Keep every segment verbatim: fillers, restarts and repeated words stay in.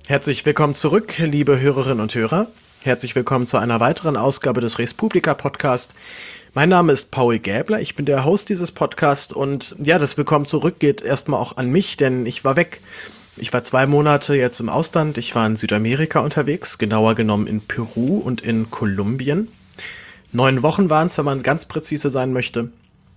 Herzlich willkommen zurück, liebe Hörerinnen und Hörer. Herzlich willkommen zu einer weiteren Ausgabe des Res Publica Podcast. Mein Name ist Paul Gäbler, ich bin der Host dieses Podcasts und ja, das Willkommen zurück geht erstmal auch an mich, denn ich war weg. Ich war zwei Monate jetzt im Ausland, ich war in Südamerika unterwegs, genauer genommen in Peru und in Kolumbien. Neun Wochen waren es, wenn man ganz präzise sein möchte.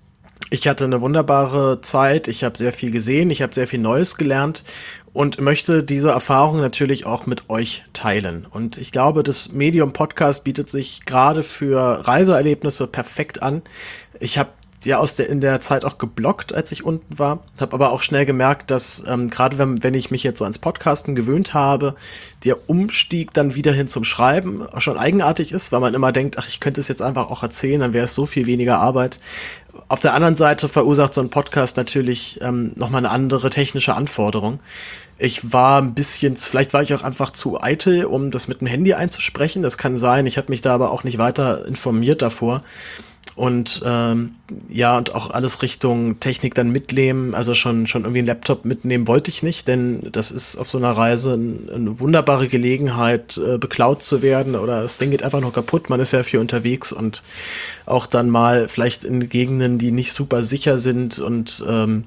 Ich hatte eine wunderbare Zeit, ich habe sehr viel gesehen, ich habe sehr viel Neues gelernt und möchte diese Erfahrung natürlich auch mit euch teilen. Und ich glaube, das Medium Podcast bietet sich gerade für Reiseerlebnisse perfekt an. Ich habe ja aus der in der Zeit auch gebloggt, als ich unten war, habe aber auch schnell gemerkt, dass ähm, gerade wenn, wenn ich mich jetzt so ans Podcasten gewöhnt habe, der Umstieg dann wieder hin zum Schreiben auch schon eigenartig ist, weil man immer denkt, ach, ich könnte es jetzt einfach auch erzählen, dann wäre es so viel weniger Arbeit. Auf der anderen Seite verursacht so ein Podcast natürlich ähm, nochmal eine andere technische Anforderung. Ich war ein bisschen, vielleicht war ich auch einfach zu eitel, um das mit dem Handy einzusprechen. Das kann sein. Ich habe mich da aber auch nicht weiter informiert davor. Und ähm, ja, und auch alles Richtung Technik dann mitnehmen, also schon schon irgendwie einen Laptop mitnehmen wollte ich nicht, denn das ist auf so einer Reise ein, eine wunderbare Gelegenheit, äh, beklaut zu werden oder das Ding geht einfach noch kaputt, man ist ja viel unterwegs und auch dann mal vielleicht in Gegenden, die nicht super sicher sind und ähm,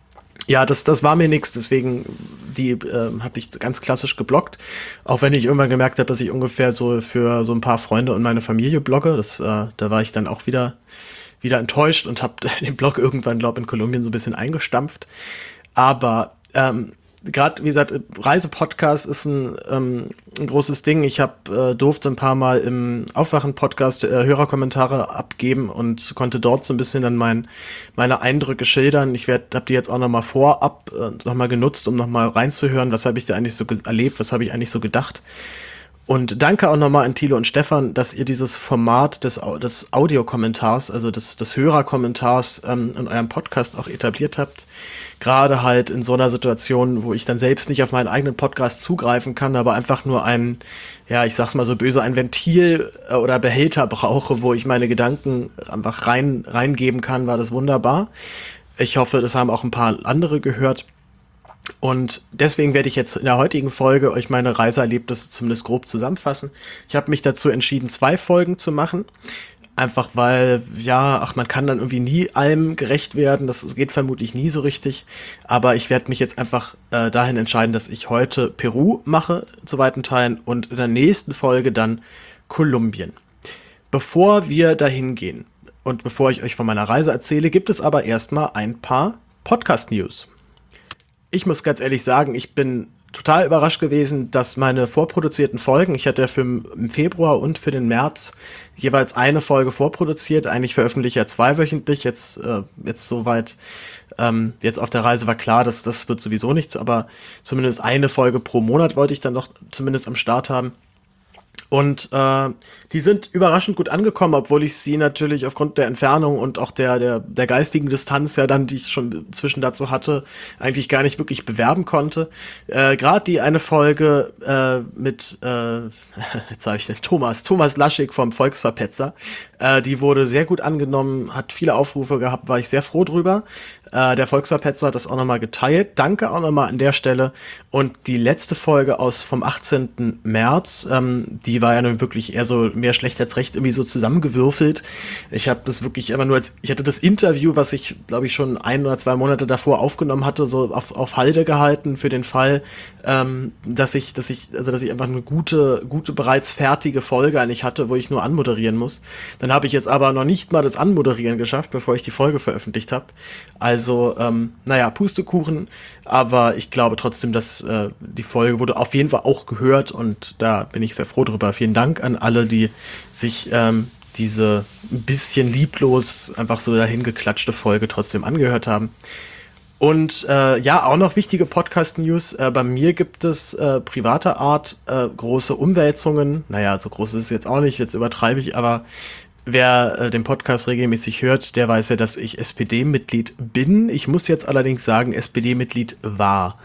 ja, das, das war mir nichts, deswegen die äh, habe ich ganz klassisch geblockt, auch wenn ich irgendwann gemerkt habe, dass ich ungefähr so für so ein paar Freunde und meine Familie blogge, das, äh, da war ich dann auch wieder, wieder enttäuscht und habe den Blog irgendwann, glaube ich, in Kolumbien so ein bisschen eingestampft, aber ähm, gerade, wie gesagt, Reisepodcast ist ein, ähm, ein großes Ding. Ich hab, äh, durfte ein paar Mal im Aufwachen-Podcast äh, Hörerkommentare abgeben und konnte dort so ein bisschen dann mein, meine Eindrücke schildern. Ich werd, hab die jetzt auch nochmal vorab äh, nochmal genutzt, um nochmal reinzuhören, was habe ich da eigentlich so ge- erlebt, was habe ich eigentlich so gedacht. Und danke auch nochmal an Thilo und Stefan, dass ihr dieses Format des, Au- des Audiokommentars, also des, des Hörerkommentars ähm, in eurem Podcast auch etabliert habt. Gerade halt in so einer Situation, wo ich dann selbst nicht auf meinen eigenen Podcast zugreifen kann, aber einfach nur ein, ja, ich sag's mal so böse, ein Ventil äh, oder Behälter brauche, wo ich meine Gedanken einfach rein reingeben kann, war das wunderbar. Ich hoffe, das haben auch ein paar andere gehört. Und deswegen werde ich jetzt in der heutigen Folge euch meine Reiseerlebnisse zumindest grob zusammenfassen. Ich habe mich dazu entschieden, zwei Folgen zu machen. Einfach weil, ja, ach, man kann dann irgendwie nie allem gerecht werden. Das geht vermutlich nie so richtig. Aber ich werde mich jetzt einfach äh, dahin entscheiden, dass ich heute Peru mache, zu weiten Teilen, und in der nächsten Folge dann Kolumbien. Bevor wir dahin gehen und bevor ich euch von meiner Reise erzähle, gibt es aber erstmal ein paar Podcast-News. Ich muss ganz ehrlich sagen, ich bin total überrascht gewesen, dass meine vorproduzierten Folgen, ich hatte ja für im Februar und für den März jeweils eine Folge vorproduziert, eigentlich veröffentliche ich ja zweiwöchentlich, jetzt, äh, jetzt soweit, ähm, jetzt auf der Reise war klar, dass das wird sowieso nichts, aber zumindest eine Folge pro Monat wollte ich dann noch zumindest am Start haben. Und äh, die sind überraschend gut angekommen, obwohl ich sie natürlich aufgrund der Entfernung und auch der der der geistigen Distanz ja dann, die ich schon zwischen dazu hatte, eigentlich gar nicht wirklich bewerben konnte. Äh, Gerade die eine Folge äh, mit, äh, jetzt sage ich den Thomas, Thomas Laschig vom Volksverpetzer, äh, die wurde sehr gut angenommen, hat viele Aufrufe gehabt, war ich sehr froh drüber. Äh, der Volksverpetzer hat das auch nochmal geteilt. Danke auch nochmal an der Stelle. Und die letzte Folge aus vom achtzehnten März, ähm, die war ja nun wirklich eher so mehr schlecht als recht irgendwie so zusammengewürfelt. Ich habe das wirklich immer nur als, ich hatte das Interview, was ich glaube ich schon ein oder zwei Monate davor aufgenommen hatte, so auf, auf Halde gehalten für den Fall, ähm, dass ich, dass ich, also dass ich einfach eine gute, gute bereits fertige Folge eigentlich hatte, wo ich nur anmoderieren muss. Dann habe ich jetzt aber noch nicht mal das Anmoderieren geschafft, bevor ich die Folge veröffentlicht habe. Also, ähm, naja, Pustekuchen, aber ich glaube trotzdem, dass äh, die Folge wurde auf jeden Fall auch gehört und da bin ich sehr froh drüber. Vielen Dank an alle, die sich ähm, diese ein bisschen lieblos einfach so dahin geklatschte Folge trotzdem angehört haben. Und äh, ja, auch noch wichtige Podcast-News. Äh, bei mir gibt es äh, privater Art äh, große Umwälzungen. Naja, so groß ist es jetzt auch nicht, jetzt übertreibe ich, aber wer äh, den Podcast regelmäßig hört, der weiß ja, dass ich S P D-Mitglied bin. Ich muss jetzt allerdings sagen, S P D-Mitglied war.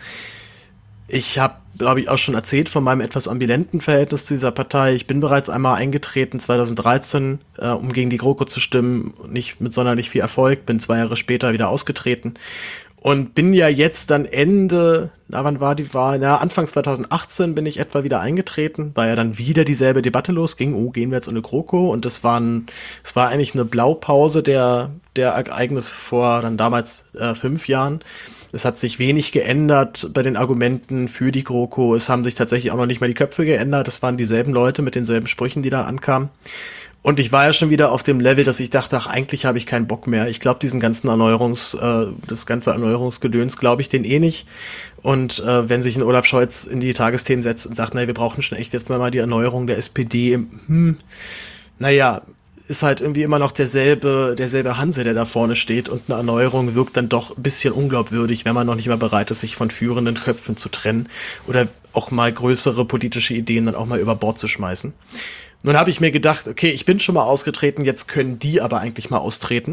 Ich habe, glaube ich, auch schon erzählt von meinem etwas ambivalenten Verhältnis zu dieser Partei. Ich bin bereits einmal eingetreten, zwanzig dreizehn, äh, um gegen die GroKo zu stimmen. Nicht mit sonderlich viel Erfolg, bin zwei Jahre später wieder ausgetreten. Und bin ja jetzt dann Ende Na, wann war die Wahl? Na, Anfang zwanzig achtzehn bin ich etwa wieder eingetreten, weil ja dann wieder dieselbe Debatte losging. Oh, gehen wir jetzt in eine GroKo? Und das waren, es war eigentlich eine Blaupause der, der Ereignisse vor dann damals äh, fünf Jahren. Es hat sich wenig geändert bei den Argumenten für die GroKo. Es haben sich tatsächlich auch noch nicht mal die Köpfe geändert. Es waren dieselben Leute mit denselben Sprüchen, die da ankamen. Und ich war ja schon wieder auf dem Level, dass ich dachte, ach, eigentlich habe ich keinen Bock mehr. Ich glaube, diesen ganzen Erneuerungs, äh, das ganze Erneuerungsgedöns glaube ich den eh nicht. Und äh, wenn sich ein Olaf Scholz in die Tagesthemen setzt und sagt, naja, wir brauchen schon echt jetzt nochmal die Erneuerung der S P D, hm, naja, ist halt irgendwie immer noch derselbe, derselbe Hanse, der da vorne steht, und eine Erneuerung wirkt dann doch ein bisschen unglaubwürdig, wenn man noch nicht mal bereit ist, sich von führenden Köpfen zu trennen oder auch mal größere politische Ideen dann auch mal über Bord zu schmeißen. Nun habe ich mir gedacht, okay, ich bin schon mal ausgetreten, jetzt können die aber eigentlich mal austreten.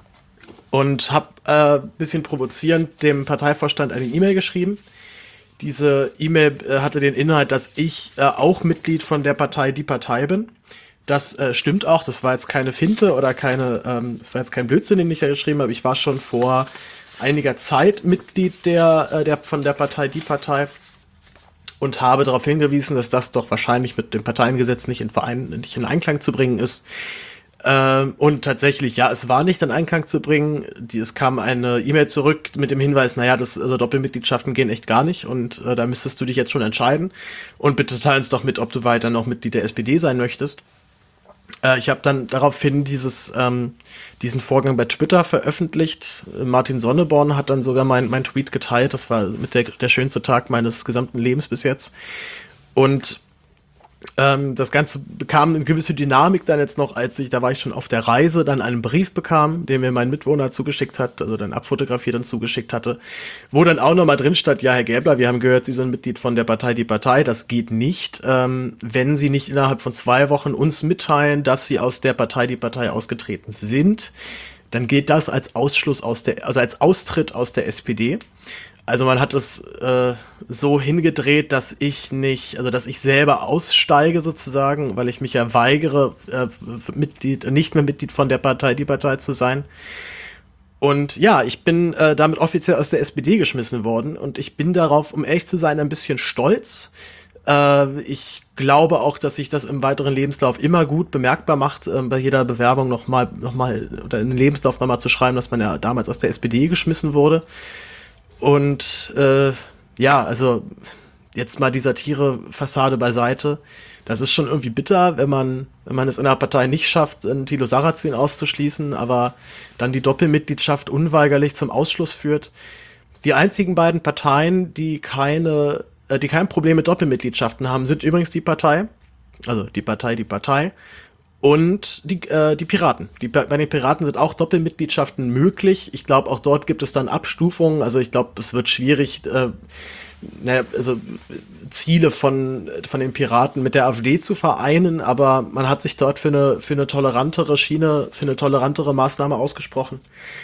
Und habe äh, bisschen provozierend dem Parteivorstand eine E-Mail geschrieben. Diese E-Mail äh, hatte den Inhalt, dass ich äh, auch Mitglied von der Partei Die Partei bin. Das äh, stimmt auch, das war jetzt keine Finte oder keine, ähm, das war jetzt kein Blödsinn, den ich da geschrieben habe. Ich war schon vor einiger Zeit Mitglied der, äh, der von der Partei Die Partei. Und habe darauf hingewiesen, dass das doch wahrscheinlich mit dem Parteiengesetz nicht in, Verein, nicht in Einklang zu bringen ist. Ähm, und tatsächlich, ja, es war nicht in Einklang zu bringen. Die, es kam eine E-Mail zurück mit dem Hinweis, naja, das, also Doppelmitgliedschaften gehen echt gar nicht und äh, da müsstest du dich jetzt schon entscheiden. Und bitte teil uns doch mit, ob du weiter noch Mitglied der S P D sein möchtest. Äh, ich habe dann daraufhin dieses, ähm, diesen Vorgang bei Twitter veröffentlicht. Martin Sonneborn hat dann sogar mein, mein Tweet geteilt. Das war mit der, der schönste Tag meines gesamten Lebens bis jetzt. Und ähm, das Ganze bekam eine gewisse Dynamik dann jetzt noch, als ich, da war ich schon auf der Reise, dann einen Brief bekam, den mir mein Mitwohner zugeschickt hat, also dann abfotografiert und zugeschickt hatte, wo dann auch nochmal drin stand, ja, Herr Gäbler, wir haben gehört, Sie sind Mitglied von der Partei Die Partei, das geht nicht, ähm, wenn Sie nicht innerhalb von zwei Wochen uns mitteilen, dass Sie aus der Partei Die Partei ausgetreten sind, dann geht das als Ausschluss aus der, also als Austritt aus der S P D. Also man hat es äh, so hingedreht, dass ich nicht, also dass ich selber aussteige sozusagen, weil ich mich ja weigere, äh, Mitglied, nicht mehr Mitglied von der Partei Die Partei zu sein. Und ja, ich bin äh, damit offiziell aus der S P D geschmissen worden und ich bin darauf, um ehrlich zu sein, ein bisschen stolz. Äh, ich glaube auch, dass sich das im weiteren Lebenslauf immer gut bemerkbar macht, äh, bei jeder Bewerbung nochmal, noch mal, oder in den Lebenslauf nochmal zu schreiben, dass man ja damals aus der S P D geschmissen wurde. Und äh, ja, also jetzt mal die Satire-Fassade beiseite. Das ist schon irgendwie bitter, wenn man, wenn man es in einer Partei nicht schafft, einen Thilo Sarrazin auszuschließen, aber dann die Doppelmitgliedschaft unweigerlich zum Ausschluss führt. Die einzigen beiden Parteien, die keine, äh, die kein Problem mit Doppelmitgliedschaften haben, sind übrigens die Partei, also die Partei, die Partei. Und die, äh, die Piraten. Die, bei den Piraten sind auch Doppelmitgliedschaften möglich. Ich glaube, auch dort gibt es dann Abstufungen. Also ich glaube, es wird schwierig, äh, naja, also Ziele von, von den Piraten mit der AfD zu vereinen, aber man hat sich dort für eine, für eine tolerantere Schiene, für eine tolerantere Maßnahme ausgesprochen.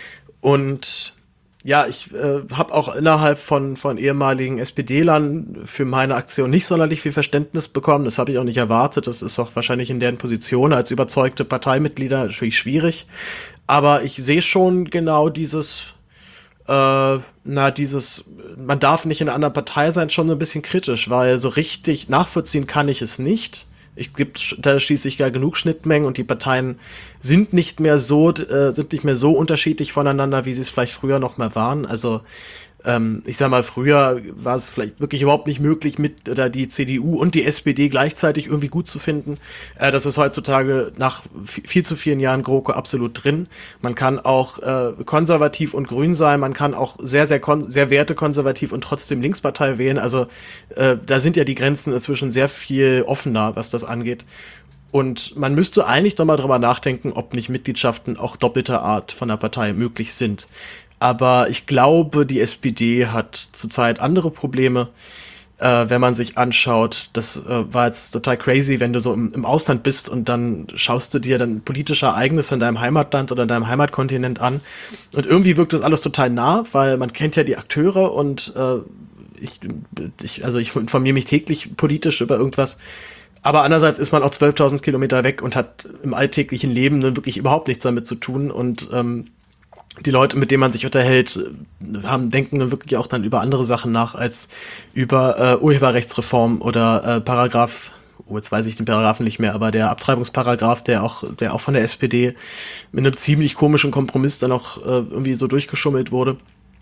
Und ja, ich äh, habe auch innerhalb von, von ehemaligen SPDlern für meine Aktion nicht sonderlich viel Verständnis bekommen. Das habe ich auch nicht erwartet. Das ist auch wahrscheinlich in deren Position als überzeugte Parteimitglieder natürlich schwierig. Aber ich sehe schon genau dieses, äh, na, dieses, man darf nicht in einer anderen Partei sein, schon so ein bisschen kritisch, weil so richtig nachvollziehen kann ich es nicht. Es gibt da schließlich gar genug Schnittmengen und die Parteien sind nicht mehr so äh, sind nicht mehr so unterschiedlich voneinander, wie sie es vielleicht früher noch mal waren. Also ähm, ich sag mal, früher war es vielleicht wirklich überhaupt nicht möglich, mit oder die C D U und die S P D gleichzeitig irgendwie gut zu finden. Äh, das ist heutzutage nach viel zu vielen Jahren GroKo absolut drin. Man kann auch äh, konservativ und grün sein, man kann auch sehr, sehr, kon- sehr wertekonservativ und trotzdem Linkspartei wählen. Also äh, da sind ja die Grenzen inzwischen sehr viel offener, was das angeht. Und man müsste eigentlich doch mal drüber nachdenken, ob nicht Mitgliedschaften auch doppelter Art von der Partei möglich sind. Aber ich glaube, die S P D hat zurzeit andere Probleme, äh, wenn man sich anschaut. Das äh, war jetzt total crazy, wenn du so im, im Ausland bist und dann schaust du dir dann politische Ereignisse in deinem Heimatland oder in deinem Heimatkontinent an. Und irgendwie wirkt das alles total nah, weil man kennt ja die Akteure und äh, ich, ich, also ich informiere mich täglich politisch über irgendwas. Aber andererseits ist man auch zwölftausend Kilometer weg und hat im alltäglichen Leben dann wirklich überhaupt nichts damit zu tun. Und ähm, die Leute, mit denen man sich unterhält, haben, denken dann wirklich auch dann über andere Sachen nach als über äh, Urheberrechtsreform oder äh, Paragraph, oh, jetzt weiß ich den Paragraphen nicht mehr, aber der Abtreibungsparagraph, der auch, der auch von der S P D mit einem ziemlich komischen Kompromiss dann auch äh, irgendwie so durchgeschummelt wurde.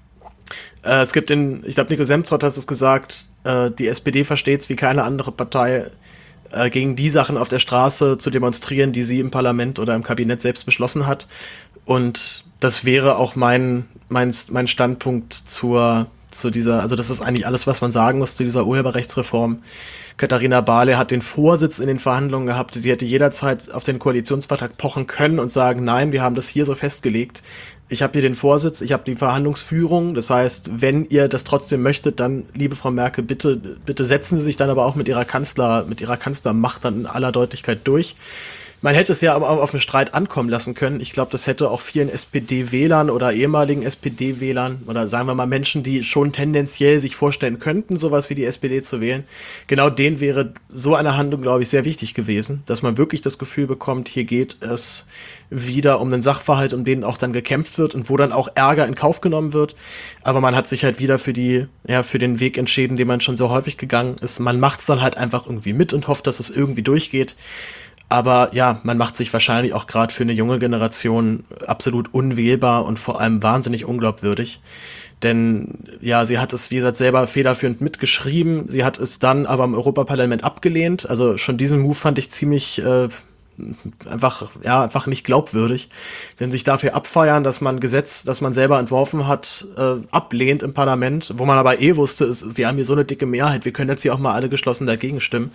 Äh, es gibt den, ich glaube, Nico Semsrott hat es gesagt, äh, die S P D versteht es wie keine andere Partei, äh, gegen die Sachen auf der Straße zu demonstrieren, die sie im Parlament oder im Kabinett selbst beschlossen hat. Und das wäre auch mein, mein, mein Standpunkt zur, zu dieser, also das ist eigentlich alles, was man sagen muss zu dieser Urheberrechtsreform. Katharina Barley hat den Vorsitz in den Verhandlungen gehabt. Sie hätte jederzeit auf den Koalitionsvertrag pochen können und sagen, nein, wir haben das hier so festgelegt. Ich habe hier den Vorsitz, ich habe die Verhandlungsführung. Das heißt, wenn ihr das trotzdem möchtet, dann, liebe Frau Merkel, bitte, bitte setzen Sie sich dann aber auch mit Ihrer Kanzler, mit Ihrer Kanzlermacht dann in aller Deutlichkeit durch. Man hätte es ja aber auf einen Streit ankommen lassen können. Ich glaube, das hätte auch vielen S P D-Wählern oder ehemaligen S P D-Wählern oder sagen wir mal Menschen, die schon tendenziell sich vorstellen könnten, sowas wie die S P D zu wählen, genau denen wäre so eine Handlung, glaube ich, sehr wichtig gewesen, dass man wirklich das Gefühl bekommt, hier geht es wieder um einen Sachverhalt, um den auch dann gekämpft wird und wo dann auch Ärger in Kauf genommen wird. Aber man hat sich halt wieder für die, ja, für den Weg entschieden, den man schon so häufig gegangen ist. Man macht es dann halt einfach irgendwie mit und hofft, dass es irgendwie durchgeht. Aber ja, man macht sich wahrscheinlich auch gerade für eine junge Generation absolut unwählbar und vor allem wahnsinnig unglaubwürdig. Denn ja, sie hat es, wie gesagt, selber federführend mitgeschrieben. Sie hat es dann aber im Europaparlament abgelehnt. Also schon diesen Move fand ich ziemlich äh, einfach, ja, einfach nicht glaubwürdig. Denn sich dafür abfeiern, dass man Gesetz, das man selber entworfen hat, äh, ablehnt im Parlament, wo man aber eh wusste, ist, wir haben hier so eine dicke Mehrheit, wir können jetzt hier auch mal alle geschlossen dagegen stimmen.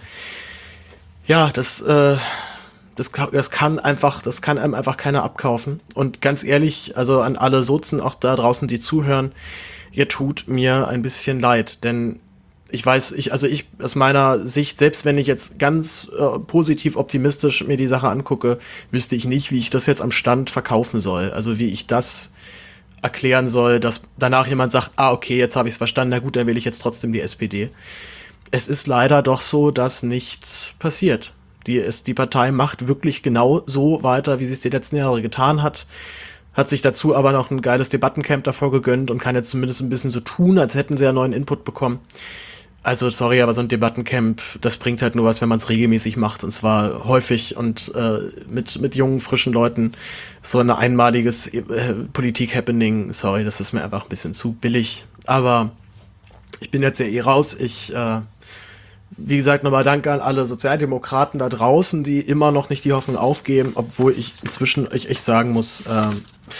Ja, das, äh, das, das kann einfach, das kann einem einfach keiner abkaufen. Und ganz ehrlich, also an alle Sozen auch da draußen, die zuhören, ihr tut mir ein bisschen leid, denn ich weiß, ich, also ich aus meiner Sicht, selbst wenn ich jetzt ganz äh, positiv optimistisch mir die Sache angucke, wüsste ich nicht, wie ich das jetzt am Stand verkaufen soll. Also wie ich das erklären soll, dass danach jemand sagt, ah, okay, jetzt habe ich es verstanden, na gut, dann wähle ich jetzt trotzdem die S P D. Es ist leider doch so, dass nichts passiert. Die, ist, die Partei macht wirklich genau so weiter, wie sie es die letzten Jahre getan hat. Hat sich dazu aber noch ein geiles Debattencamp davor gegönnt und kann jetzt zumindest ein bisschen so tun, als hätten sie ja neuen Input bekommen. Also sorry, aber so ein Debattencamp, das bringt halt nur was, wenn man es regelmäßig macht. Und zwar häufig und äh, mit, mit jungen, frischen Leuten. So ein einmaliges äh, Politik-Happening, sorry, das ist mir einfach ein bisschen zu billig. Aber ich bin jetzt ja eh raus. Ich, äh, wie gesagt, nochmal Danke an alle Sozialdemokraten da draußen, die immer noch nicht die Hoffnung aufgeben, obwohl ich inzwischen euch echt sagen muss, äh,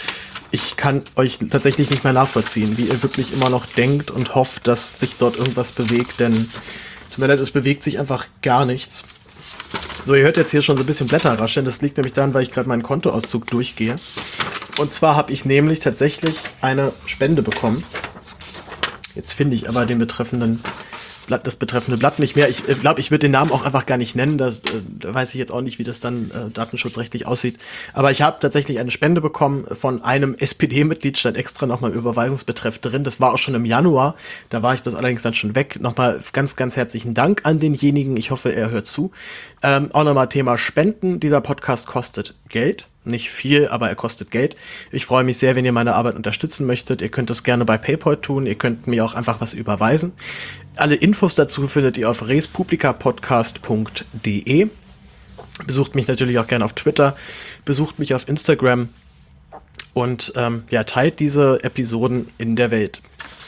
ich kann euch tatsächlich nicht mehr nachvollziehen, wie ihr wirklich immer noch denkt und hofft, dass sich dort irgendwas bewegt, denn tut mir leid, es bewegt sich einfach gar nichts. So, ihr hört jetzt hier schon so ein bisschen Blätter rascheln, das liegt nämlich daran, weil ich gerade meinen Kontoauszug durchgehe. Und zwar habe ich nämlich tatsächlich eine Spende bekommen. Jetzt finde ich aber den betreffenden Blatt, das betreffende Blatt nicht mehr. Ich glaube, ich würde den Namen auch einfach gar nicht nennen. Das, äh, da weiß ich jetzt auch nicht, wie das dann äh, datenschutzrechtlich aussieht. Aber ich habe tatsächlich eine Spende bekommen von einem S P D-Mitglied, stand extra nochmal im Überweisungsbetreff drin. Das war auch schon im Januar. Da war ich das allerdings dann schon weg. Nochmal ganz, ganz herzlichen Dank an denjenigen. Ich hoffe, er hört zu. Ähm, auch nochmal Thema Spenden. Dieser Podcast kostet Geld. Nicht viel, aber er kostet Geld. Ich freue mich sehr, wenn ihr meine Arbeit unterstützen möchtet. Ihr könnt das gerne bei PayPal tun. Ihr könnt mir auch einfach was überweisen. Alle Infos dazu findet ihr auf respublikapodcast punkt de. Besucht mich natürlich auch gerne auf Twitter. Besucht mich auf Instagram. Und ähm, ja, teilt diese Episoden in der Welt.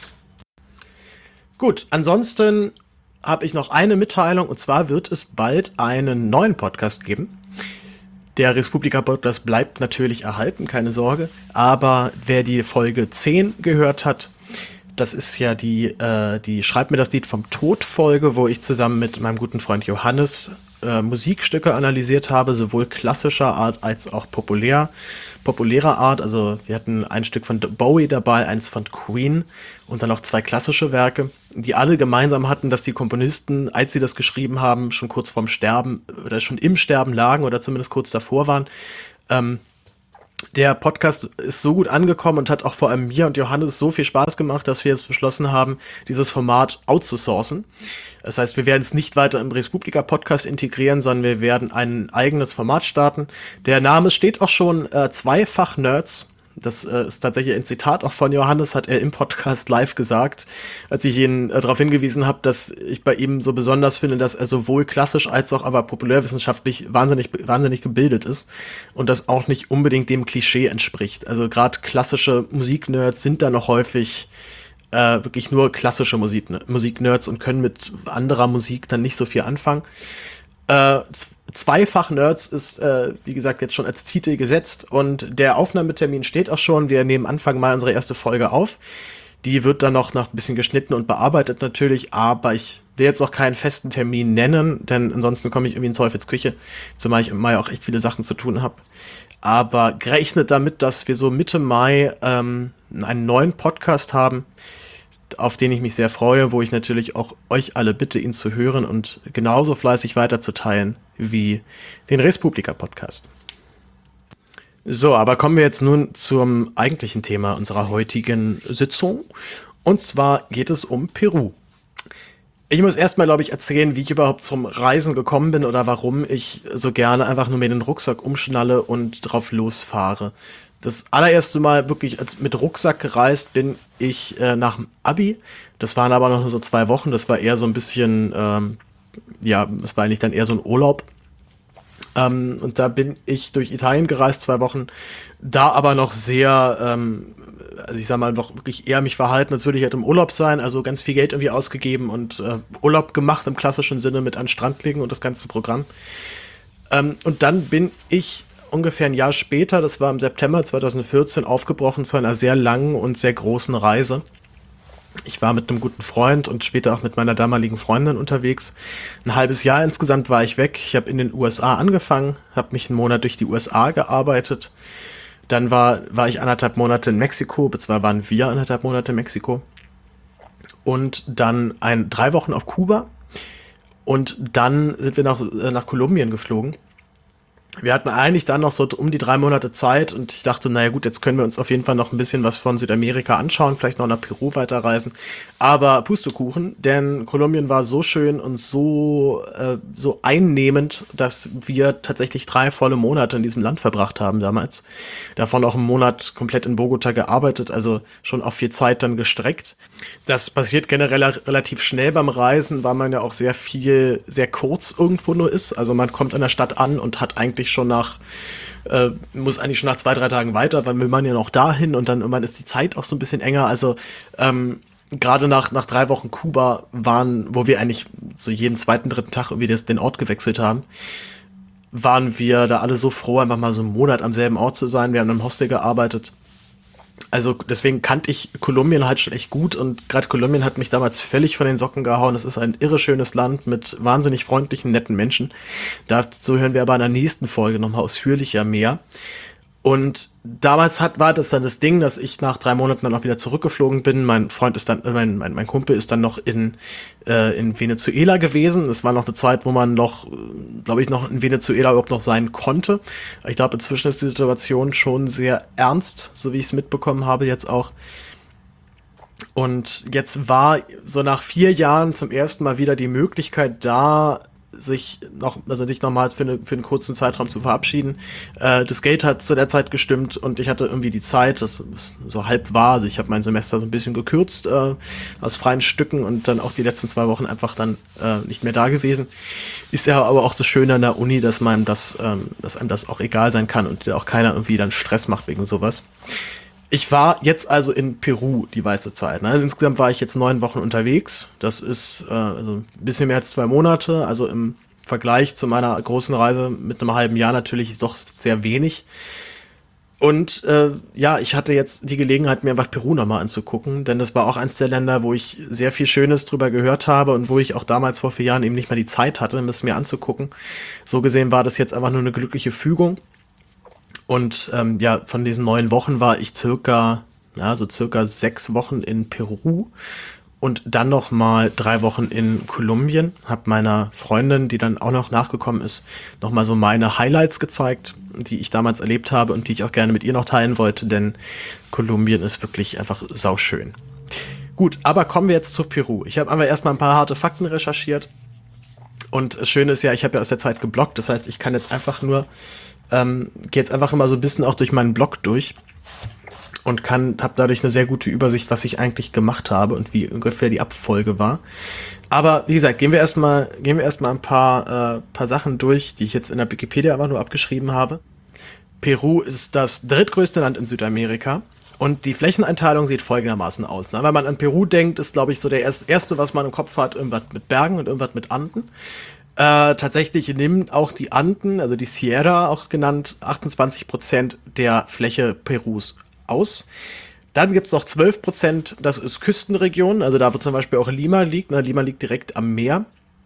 Gut, ansonsten habe ich noch eine Mitteilung. Und zwar wird es bald einen neuen Podcast geben. Der Respublika-Podcast bleibt natürlich erhalten, keine Sorge. Aber wer die Folge zehn gehört hat, das ist ja die, äh, die Schreib mir das Lied vom Tod-Folge, wo ich zusammen mit meinem guten Freund Johannes äh, Musikstücke analysiert habe, sowohl klassischer Art als auch populär, populärer Art. Also wir hatten ein Stück von Bowie dabei, eins von Queen und dann noch zwei klassische Werke, die alle gemeinsam hatten, dass die Komponisten, als sie das geschrieben haben, schon kurz vorm Sterben oder schon im Sterben lagen oder zumindest kurz davor waren. Ähm, Der Podcast ist so gut angekommen und hat auch vor allem mir und Johannes so viel Spaß gemacht, dass wir jetzt beschlossen haben, dieses Format outzusourcen. Das heißt, wir werden es nicht weiter im Respublika-Podcast integrieren, sondern wir werden ein eigenes Format starten. Der Name steht auch schon, äh, Zweifach-Nerds. Das äh, ist tatsächlich ein Zitat auch von Johannes, hat er im Podcast live gesagt, als ich ihn äh, darauf hingewiesen habe, dass ich bei ihm so besonders finde, dass er sowohl klassisch als auch aber populärwissenschaftlich wahnsinnig, wahnsinnig gebildet ist und das auch nicht unbedingt dem Klischee entspricht. Also gerade klassische Musiknerds sind da noch häufig äh, wirklich nur klassische Musik, Musiknerds und können mit anderer Musik dann nicht so viel anfangen. Äh, Zweifach-Nerds ist, äh, wie gesagt, jetzt schon als Titel gesetzt und der Aufnahmetermin steht auch schon. Wir nehmen Anfang Mai unsere erste Folge auf. Die wird dann noch, noch ein bisschen geschnitten und bearbeitet natürlich, aber ich will jetzt auch keinen festen Termin nennen, denn ansonsten komme ich irgendwie in Teufelsküche, zumal ich im Mai auch echt viele Sachen zu tun habe. Aber gerechnet damit, dass wir so Mitte Mai ähm, einen neuen Podcast haben, auf den ich mich sehr freue, wo ich natürlich auch euch alle bitte, ihn zu hören und genauso fleißig weiterzuteilen wie den Respublika-Podcast. So, aber kommen wir jetzt nun zum eigentlichen Thema unserer heutigen Sitzung. Und zwar geht es um Peru. Ich muss erstmal, glaube ich, erzählen, wie ich überhaupt zum Reisen gekommen bin oder warum ich so gerne einfach nur mir den Rucksack umschnalle und drauf losfahre. Das allererste Mal wirklich als mit Rucksack gereist bin ich äh, nach dem Abi. Das waren aber noch nur so zwei Wochen. Das war eher so ein bisschen, ähm, ja, das war eigentlich dann eher so ein Urlaub. Ähm, und da bin ich durch Italien gereist, zwei Wochen. Da aber noch sehr, ähm, also ich sag mal, noch wirklich eher mich verhalten, als würde ich halt im Urlaub sein. Also ganz viel Geld irgendwie ausgegeben und äh, Urlaub gemacht im klassischen Sinne mit an den Strand legen und das ganze Programm. Ähm, und dann bin ich ungefähr ein Jahr später, das war im September zweitausendvierzehn, aufgebrochen zu einer sehr langen und sehr großen Reise. Ich war mit einem guten Freund und später auch mit meiner damaligen Freundin unterwegs. Ein halbes Jahr insgesamt war ich weg. Ich habe in den U S A angefangen, habe mich einen Monat durch die U S A gearbeitet. Dann war, war ich anderthalb Monate in Mexiko, beziehungsweise waren wir anderthalb Monate in Mexiko. Und dann ein, drei Wochen auf Kuba. Und dann sind wir nach, nach Kolumbien geflogen. Wir hatten eigentlich dann noch so um die drei Monate Zeit und ich dachte, naja gut, jetzt können wir uns auf jeden Fall noch ein bisschen was von Südamerika anschauen, vielleicht noch nach Peru weiterreisen. Aber Pustekuchen, denn Kolumbien war so schön und so, äh, so einnehmend, dass wir tatsächlich drei volle Monate in diesem Land verbracht haben damals. Davon auch einen Monat komplett in Bogota gearbeitet, also schon auch viel Zeit dann gestreckt. Das passiert generell relativ schnell beim Reisen, weil man ja auch sehr viel, sehr kurz irgendwo nur ist. Also man kommt in der Stadt an und hat eigentlich schon nach, äh, muss eigentlich schon nach zwei, drei Tagen weiter, weil will man ja noch dahin und dann irgendwann ist die Zeit auch so ein bisschen enger. Also ähm, gerade nach, nach drei Wochen Kuba waren, wo wir eigentlich so jeden zweiten, dritten Tag irgendwie das, den Ort gewechselt haben, waren wir da alle so froh, einfach mal so einen Monat am selben Ort zu sein. Wir haben im Hostel gearbeitet. Also deswegen kannte ich Kolumbien halt schon echt gut und gerade Kolumbien hat mich damals völlig von den Socken gehauen. Es ist ein irre schönes Land mit wahnsinnig freundlichen, netten Menschen. Dazu hören wir aber in der nächsten Folge nochmal ausführlicher mehr. Und damals hat, war das dann das Ding, dass ich nach drei Monaten dann auch wieder zurückgeflogen bin. Mein Freund ist dann, mein, mein, mein Kumpel ist dann noch in, äh, in Venezuela gewesen. Es war noch eine Zeit, wo man noch, glaube ich, noch in Venezuela überhaupt noch sein konnte. Ich glaube, inzwischen ist die Situation schon sehr ernst, so wie ich es mitbekommen habe jetzt auch. Und jetzt war so nach vier Jahren zum ersten Mal wieder die Möglichkeit da, sich noch, also sich nochmal für, eine, für einen kurzen Zeitraum zu verabschieden. Äh, das Geld hat zu der Zeit gestimmt und ich hatte irgendwie die Zeit, das so halb war. Also ich habe mein Semester so ein bisschen gekürzt äh, aus freien Stücken und dann auch die letzten zwei Wochen einfach dann äh, nicht mehr da gewesen. Ist ja aber auch das Schöne an der Uni, dass man das, ähm, dass einem das auch egal sein kann und auch keiner irgendwie dann Stress macht wegen sowas. Ich war jetzt also in Peru die meiste Zeit. Ne? Also insgesamt war ich jetzt neun Wochen unterwegs. Das ist äh, also ein bisschen mehr als zwei Monate. Also im Vergleich zu meiner großen Reise mit einem halben Jahr natürlich doch sehr wenig. Und äh, ja, ich hatte jetzt die Gelegenheit, mir einfach Peru nochmal anzugucken. Denn das war auch eins der Länder, wo ich sehr viel Schönes drüber gehört habe und wo ich auch damals vor vier Jahren eben nicht mehr die Zeit hatte, es mir anzugucken. So gesehen war das jetzt einfach nur eine glückliche Fügung. Und ähm, ja, von diesen neun Wochen war ich circa, ja, so circa sechs Wochen in Peru und dann noch mal drei Wochen in Kolumbien. Hab meiner Freundin, die dann auch noch nachgekommen ist, noch mal so meine Highlights gezeigt, die ich damals erlebt habe und die ich auch gerne mit ihr noch teilen wollte, denn Kolumbien ist wirklich einfach sauschön. Gut, aber kommen wir jetzt zu Peru. Ich habe einfach erstmal ein paar harte Fakten recherchiert. Und das Schöne ist ja, ich habe ja aus der Zeit gebloggt, das heißt, ich kann jetzt einfach nur Ähm, gehe jetzt einfach immer so ein bisschen auch durch meinen Blog durch. und kann habe dadurch eine sehr gute Übersicht, was ich eigentlich gemacht habe und wie ungefähr die Abfolge war. Aber wie gesagt, gehen wir erstmal gehen wir erstmal ein paar äh, paar Sachen durch, die ich jetzt in der Wikipedia einfach nur abgeschrieben habe. Peru ist das drittgrößte Land in Südamerika und die Flächeneinteilung sieht folgendermaßen aus. Ne? Wenn man an Peru denkt, ist, glaube ich, so der erste, was man im Kopf hat, irgendwas mit Bergen und irgendwas mit Anden. Äh, tatsächlich nehmen auch die Anden, also die Sierra auch genannt, achtundzwanzig Prozent der Fläche Perus aus. Dann gibt's noch zwölf Prozent, das ist Küstenregion, also da wo zum Beispiel auch Lima liegt. Ne? Lima liegt direkt am Meer.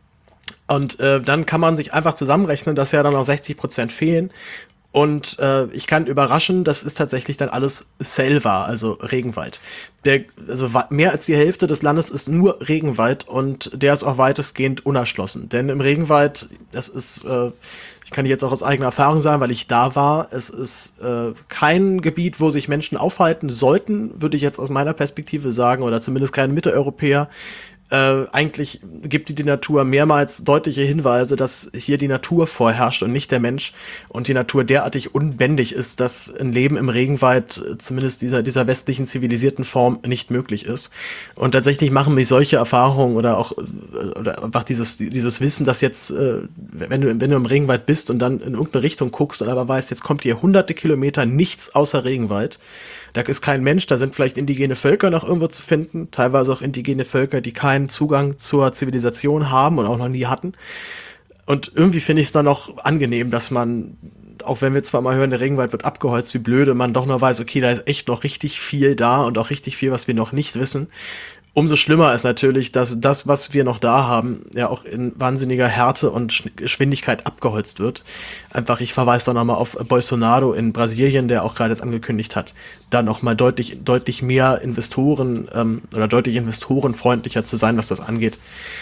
Und äh, dann kann man sich einfach zusammenrechnen, dass ja dann noch sechzig Prozent fehlen. Und äh, ich kann überraschen, das ist tatsächlich dann alles Selva, also Regenwald. Der, also mehr als die Hälfte des Landes ist nur Regenwald und der ist auch weitestgehend unerschlossen. Denn im Regenwald, das ist, äh, ich kann jetzt auch aus eigener Erfahrung sagen, weil ich da war, es ist äh, kein Gebiet, wo sich Menschen aufhalten sollten, würde ich jetzt aus meiner Perspektive sagen, oder zumindest kein Mitteleuropäer. Äh, eigentlich gibt die, die Natur mehrmals deutliche Hinweise, dass hier die Natur vorherrscht und nicht der Mensch und die Natur derartig unbändig ist, dass ein Leben im Regenwald äh, zumindest dieser, dieser westlichen zivilisierten Form nicht möglich ist. Und tatsächlich machen mich solche Erfahrungen oder auch äh, oder einfach dieses, dieses Wissen, dass jetzt, äh, wenn du, wenn du im Regenwald bist und dann in irgendeine Richtung guckst und aber weißt, jetzt kommt hier hunderte Kilometer nichts außer Regenwald. Da ist kein Mensch, da sind vielleicht indigene Völker noch irgendwo zu finden, teilweise auch indigene Völker, die keinen Zugang zur Zivilisation haben und auch noch nie hatten. Und irgendwie finde ich es dann noch angenehm, dass man, auch wenn wir zwar mal hören, der Regenwald wird abgeholzt, wie blöde, man doch noch weiß, okay, da ist echt noch richtig viel da und auch richtig viel, was wir noch nicht wissen. Umso schlimmer ist natürlich, dass das, was wir noch da haben, ja auch in wahnsinniger Härte und Geschwindigkeit abgeholzt wird. Einfach, ich verweise da nochmal auf Bolsonaro in Brasilien, der auch gerade jetzt angekündigt hat, da nochmal deutlich, deutlich mehr Investoren ähm, oder deutlich investorenfreundlicher zu sein, was das angeht.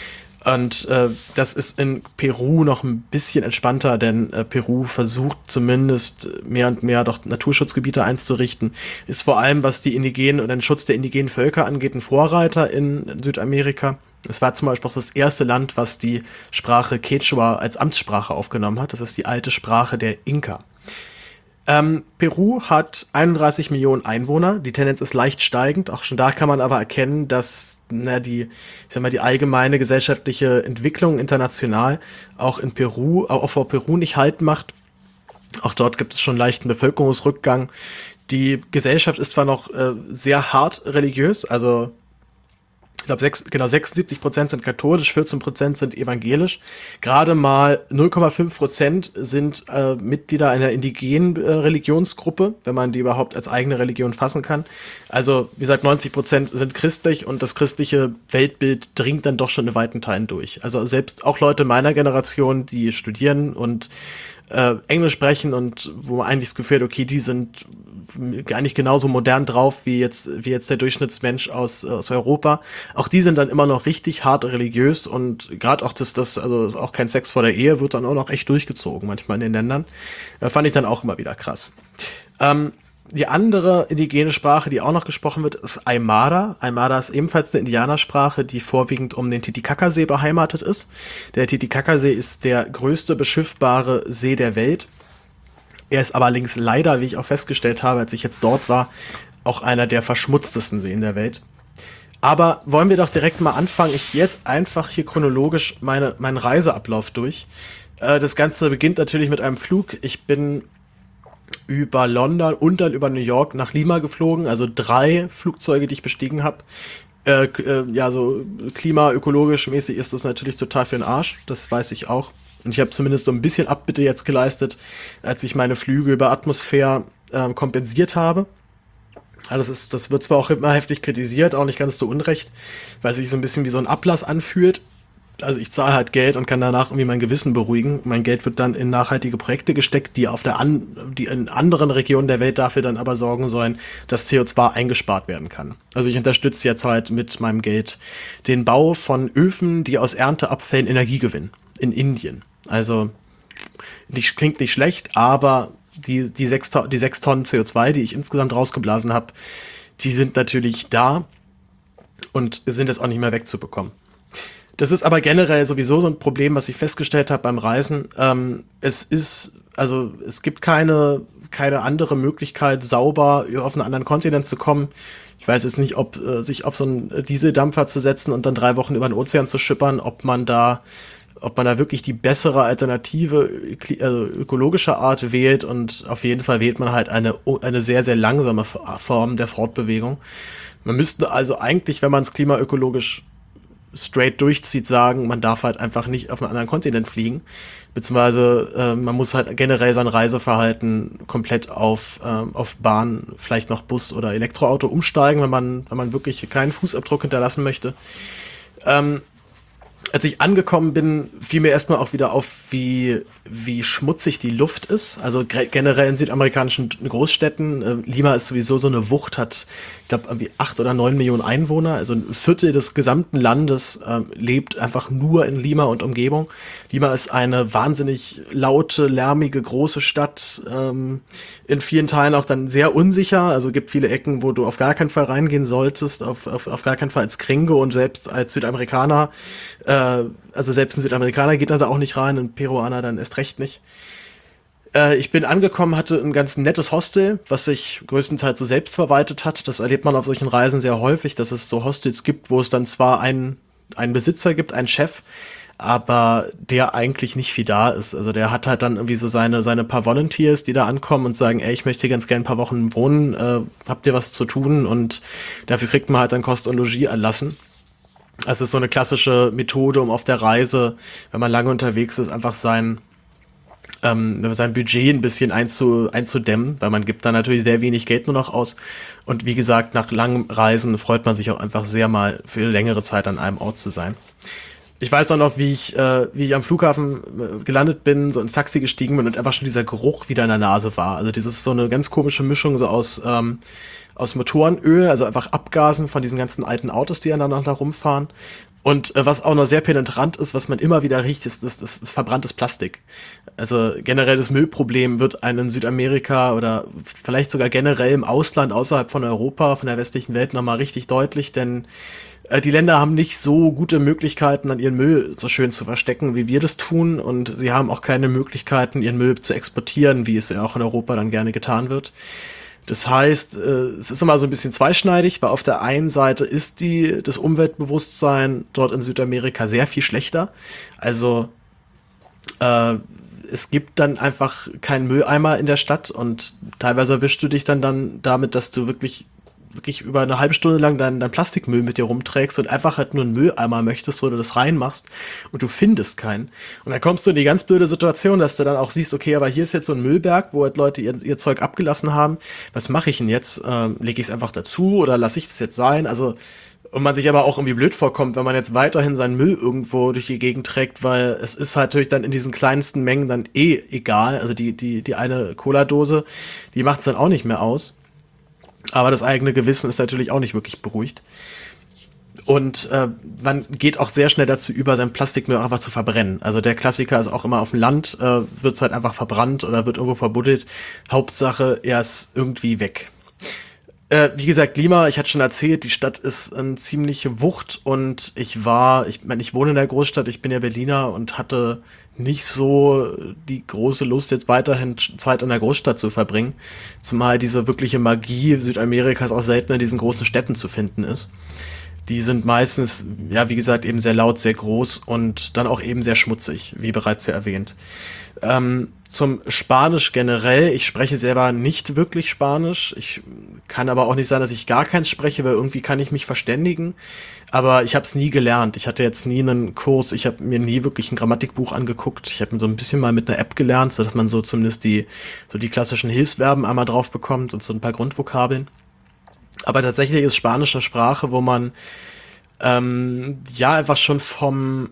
Und äh, das ist in Peru noch ein bisschen entspannter, denn äh, Peru versucht zumindest mehr und mehr doch Naturschutzgebiete einzurichten. Ist vor allem, was die indigenen oder den Schutz der indigenen Völker angeht, ein Vorreiter in Südamerika. Es war zum Beispiel auch das erste Land, was die Sprache Quechua als Amtssprache aufgenommen hat. Das ist die alte Sprache der Inka. Ähm, Peru hat einunddreißig Millionen Einwohner. Die Tendenz ist leicht steigend. Auch schon da kann man aber erkennen, dass na, die, ich sag mal, die allgemeine gesellschaftliche Entwicklung international auch in Peru, auch vor Peru nicht Halt macht. Auch dort gibt es schon leichten Bevölkerungsrückgang. Die Gesellschaft ist zwar noch äh, sehr hart religiös, also ich glaube, sechs, genau sechsundsiebzig Prozent sind katholisch, vierzehn Prozent sind evangelisch. Gerade mal null Komma fünf Prozent sind äh, Mitglieder einer indigenen äh, Religionsgruppe, wenn man die überhaupt als eigene Religion fassen kann. Also, wie gesagt, neunzig Prozent sind christlich und das christliche Weltbild dringt dann doch schon in weiten Teilen durch. Also selbst auch Leute meiner Generation, die studieren und äh, Englisch sprechen und wo man eigentlich das Gefühl hat, okay, die sind eigentlich genauso modern drauf wie jetzt, wie jetzt der Durchschnittsmensch aus, aus Europa. Auch die sind dann immer noch richtig hart religiös und gerade auch das, das, also auch kein Sex vor der Ehe wird dann auch noch echt durchgezogen, manchmal in den Ländern. Äh, fand ich dann auch immer wieder krass. Ähm, die andere indigene Sprache, die auch noch gesprochen wird, ist Aymara. Aymara ist ebenfalls eine Indianersprache, die vorwiegend um den Titicacasee beheimatet ist. Der Titicacasee ist der größte beschiffbare See der Welt. Er ist aber allerdings leider, wie ich auch festgestellt habe, als ich jetzt dort war, auch einer der verschmutztesten Seen der Welt. Aber wollen wir doch direkt mal anfangen. Ich gehe jetzt einfach hier chronologisch meine, meinen Reiseablauf durch. Äh, das Ganze beginnt natürlich mit einem Flug. Ich bin über London und dann über New York nach Lima geflogen. Also drei Flugzeuge, die ich bestiegen habe. Äh, äh, ja, so klimaökologisch mäßig ist das natürlich total für den Arsch. Das weiß ich auch. Und ich habe zumindest so ein bisschen Abbitte jetzt geleistet, als ich meine Flüge über Atmosphäre äh, kompensiert habe. Ja, das ist, das wird zwar auch immer heftig kritisiert, auch nicht ganz so unrecht, weil es sich so ein bisschen wie so ein Ablass anfühlt. Also ich zahle halt Geld und kann danach irgendwie mein Gewissen beruhigen. Mein Geld wird dann in nachhaltige Projekte gesteckt, die auf der an, die in anderen Regionen der Welt dafür dann aber sorgen sollen, dass C O zwei eingespart werden kann. Also ich unterstütze jetzt halt mit meinem Geld den Bau von Öfen, die aus Ernteabfällen Energie gewinnen. In Indien. Also nicht, klingt nicht schlecht, aber die, die, sechs, die sechs Tonnen C O zwei, die ich insgesamt rausgeblasen habe, die sind natürlich da und sind jetzt auch nicht mehr wegzubekommen. Das ist aber generell sowieso so ein Problem, was ich festgestellt habe beim Reisen. Ähm, es ist, also es gibt keine keine andere Möglichkeit, sauber auf einen anderen Kontinent zu kommen. Ich weiß jetzt nicht, ob äh, sich auf so einen Dieseldampfer zu setzen und dann drei Wochen über den Ozean zu schippern, ob man da ob man da wirklich die bessere Alternative äh, ökologischer Art wählt, und auf jeden Fall wählt man halt eine, eine sehr, sehr langsame Form der Fortbewegung. Man müsste also eigentlich, wenn man es klimaökologisch straight durchzieht, sagen, man darf halt einfach nicht auf einen anderen Kontinent fliegen, beziehungsweise äh, man muss halt generell sein Reiseverhalten komplett auf, äh, auf Bahn, vielleicht noch Bus oder Elektroauto umsteigen, wenn man, wenn man wirklich keinen Fußabdruck hinterlassen möchte. Ähm, Als ich angekommen bin, fiel mir erstmal auch wieder auf, wie, wie schmutzig die Luft ist. Also generell in südamerikanischen Großstädten. Äh, Lima ist sowieso so eine Wucht, hat, ich glaube, irgendwie acht oder neun Millionen Einwohner. Also ein Viertel des gesamten Landes äh, lebt einfach nur in Lima und Umgebung. Lima ist eine wahnsinnig laute, lärmige, große Stadt. Ähm, in vielen Teilen auch dann sehr unsicher. Also gibt viele Ecken, wo du auf gar keinen Fall reingehen solltest. Auf, auf, auf gar keinen Fall als Gringo und selbst als Südamerikaner. Äh, Also selbst ein Südamerikaner geht dann da auch nicht rein, ein Peruaner dann erst recht nicht. Äh, ich bin angekommen, hatte ein ganz nettes Hostel, was sich größtenteils so selbst verwaltet hat. Das erlebt man auf solchen Reisen sehr häufig, dass es so Hostels gibt, wo es dann zwar einen, einen Besitzer gibt, einen Chef, aber der eigentlich nicht viel da ist. Also der hat halt dann irgendwie so seine, seine paar Volunteers, die da ankommen und sagen, ey, ich möchte hier ganz gerne ein paar Wochen wohnen, äh, habt ihr was zu tun? Und dafür kriegt man halt dann Kost und Logis erlassen. Also es ist so eine klassische Methode, um auf der Reise, wenn man lange unterwegs ist, einfach sein, ähm, sein Budget ein bisschen einzu, einzudämmen, weil man gibt da natürlich sehr wenig Geld nur noch aus. Und wie gesagt, nach langen Reisen freut man sich auch einfach sehr, mal für längere Zeit an einem Ort zu sein. Ich weiß auch noch, wie ich, äh, wie ich am Flughafen äh, gelandet bin, so ins Taxi gestiegen bin und einfach schon dieser Geruch wieder in der Nase war. Also das ist so eine ganz komische Mischung so aus, ähm, aus Motorenöl, also einfach Abgasen von diesen ganzen alten Autos, die aneinander rumfahren. Und äh, was auch noch sehr penetrant ist, was man immer wieder riecht, ist, ist, ist verbranntes Plastik. Also generell das Müllproblem wird einem in Südamerika oder vielleicht sogar generell im Ausland außerhalb von Europa, von der westlichen Welt nochmal richtig deutlich, denn die Länder haben nicht so gute Möglichkeiten, an ihren Müll so schön zu verstecken, wie wir das tun. Und sie haben auch keine Möglichkeiten, ihren Müll zu exportieren, wie es ja auch in Europa dann gerne getan wird. Das heißt, es ist immer so ein bisschen zweischneidig, weil auf der einen Seite ist die, das Umweltbewusstsein dort in Südamerika sehr viel schlechter. Also äh, es gibt dann einfach keinen Mülleimer in der Stadt und teilweise erwischst du dich dann, dann damit, dass du wirklich wirklich über eine halbe Stunde lang dein, dein Plastikmüll mit dir rumträgst und einfach halt nur einen Mülleimer möchtest, wo du das reinmachst und du findest keinen. Und dann kommst du in die ganz blöde Situation, dass du dann auch siehst, okay, aber hier ist jetzt so ein Müllberg, wo halt Leute ihr, ihr Zeug abgelassen haben. Was mache ich denn jetzt? Ähm, lege ich es einfach dazu oder lasse ich das jetzt sein? Also, und man sich aber auch irgendwie blöd vorkommt, wenn man jetzt weiterhin seinen Müll irgendwo durch die Gegend trägt, weil es ist halt natürlich dann in diesen kleinsten Mengen dann eh egal. Also die, die, die eine Cola-Dose, die macht es dann auch nicht mehr aus. Aber das eigene Gewissen ist natürlich auch nicht wirklich beruhigt. Und äh, man geht auch sehr schnell dazu über, sein Plastikmüll einfach zu verbrennen. Also der Klassiker ist auch immer auf dem Land, äh, wird es halt einfach verbrannt oder wird irgendwo verbuddelt. Hauptsache, er ist irgendwie weg. Äh, wie gesagt, Lima, ich hatte schon erzählt, die Stadt ist eine ziemliche Wucht und ich war, ich meine, ich wohne in der Großstadt, ich bin ja Berliner und hatte nicht so die große Lust, jetzt weiterhin Zeit in der Großstadt zu verbringen. Zumal diese wirkliche Magie Südamerikas auch selten in diesen großen Städten zu finden ist. Die sind meistens, ja, wie gesagt, eben sehr laut, sehr groß und dann auch eben sehr schmutzig, wie bereits ja erwähnt. Ähm, zum Spanisch generell, ich spreche selber nicht wirklich Spanisch. Ich kann aber auch nicht sagen, dass ich gar keins spreche, weil irgendwie kann ich mich verständigen. Aber ich habe es nie gelernt. Ich hatte jetzt nie einen Kurs, ich habe mir nie wirklich ein Grammatikbuch angeguckt. Ich habe so ein bisschen mal mit einer App gelernt, sodass man so zumindest die, so die klassischen Hilfsverben einmal drauf bekommt und so ein paar Grundvokabeln. Aber tatsächlich ist Spanisch eine Sprache, wo man ähm, ja einfach schon vom,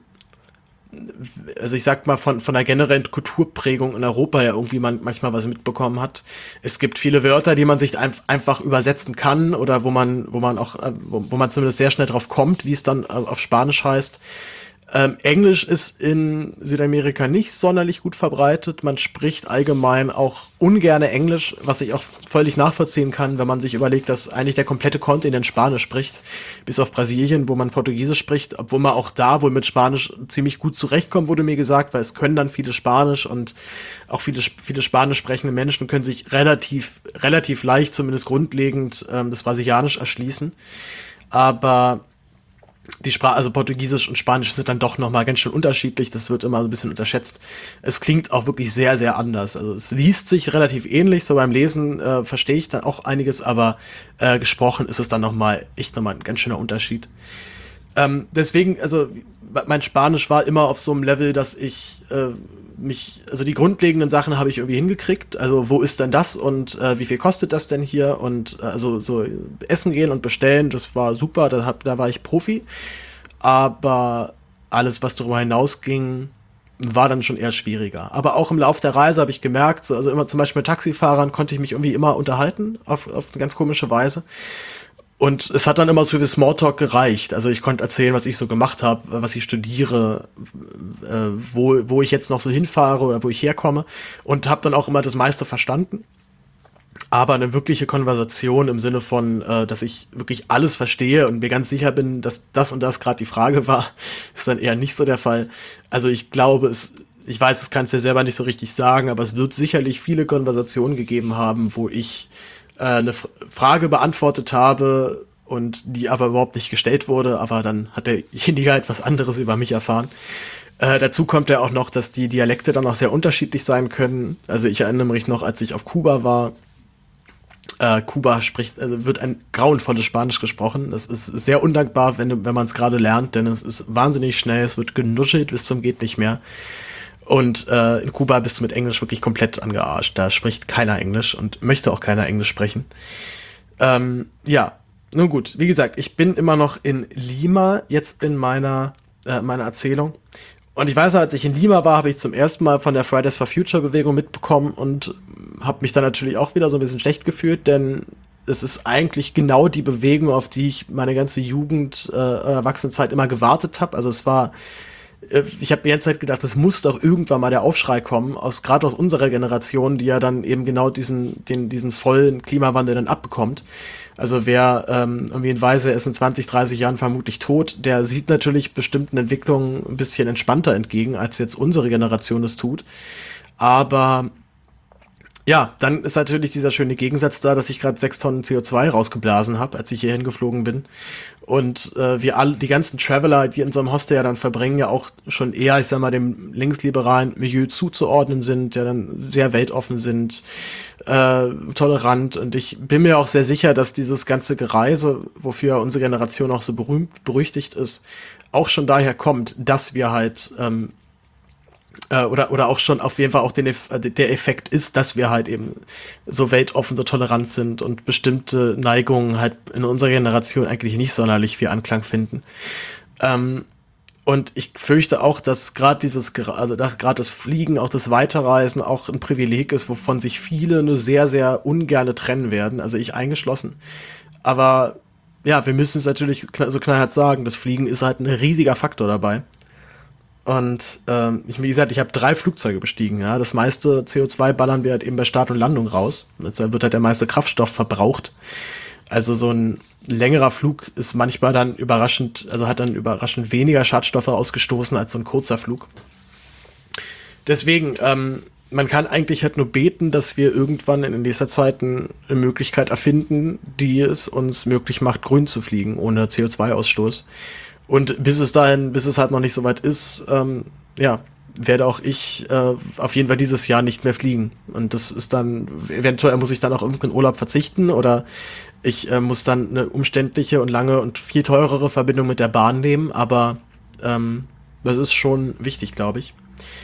also ich sag mal, von, von der generellen Kulturprägung in Europa ja irgendwie man manchmal was mitbekommen hat. Es gibt viele Wörter, die man sich ein, einfach übersetzen kann oder wo man, wo man auch, wo, wo man zumindest sehr schnell drauf kommt, wie es dann auf Spanisch heißt. Ähm, Englisch ist in Südamerika nicht sonderlich gut verbreitet. Man spricht allgemein auch ungerne Englisch, was ich auch völlig nachvollziehen kann, wenn man sich überlegt, dass eigentlich der komplette Kontinent Spanisch spricht, bis auf Brasilien, wo man Portugiesisch spricht, obwohl man auch da wohl mit Spanisch ziemlich gut zurechtkommt, wurde mir gesagt, weil es können dann viele Spanisch und auch viele, viele Spanisch sprechende Menschen können sich relativ, relativ leicht, zumindest grundlegend, ähm, das Brasilianisch erschließen. Aber die Sprache, also Portugiesisch und Spanisch sind dann doch nochmal ganz schön unterschiedlich. Das wird immer so ein bisschen unterschätzt. Es klingt auch wirklich sehr, sehr anders. Also es liest sich relativ ähnlich. So beim Lesen äh, verstehe ich dann auch einiges, aber äh, gesprochen ist es dann nochmal echt nochmal ein ganz schöner Unterschied. Ähm, deswegen, also mein Spanisch war immer auf so einem Level, dass ich äh, mich, also die grundlegenden Sachen habe ich irgendwie hingekriegt. Also wo ist denn das und äh, wie viel kostet das denn hier? Und äh, also so essen gehen und bestellen, das war super, da, hab, da war ich Profi. Aber alles, was darüber hinausging, war dann schon eher schwieriger. Aber auch im Lauf der Reise habe ich gemerkt, so, also immer zum Beispiel mit Taxifahrern konnte ich mich irgendwie immer unterhalten, auf, auf eine ganz komische Weise. Und es hat dann immer so für Smalltalk gereicht. Also ich konnte erzählen, was ich so gemacht habe, was ich studiere, äh, wo, wo ich jetzt noch so hinfahre oder wo ich herkomme. Und habe dann auch immer das meiste verstanden. Aber eine wirkliche Konversation im Sinne von, äh, dass ich wirklich alles verstehe und mir ganz sicher bin, dass das und das gerade die Frage war, ist dann eher nicht so der Fall. Also ich glaube, es, ich weiß, es kannst du dir selber nicht so richtig sagen, aber es wird sicherlich viele Konversationen gegeben haben, wo ich eine Frage beantwortet habe und die aber überhaupt nicht gestellt wurde, aber dann hat derjenige halt was anderes über mich erfahren. Äh, dazu kommt ja auch noch, dass die Dialekte dann auch sehr unterschiedlich sein können. Also ich erinnere mich noch, als ich auf Kuba war, äh, Kuba spricht, also wird ein grauenvolles Spanisch gesprochen. Das ist sehr undankbar, wenn, wenn man es gerade lernt, denn es ist wahnsinnig schnell, es wird genuschelt bis zum geht nicht mehr. Und äh, in Kuba bist du mit Englisch wirklich komplett angearscht. Da spricht keiner Englisch und möchte auch keiner Englisch sprechen. Ähm, ja, nun gut. Wie gesagt, ich bin immer noch in Lima jetzt in meiner, äh, meiner Erzählung. Und ich weiß, als ich in Lima war, habe ich zum ersten Mal von der Fridays for Future Bewegung mitbekommen und habe mich dann natürlich auch wieder so ein bisschen schlecht gefühlt, denn es ist eigentlich genau die Bewegung, auf die ich meine ganze Jugend, äh, Erwachsenenzeit immer gewartet habe. Also es war ich habe mir jetzt halt gedacht, es muss doch irgendwann mal der Aufschrei kommen, aus gerade aus unserer Generation, die ja dann eben genau diesen den diesen vollen Klimawandel dann abbekommt. Also wer ähm, irgendwie in Weise ist in zwanzig, dreißig Jahren vermutlich tot, der sieht natürlich bestimmten Entwicklungen ein bisschen entspannter entgegen, als jetzt unsere Generation es tut. Aber ja, dann ist natürlich dieser schöne Gegensatz da, dass ich gerade sechs Tonnen C O zwei rausgeblasen habe, als ich hierhin geflogen bin. Und äh, wir alle, die ganzen Traveler, die in so einem Hostel ja dann verbringen, ja auch schon eher, ich sag mal, dem linksliberalen Milieu zuzuordnen sind, ja dann sehr weltoffen sind, äh, tolerant. Und ich bin mir auch sehr sicher, dass dieses ganze Gereise, wofür unsere Generation auch so berühmt, berüchtigt ist, auch schon daher kommt, dass wir halt ähm, Oder, oder auch schon auf jeden Fall auch den, der Effekt ist, dass wir halt eben so weltoffen, so tolerant sind und bestimmte Neigungen halt in unserer Generation eigentlich nicht sonderlich viel Anklang finden. Ähm, und ich fürchte auch, dass gerade dieses, also gerade das Fliegen, auch das Weiterreisen auch ein Privileg ist, wovon sich viele nur sehr, sehr ungerne trennen werden, also ich eingeschlossen. Aber ja, wir müssen es natürlich so knallhart sagen, das Fliegen ist halt ein riesiger Faktor dabei. Und ähm, ich, wie gesagt, ich habe drei Flugzeuge bestiegen. Ja, das meiste C O zwei ballern wir halt eben bei Start und Landung raus. Da wird halt der meiste Kraftstoff verbraucht. Also so ein längerer Flug ist manchmal dann überraschend, also hat dann überraschend weniger Schadstoffe ausgestoßen als so ein kurzer Flug. Deswegen, ähm, man kann eigentlich halt nur beten, dass wir irgendwann in nächster Zeit eine Möglichkeit erfinden, die es uns möglich macht, grün zu fliegen, ohne C O zwei Ausstoß. Und bis es dahin, bis es halt noch nicht so weit ist, ähm, ja, werde auch ich äh, auf jeden Fall dieses Jahr nicht mehr fliegen. Und das ist dann, eventuell muss ich dann auch irgendeinen Urlaub verzichten oder ich äh, muss dann eine umständliche und lange und viel teurere Verbindung mit der Bahn nehmen. Aber ähm, das ist schon wichtig, glaube ich.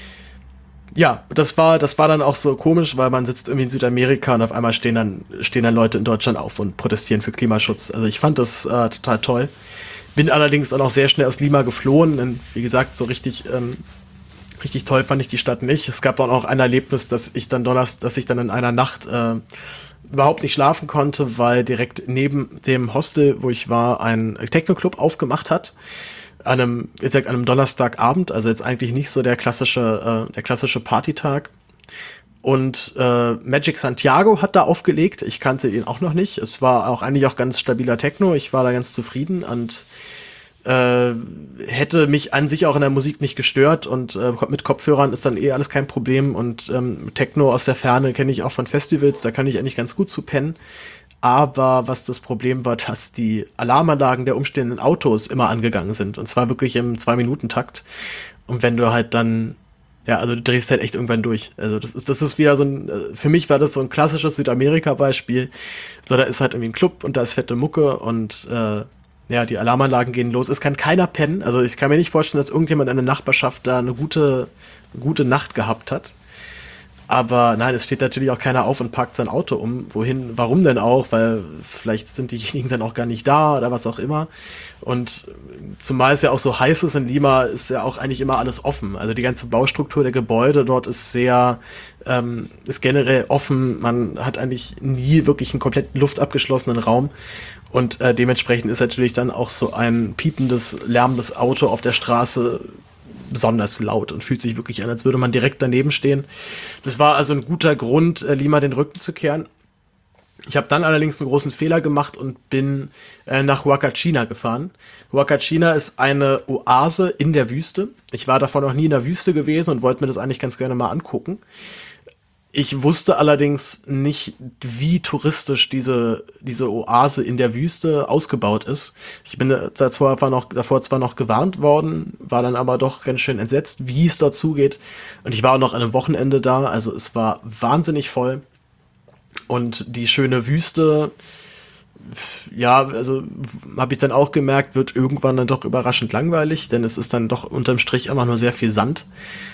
Ja, das war, das war dann auch so komisch, weil man sitzt irgendwie in Südamerika und auf einmal stehen dann, stehen dann Leute in Deutschland auf und protestieren für Klimaschutz. Also ich fand das äh, total toll. Bin allerdings dann auch sehr schnell aus Lima geflohen. Und wie gesagt, so richtig, ähm, richtig toll fand ich die Stadt nicht. Es gab dann auch ein Erlebnis, dass ich dann Donnerstag, dass ich dann in einer Nacht äh, überhaupt nicht schlafen konnte, weil direkt neben dem Hostel, wo ich war, ein Techno-Club aufgemacht hat. an einem, wie gesagt, an einem Donnerstagabend, also jetzt eigentlich nicht so der klassische, äh, der klassische Partytag. Und äh, Magic Santiago hat da aufgelegt. Ich kannte ihn auch noch nicht. Es war auch eigentlich auch ganz stabiler Techno. Ich war da ganz zufrieden und äh, hätte mich an sich auch in der Musik nicht gestört. Und äh, mit Kopfhörern ist dann eh alles kein Problem. Und ähm, Techno aus der Ferne kenne ich auch von Festivals. Da kann ich eigentlich ganz gut zu pennen. Aber was das Problem war, dass die Alarmanlagen der umstehenden Autos immer angegangen sind. Und zwar wirklich im Zwei-Minuten-Takt. Und wenn du halt dann ja, also du drehst halt echt irgendwann durch. Also das ist, das ist wieder so ein, für mich war das so ein klassisches Südamerika-Beispiel. So, da ist halt irgendwie ein Club und da ist fette Mucke und äh, ja, die Alarmanlagen gehen los. Es kann keiner pennen. Also ich kann mir nicht vorstellen, dass irgendjemand in der Nachbarschaft da eine gute, eine gute Nacht gehabt hat. Aber nein, es steht natürlich auch keiner auf und parkt sein Auto um. Wohin, warum denn auch? Weil vielleicht sind diejenigen dann auch gar nicht da oder was auch immer. Und zumal es ja auch so heiß ist in Lima, ist ja auch eigentlich immer alles offen. Also die ganze Baustruktur der Gebäude dort ist sehr, ähm, ist generell offen. Man hat eigentlich nie wirklich einen komplett luftabgeschlossenen Raum. Und äh, dementsprechend ist natürlich dann auch so ein piependes, lärmendes Auto auf der Straße besonders laut und fühlt sich wirklich an, als würde man direkt daneben stehen. Das war also ein guter Grund, äh, Lima den Rücken zu kehren. Ich habe dann allerdings einen großen Fehler gemacht und bin äh, nach Huacachina gefahren. Huacachina ist eine Oase in der Wüste. Ich war davor noch nie in der Wüste gewesen und wollte mir das eigentlich ganz gerne mal angucken. Ich wusste allerdings nicht, wie touristisch diese, diese Oase in der Wüste ausgebaut ist. Ich bin davor, war noch, davor zwar noch gewarnt worden, war dann aber doch ganz schön entsetzt, wie es dort zugeht. Und ich war auch noch an einem Wochenende da, also es war wahnsinnig voll. Und die schöne Wüste, ja, also habe ich dann auch gemerkt, wird irgendwann dann doch überraschend langweilig, denn es ist dann doch unterm Strich immer nur sehr viel Sand.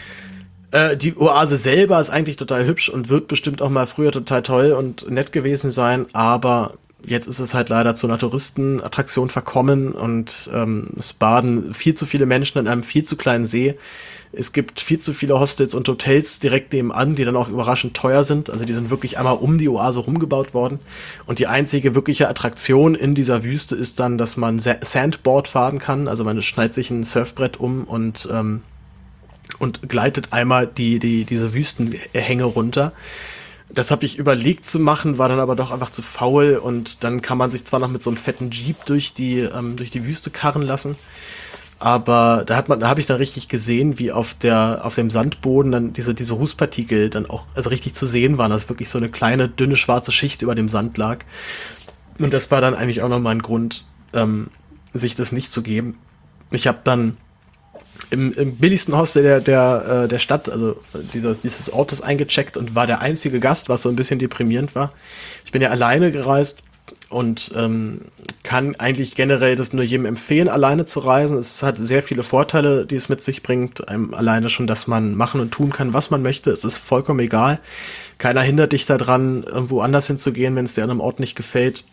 Die Oase selber ist eigentlich total hübsch und wird bestimmt auch mal früher total toll und nett gewesen sein, aber jetzt ist es halt leider zu einer Touristenattraktion verkommen und ähm, es baden viel zu viele Menschen in einem viel zu kleinen See. Es gibt viel zu viele Hostels und Hotels direkt nebenan, die dann auch überraschend teuer sind. Also die sind wirklich einmal um die Oase rumgebaut worden. Und die einzige wirkliche Attraktion in dieser Wüste ist dann, dass man Sandboard fahren kann. Also man schnallt sich ein Surfbrett um und ähm, und gleitet einmal die, die, diese Wüstenhänge runter. Das habe ich überlegt zu machen, war dann aber doch einfach zu faul und dann kann man sich zwar noch mit so einem fetten Jeep durch die, ähm, durch die Wüste karren lassen, aber da hat man, da habe ich dann richtig gesehen, wie auf der, auf dem Sandboden dann diese, diese Rußpartikel dann auch, also richtig zu sehen waren, dass wirklich so eine kleine, dünne, schwarze Schicht über dem Sand lag. Und das war dann eigentlich auch nochmal ein Grund, ähm, sich das nicht zu geben. Ich habe dann Im, im billigsten Hostel der, der, der Stadt, also dieses, dieses Ortes eingecheckt und war der einzige Gast, was so ein bisschen deprimierend war. Ich bin ja alleine gereist und ähm, kann eigentlich generell das nur jedem empfehlen, alleine zu reisen. Es hat sehr viele Vorteile, die es mit sich bringt. Einem alleine schon, dass man machen und tun kann, was man möchte. Es ist vollkommen egal. Keiner hindert dich daran, irgendwo anders hinzugehen, wenn es dir an einem Ort nicht gefällt.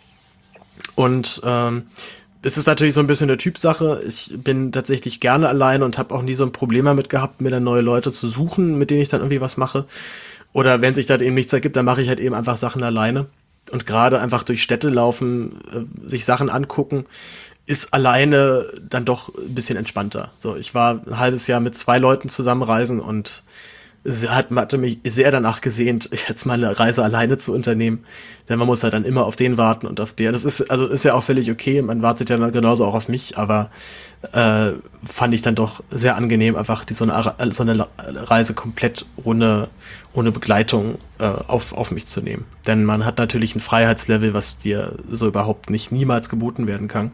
Und ähm, es ist natürlich so ein bisschen eine Typsache. Ich bin tatsächlich gerne alleine und habe auch nie so ein Problem damit gehabt, mir dann neue Leute zu suchen, mit denen ich dann irgendwie was mache. Oder wenn sich da eben nichts ergibt, dann mache ich halt eben einfach Sachen alleine. Und gerade einfach durch Städte laufen, äh, sich Sachen angucken, ist alleine dann doch ein bisschen entspannter. So, ich war ein halbes Jahr mit zwei Leuten zusammenreisen und sie hat, hatte mich sehr danach gesehnt, jetzt mal eine Reise alleine zu unternehmen. Denn man muss halt dann immer auf den warten und auf der. Das ist, also ist ja auch völlig okay. Man wartet ja dann genauso auch auf mich, aber äh, fand ich dann doch sehr angenehm, einfach die, so, eine, so eine Reise komplett ohne, ohne Begleitung äh, auf, auf mich zu nehmen. Denn man hat natürlich ein Freiheitslevel, was dir so überhaupt nicht niemals geboten werden kann.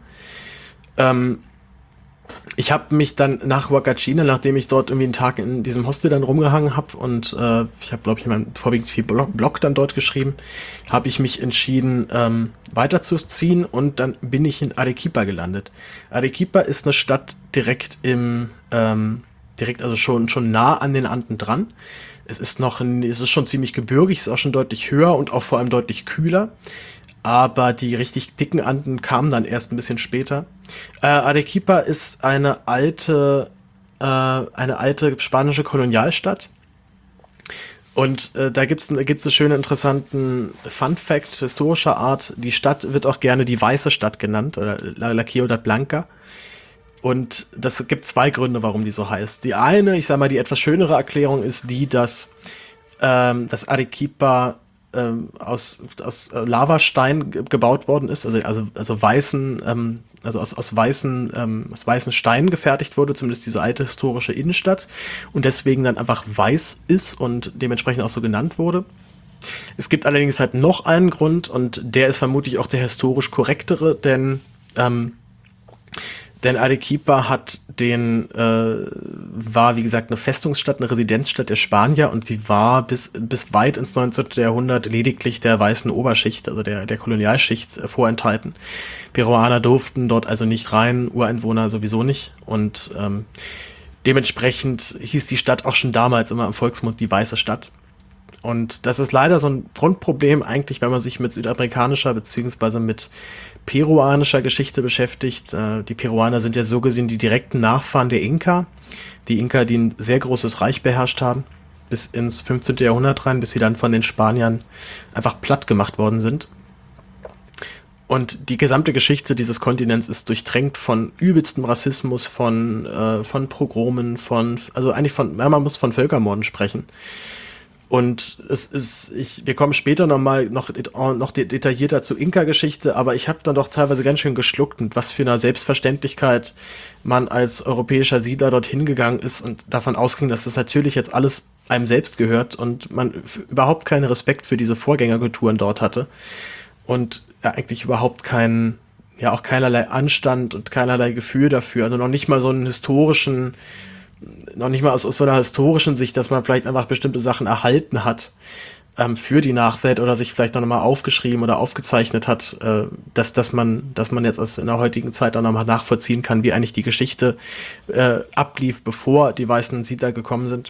Ähm, Ich habe mich dann nach Huacachina, nachdem ich dort irgendwie einen Tag in diesem Hostel dann rumgehangen habe und äh, ich habe, glaube ich, mein vorwiegend viel Blog, Blog dann dort geschrieben, habe ich mich entschieden, ähm, weiterzuziehen und dann bin ich in Arequipa gelandet. Arequipa ist eine Stadt direkt im, ähm, direkt also schon, schon nah an den Anden dran. Es ist noch, ein, es ist schon ziemlich gebirgig, ist auch schon deutlich höher und auch vor allem deutlich kühler. Aber die richtig dicken Anden kamen dann erst ein bisschen später. Äh, Arequipa ist eine alte, äh, eine alte spanische Kolonialstadt. Und äh, da gibt's, gibt's einen schönen, interessanten Fun-Fact historischer Art. Die Stadt wird auch gerne die weiße Stadt genannt, oder La, La Ciudad Blanca. Und das gibt zwei Gründe, warum die so heißt. Die eine, ich sag mal, die etwas schönere Erklärung ist die, dass ähm, das Arequipa ähm, aus, aus Lavastein ge- gebaut worden ist, also, also, also weißen, ähm, also aus, aus weißen, ähm, aus weißen Steinen gefertigt wurde, zumindest diese alte historische Innenstadt, und deswegen dann einfach weiß ist und dementsprechend auch so genannt wurde. Es gibt allerdings halt noch einen Grund, und der ist vermutlich auch der historisch korrektere, denn ähm, denn Arequipa hat den, äh, war wie gesagt eine Festungsstadt, eine Residenzstadt der Spanier, und sie war bis, bis weit ins neunzehnten. Jahrhundert lediglich der weißen Oberschicht, also der, der Kolonialschicht, äh, vorenthalten. Peruaner durften dort also nicht rein, Ureinwohner sowieso nicht, und ähm, dementsprechend hieß die Stadt auch schon damals immer im Volksmund die weiße Stadt. Und das ist leider so ein Grundproblem eigentlich, wenn man sich mit südamerikanischer beziehungsweise mit peruanischer Geschichte beschäftigt. Äh, die Peruaner sind ja so gesehen die direkten Nachfahren der Inka. Die Inka, die ein sehr großes Reich beherrscht haben, bis ins fünfzehnten. Jahrhundert rein, bis sie dann von den Spaniern einfach platt gemacht worden sind. Und die gesamte Geschichte dieses Kontinents ist durchtränkt von übelstem Rassismus, von, äh, von Pogromen, von, also eigentlich von, ja, man muss von Völkermorden sprechen. Und es ist, ich, wir kommen später noch mal noch, noch detaillierter zur Inka-Geschichte, aber ich habe dann doch teilweise ganz schön geschluckt, und was für eine Selbstverständlichkeit man als europäischer Siedler dorthin gegangen ist und davon ausging, dass das natürlich jetzt alles einem selbst gehört und man f- überhaupt keinen Respekt für diese Vorgängerkulturen dort hatte und ja, eigentlich überhaupt keinen, ja auch keinerlei Anstand und keinerlei Gefühl dafür, also noch nicht mal so einen historischen noch nicht mal aus, aus so einer historischen Sicht, dass man vielleicht einfach bestimmte Sachen erhalten hat ähm, für die Nachwelt oder sich vielleicht noch mal aufgeschrieben oder aufgezeichnet hat, äh, dass, dass man, dass man jetzt aus in der heutigen Zeit auch noch mal nachvollziehen kann, wie eigentlich die Geschichte äh, ablief, bevor die weißen Siedler gekommen sind.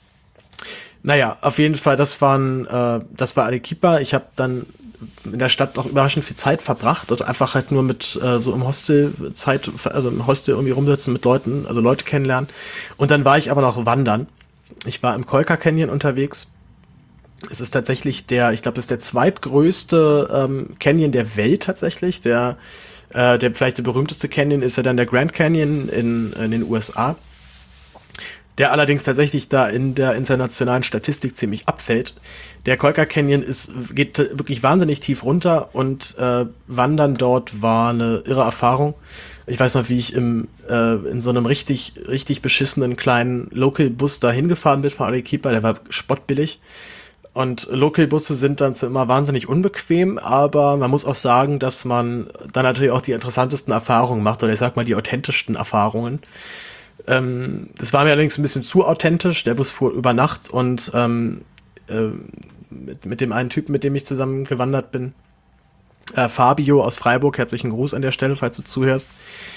Naja, auf jeden Fall, das waren, äh, das war Arequipa. Ich habe dann in der Stadt noch überraschend viel Zeit verbracht und einfach halt nur mit äh, so im Hostel Zeit, also im Hostel irgendwie rumsitzen mit Leuten, also Leute kennenlernen. Und dann war ich aber noch wandern. Ich war im Colca Canyon unterwegs. Es ist tatsächlich der, ich glaube, das ist der zweitgrößte ähm, Canyon der Welt tatsächlich. Der, äh, der vielleicht der berühmteste Canyon ist ja dann der Grand Canyon in, in den U S A. Der allerdings tatsächlich da in der internationalen Statistik ziemlich abfällt. Der Colca Canyon ist, geht wirklich wahnsinnig tief runter, und äh, Wandern dort war eine irre Erfahrung. Ich weiß noch, wie ich im, äh, in so einem richtig, richtig beschissenen kleinen Local-Bus da hingefahren bin von Arequipa, der war spottbillig. Und Local-Busse sind dann zwar immer wahnsinnig unbequem, aber man muss auch sagen, dass man dann natürlich auch die interessantesten Erfahrungen macht, oder ich sag mal die authentischsten Erfahrungen. Ähm, das war mir allerdings ein bisschen zu authentisch. Der Bus fuhr über Nacht, und ähm, äh, mit, mit dem einen Typen, mit dem ich zusammen gewandert bin, äh, Fabio aus Freiburg, herzlichen Gruß an der Stelle, falls du zuhörst.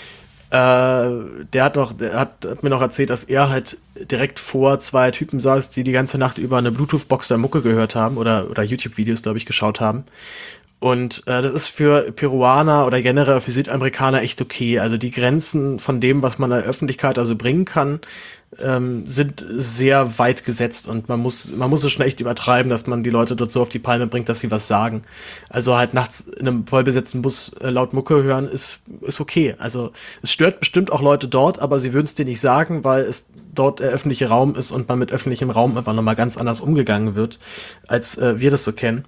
Äh, der hat noch, der hat, hat mir noch erzählt, dass er halt direkt vor zwei Typen saß, die die ganze Nacht über eine Bluetooth-Box der Mucke gehört haben oder, oder YouTube-Videos, glaube ich, geschaut haben. Und äh, das ist für Peruaner oder generell für Südamerikaner echt okay. Also die Grenzen von dem, was man in der Öffentlichkeit also bringen kann, ähm, sind sehr weit gesetzt, und man muss man muss es schon echt übertreiben, dass man die Leute dort so auf die Palme bringt, dass sie was sagen. Also halt nachts in einem vollbesetzten Bus äh, laut Mucke hören ist ist okay. Also es stört bestimmt auch Leute dort, aber sie würden es dir nicht sagen, weil es dort der öffentliche Raum ist und man mit öffentlichem Raum einfach nochmal ganz anders umgegangen wird, als äh, wir das so kennen.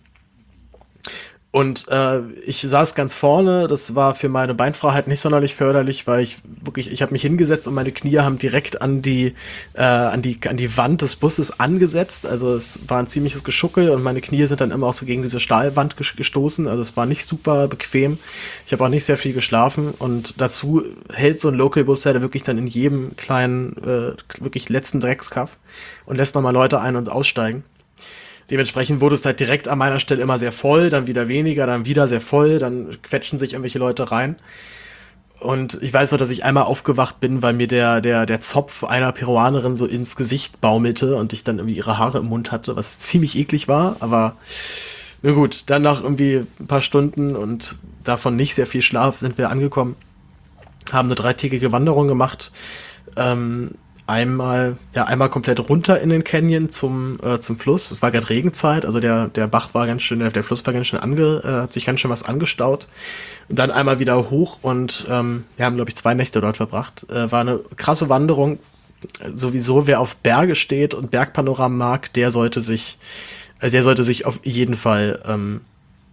Und äh, ich saß ganz vorne, das war für meine Beinfreiheit nicht sonderlich förderlich, weil ich wirklich, ich habe mich hingesetzt und meine Knie haben direkt an die, äh, an die, an die Wand des Busses angesetzt. Also es war ein ziemliches Geschuckel, und meine Knie sind dann immer auch so gegen diese Stahlwand ges- gestoßen. Also es war nicht super bequem. Ich habe auch nicht sehr viel geschlafen, und dazu hält so ein Local-Bus ja wirklich dann in jedem kleinen, äh, wirklich letzten Dreckskaff und lässt nochmal Leute ein- und aussteigen. Dementsprechend wurde es halt direkt an meiner Stelle immer sehr voll, dann wieder weniger, dann wieder sehr voll, dann quetschen sich irgendwelche Leute rein. Und ich weiß noch, dass ich einmal aufgewacht bin, weil mir der, der, der Zopf einer Peruanerin so ins Gesicht baumelte und ich dann irgendwie ihre Haare im Mund hatte, was ziemlich eklig war, aber na gut, dann nach irgendwie ein paar Stunden und davon nicht sehr viel Schlaf sind wir angekommen, haben eine dreitägige Wanderung gemacht, ähm, einmal, ja, einmal komplett runter in den Canyon zum, äh, zum Fluss. Es war gerade Regenzeit, also der, der Bach war ganz schön, der, der Fluss war ganz schön ange, äh, hat sich ganz schön was angestaut. Und dann einmal wieder hoch und ähm, wir haben, glaube ich, zwei Nächte dort verbracht. Äh, war eine krasse Wanderung. Sowieso, wer auf Berge steht und Bergpanoramen mag, der sollte sich, äh, der sollte sich auf jeden Fall, ähm,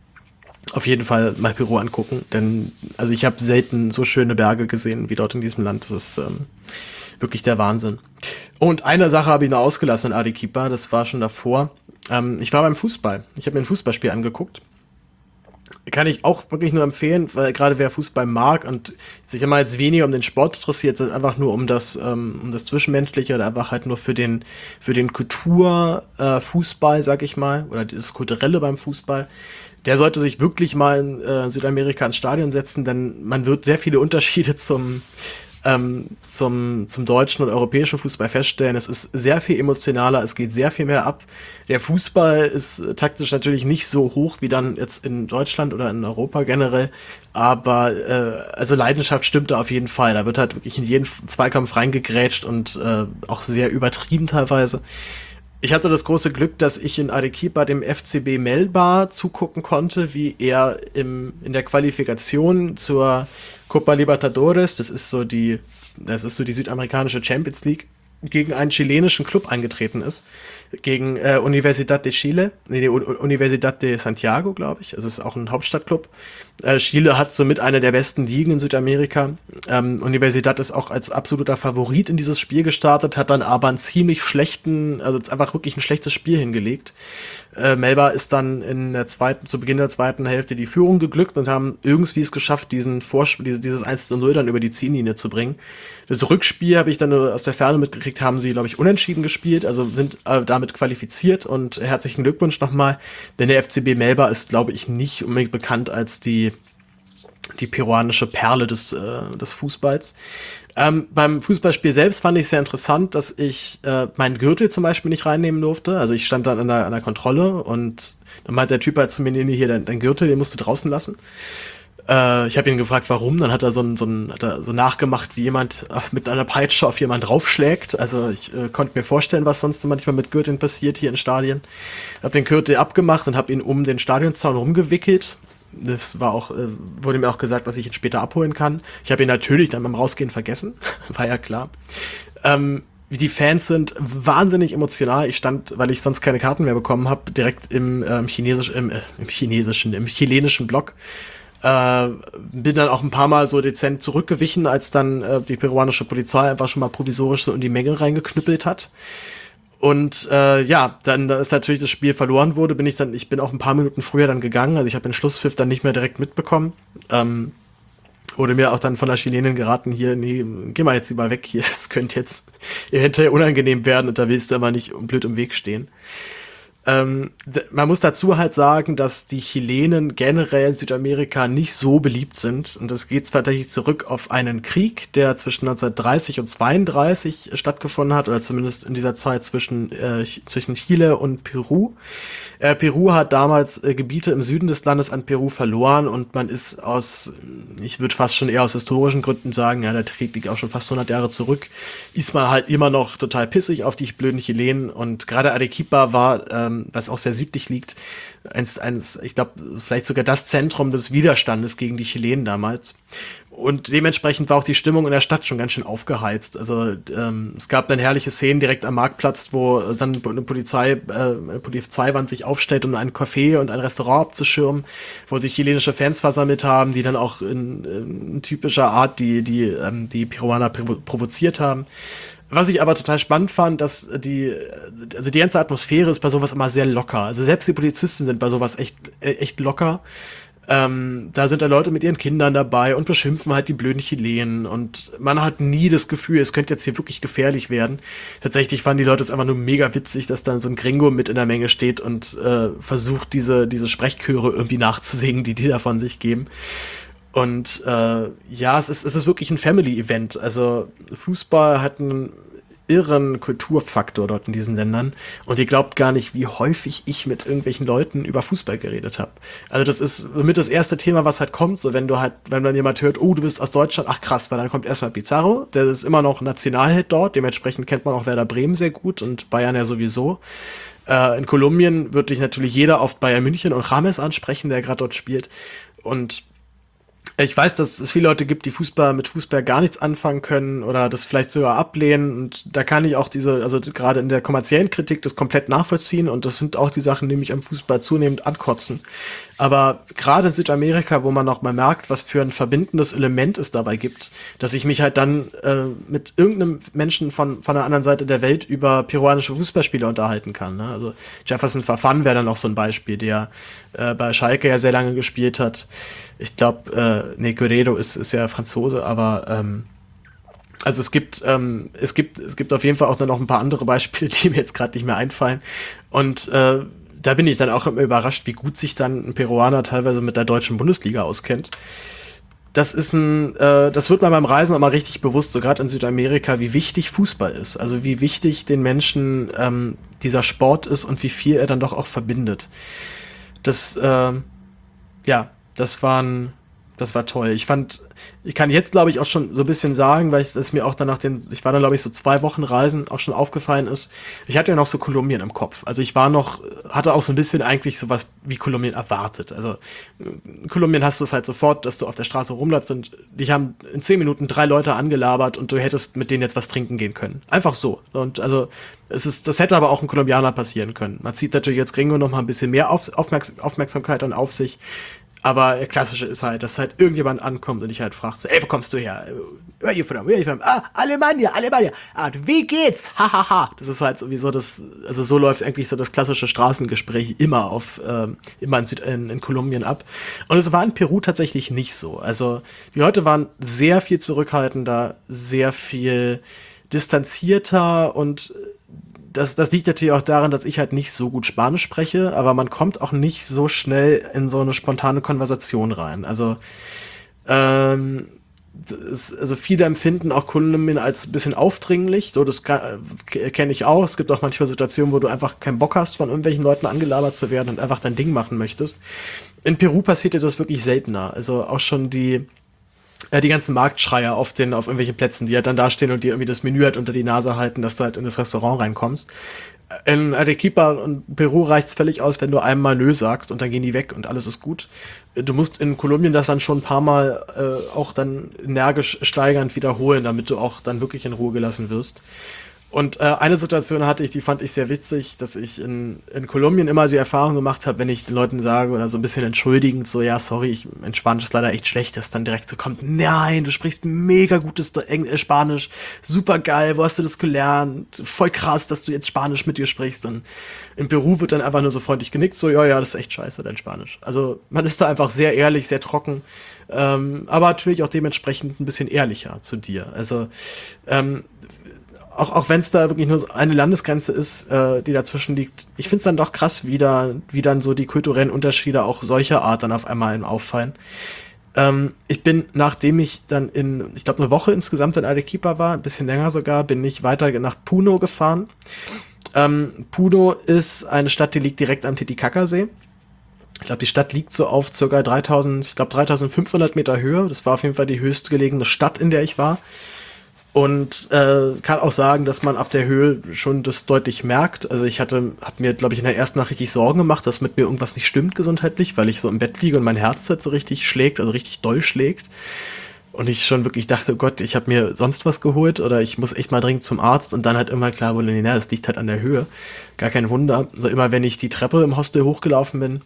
auf jeden Fall mal Peru angucken. Denn, also ich habe selten so schöne Berge gesehen wie dort in diesem Land. Das ist ähm, wirklich der Wahnsinn. Und eine Sache habe ich noch ausgelassen in Arequipa, das war schon davor. Ähm, ich war beim Fußball. Ich habe mir ein Fußballspiel angeguckt. Kann ich auch wirklich nur empfehlen, weil gerade wer Fußball mag und sich immer jetzt weniger um den Sport interessiert, sondern einfach nur um das, ähm, um das Zwischenmenschliche oder einfach halt nur für den, für den Kulturfußball, äh, sag ich mal, oder das Kulturelle beim Fußball, der sollte sich wirklich mal in äh, Südamerika ins Stadion setzen, denn man wird sehr viele Unterschiede zum, ähm, zum, zum deutschen und europäischen Fußball feststellen. Es ist sehr viel emotionaler, es geht sehr viel mehr ab. Der Fußball ist taktisch natürlich nicht so hoch wie dann jetzt in Deutschland oder in Europa generell, aber äh, also Leidenschaft stimmt da auf jeden Fall. Da wird halt wirklich in jeden Zweikampf reingegrätscht und äh, auch sehr übertrieben teilweise. Ich hatte das große Glück, dass ich in Arequipa dem F C B Melbar zugucken konnte, wie er im, in der Qualifikation zur Copa Libertadores, das ist so die, das ist so die südamerikanische Champions League, gegen einen chilenischen Club eingetreten ist, gegen äh, Universidad de Chile, nee, die U- Universidad de Santiago, glaube ich. Also es ist auch ein Hauptstadtclub. Äh, Chile hat somit eine der besten Ligen in Südamerika. Ähm, Universidad ist auch als absoluter Favorit in dieses Spiel gestartet, hat dann aber einen ziemlich schlechten, also einfach wirklich ein schlechtes Spiel hingelegt. Äh, Melba ist dann in der zweiten, zu Beginn der zweiten Hälfte die Führung geglückt und haben irgendwie es geschafft, diesen Vorspiel, diese, dieses eins zu null dann über die Ziellinie zu bringen. Das Rückspiel habe ich dann nur aus der Ferne mitgekriegt, haben sie, glaube ich, unentschieden gespielt, also sind äh, damit qualifiziert und herzlichen Glückwunsch nochmal, denn der F C B Melba ist, glaube ich, nicht unbedingt bekannt als die die peruanische Perle des, äh, des Fußballs. Ähm, beim Fußballspiel selbst fand ich sehr interessant, dass ich äh, meinen Gürtel zum Beispiel nicht reinnehmen durfte. Also ich stand dann an der, an der Kontrolle und dann meinte der Typ halt zu mir, nee, nee, hier, dein, dein Gürtel, den musst du draußen lassen. Äh, ich habe ihn gefragt, warum. Dann hat er so, ein, so, ein, hat er so nachgemacht, wie jemand mit einer Peitsche auf jemand draufschlägt. Also ich äh, konnte mir vorstellen, was sonst manchmal mit Gürteln passiert hier in Stadien. Hab den Gürtel abgemacht und habe ihn um den Stadionzaun rumgewickelt. Das war auch, äh, wurde mir auch gesagt, dass ich ihn später abholen kann. Ich habe ihn natürlich dann beim Rausgehen vergessen, war ja klar. Ähm, die Fans sind wahnsinnig emotional. Ich stand, weil ich sonst keine Karten mehr bekommen habe, direkt im, ähm, Chinesisch, im, äh, im chinesischen, im chilenischen Block. Äh, bin dann auch ein paar Mal so dezent zurückgewichen, als dann äh, die peruanische Polizei einfach schon mal provisorisch so in die Menge reingeknüppelt hat. Und äh, ja, dann, da ist natürlich das Spiel verloren wurde, bin ich dann, ich bin auch ein paar Minuten früher dann gegangen, also ich habe den Schlusspfiff dann nicht mehr direkt mitbekommen. Ähm, wurde mir auch dann von der Chilenin geraten, hier, nee, geh mal jetzt lieber weg hier, das könnte jetzt eventuell unangenehm werden und da willst du immer nicht blöd im Weg stehen. Ähm, d- man muss dazu halt sagen, dass die Chilenen generell in Südamerika nicht so beliebt sind. Und das geht tatsächlich zurück auf einen Krieg, der zwischen neunzehnhundertdreißig und zweiunddreißig stattgefunden hat, oder zumindest in dieser Zeit zwischen, äh, Ch- zwischen Chile und Peru. Äh, Peru hat damals äh, Gebiete im Süden des Landes an Peru verloren und man ist aus, ich würde fast schon eher aus historischen Gründen sagen, ja, der Krieg liegt auch schon fast hundert Jahre zurück, ist man halt immer noch total pissig auf die blöden Chilenen und gerade Arequipa war, ähm, was auch sehr südlich liegt, eins, eins, ich glaube, vielleicht sogar das Zentrum des Widerstandes gegen die Chilenen damals. Und dementsprechend war auch die Stimmung in der Stadt schon ganz schön aufgeheizt. Also ähm, es gab dann herrliche Szenen direkt am Marktplatz, wo dann eine Polizei, äh, eine Polizeiwand sich aufstellt, um ein Café und ein Restaurant abzuschirmen, wo sich chilenische Fans versammelt haben, die dann auch in, in typischer Art die, die, ähm, die Peruaner provo- provoziert haben. Was ich aber total spannend fand, dass die, also die ganze Atmosphäre ist bei sowas immer sehr locker. Also selbst die Polizisten sind bei sowas echt, äh, echt locker. Ähm, da sind da Leute mit ihren Kindern dabei und beschimpfen halt die blöden Chilenen und man hat nie das Gefühl, es könnte jetzt hier wirklich gefährlich werden. Tatsächlich fanden die Leute es einfach nur mega witzig, dass dann so ein Gringo mit in der Menge steht und äh, versucht, diese, diese Sprechchöre irgendwie nachzusingen, die die da von sich geben. Und äh, ja, es ist, es ist wirklich ein Family-Event. Also Fußball hat einen irren Kulturfaktor dort in diesen Ländern. Und ihr glaubt gar nicht, wie häufig ich mit irgendwelchen Leuten über Fußball geredet habe. Also das ist mit das erste Thema, was halt kommt, so wenn du halt, wenn dann jemand hört, oh, du bist aus Deutschland, ach krass, weil dann kommt erstmal Pizarro, der ist immer noch Nationalheld dort, dementsprechend kennt man auch Werder Bremen sehr gut und Bayern ja sowieso. Äh, in Kolumbien würde dich natürlich jeder auf Bayern München und James ansprechen, der gerade dort spielt. Und ich weiß, dass es viele Leute gibt, die Fußball mit Fußball gar nichts anfangen können oder das vielleicht sogar ablehnen. Und da kann ich auch diese, also gerade in der kommerziellen Kritik das komplett nachvollziehen. Und das sind auch die Sachen, die mich am Fußball zunehmend ankotzen. Aber gerade in Südamerika, wo man noch mal merkt, was für ein verbindendes Element es dabei gibt, dass ich mich halt dann äh, mit irgendeinem Menschen von von der anderen Seite der Welt über peruanische Fußballspieler unterhalten kann. Ne? Also Jefferson Farfán wäre dann auch so ein Beispiel, der äh, bei Schalke ja sehr lange gespielt hat. Ich glaube, äh, nee, Guerrero ist, ist ja Franzose, aber ähm, also es gibt, ähm, es gibt, es gibt auf jeden Fall auch dann noch ein paar andere Beispiele, die mir jetzt gerade nicht mehr einfallen. Und äh, da bin ich dann auch immer überrascht, wie gut sich dann ein Peruaner teilweise mit der deutschen Bundesliga auskennt. Das ist ein, äh, das wird mir beim Reisen auch mal richtig bewusst, so gerade in Südamerika, wie wichtig Fußball ist. Also wie wichtig den Menschen ähm, dieser Sport ist und wie viel er dann doch auch verbindet. Das, äh, ja, das waren, das war toll. Ich fand, ich kann jetzt, glaube ich, auch schon so ein bisschen sagen, weil es mir auch dann nach den, ich war dann, glaube ich, so zwei Wochen Reisen auch schon aufgefallen ist. Ich hatte ja noch so Kolumbien im Kopf. Also ich war noch, hatte auch so ein bisschen eigentlich sowas wie Kolumbien erwartet. Also in Kolumbien hast du es halt sofort, dass du auf der Straße rumläufst und dich haben in zehn Minuten drei Leute angelabert und du hättest mit denen jetzt was trinken gehen können. Einfach so. Und also es ist, das hätte aber auch ein Kolumbianer passieren können. Man zieht natürlich jetzt Gringo noch mal ein bisschen mehr auf, Aufmerks- Aufmerksamkeit dann auf sich. Aber der Klassische ist halt, dass halt irgendjemand ankommt und ich halt fragt, so, ey, wo kommst du her? Where are you from? Where are you from? Ah, Alemannia, Alemannia. Ah, wie geht's? Hahaha. Ha, ha. Das ist halt sowieso das, also so läuft eigentlich so das klassische Straßengespräch immer auf, ähm, immer in, Süd, in, in Kolumbien ab. Und es war in Peru tatsächlich nicht so. Also die Leute waren sehr viel zurückhaltender, sehr viel distanzierter und Das, das liegt natürlich auch daran, dass ich halt nicht so gut Spanisch spreche, aber man kommt auch nicht so schnell in so eine spontane Konversation rein. Also, ähm, das, also viele empfinden auch Kolumbien als ein bisschen aufdringlich. So, das äh, kenne ich auch. Es gibt auch manchmal Situationen, wo du einfach keinen Bock hast, von irgendwelchen Leuten angelabert zu werden und einfach dein Ding machen möchtest. In Peru passiert dir das wirklich seltener. Also auch schon die äh, die ganzen Marktschreier auf den, auf irgendwelchen Plätzen, die halt dann da stehen und dir irgendwie das Menü halt unter die Nase halten, dass du halt in das Restaurant reinkommst. In Arequipa und Peru reicht's völlig aus, wenn du einmal Nö sagst und dann gehen die weg und alles ist gut. Du musst in Kolumbien das dann schon ein paar Mal äh, auch dann energisch steigernd wiederholen, damit du auch dann wirklich in Ruhe gelassen wirst. Und äh, eine Situation hatte ich, die fand ich sehr witzig, dass ich in, in Kolumbien immer die Erfahrung gemacht habe, wenn ich den Leuten sage oder so ein bisschen entschuldigend, so ja, sorry, ich, mein Spanisch ist leider echt schlecht, dass dann direkt so kommt, nein, du sprichst mega gutes Englisch, Spanisch, super geil, wo hast du das gelernt? Voll krass, dass du jetzt Spanisch mit dir sprichst. Und in Peru wird dann einfach nur so freundlich genickt, so ja, ja, das ist echt scheiße, dein Spanisch. Also man ist da einfach sehr ehrlich, sehr trocken, ähm, aber natürlich auch dementsprechend ein bisschen ehrlicher zu dir. Also ähm, Auch, auch wenn es da wirklich nur eine Landesgrenze ist, äh, die dazwischen liegt, ich finde es dann doch krass, wie, da, wie dann so die kulturellen Unterschiede auch solcher Art dann auf einmal auffallen. Ähm, ich bin, nachdem ich dann in, ich glaube, eine Woche insgesamt in Arequipa war, ein bisschen länger sogar, bin ich weiter nach Puno gefahren. Ähm, Puno ist eine Stadt, die liegt direkt am Titicacasee. Ich glaube, die Stadt liegt so auf ca. dreitausend, ich glaube dreitausendfünfhundert Meter Höhe. Das war auf jeden Fall die höchstgelegene Stadt, in der ich war. Und äh, kann auch sagen, dass man ab der Höhe schon das deutlich merkt. Also ich hatte, hab mir, glaube ich, in der ersten Nacht richtig Sorgen gemacht, dass mit mir irgendwas nicht stimmt gesundheitlich, weil ich so im Bett liege und mein Herz halt so richtig schlägt, also richtig doll schlägt. Und ich schon wirklich dachte, oh Gott, ich habe mir sonst was geholt oder ich muss echt mal dringend zum Arzt. Und dann halt immer klar wurde, nee, das liegt halt an der Höhe. Gar kein Wunder. Also immer, wenn ich die Treppe im Hostel hochgelaufen bin,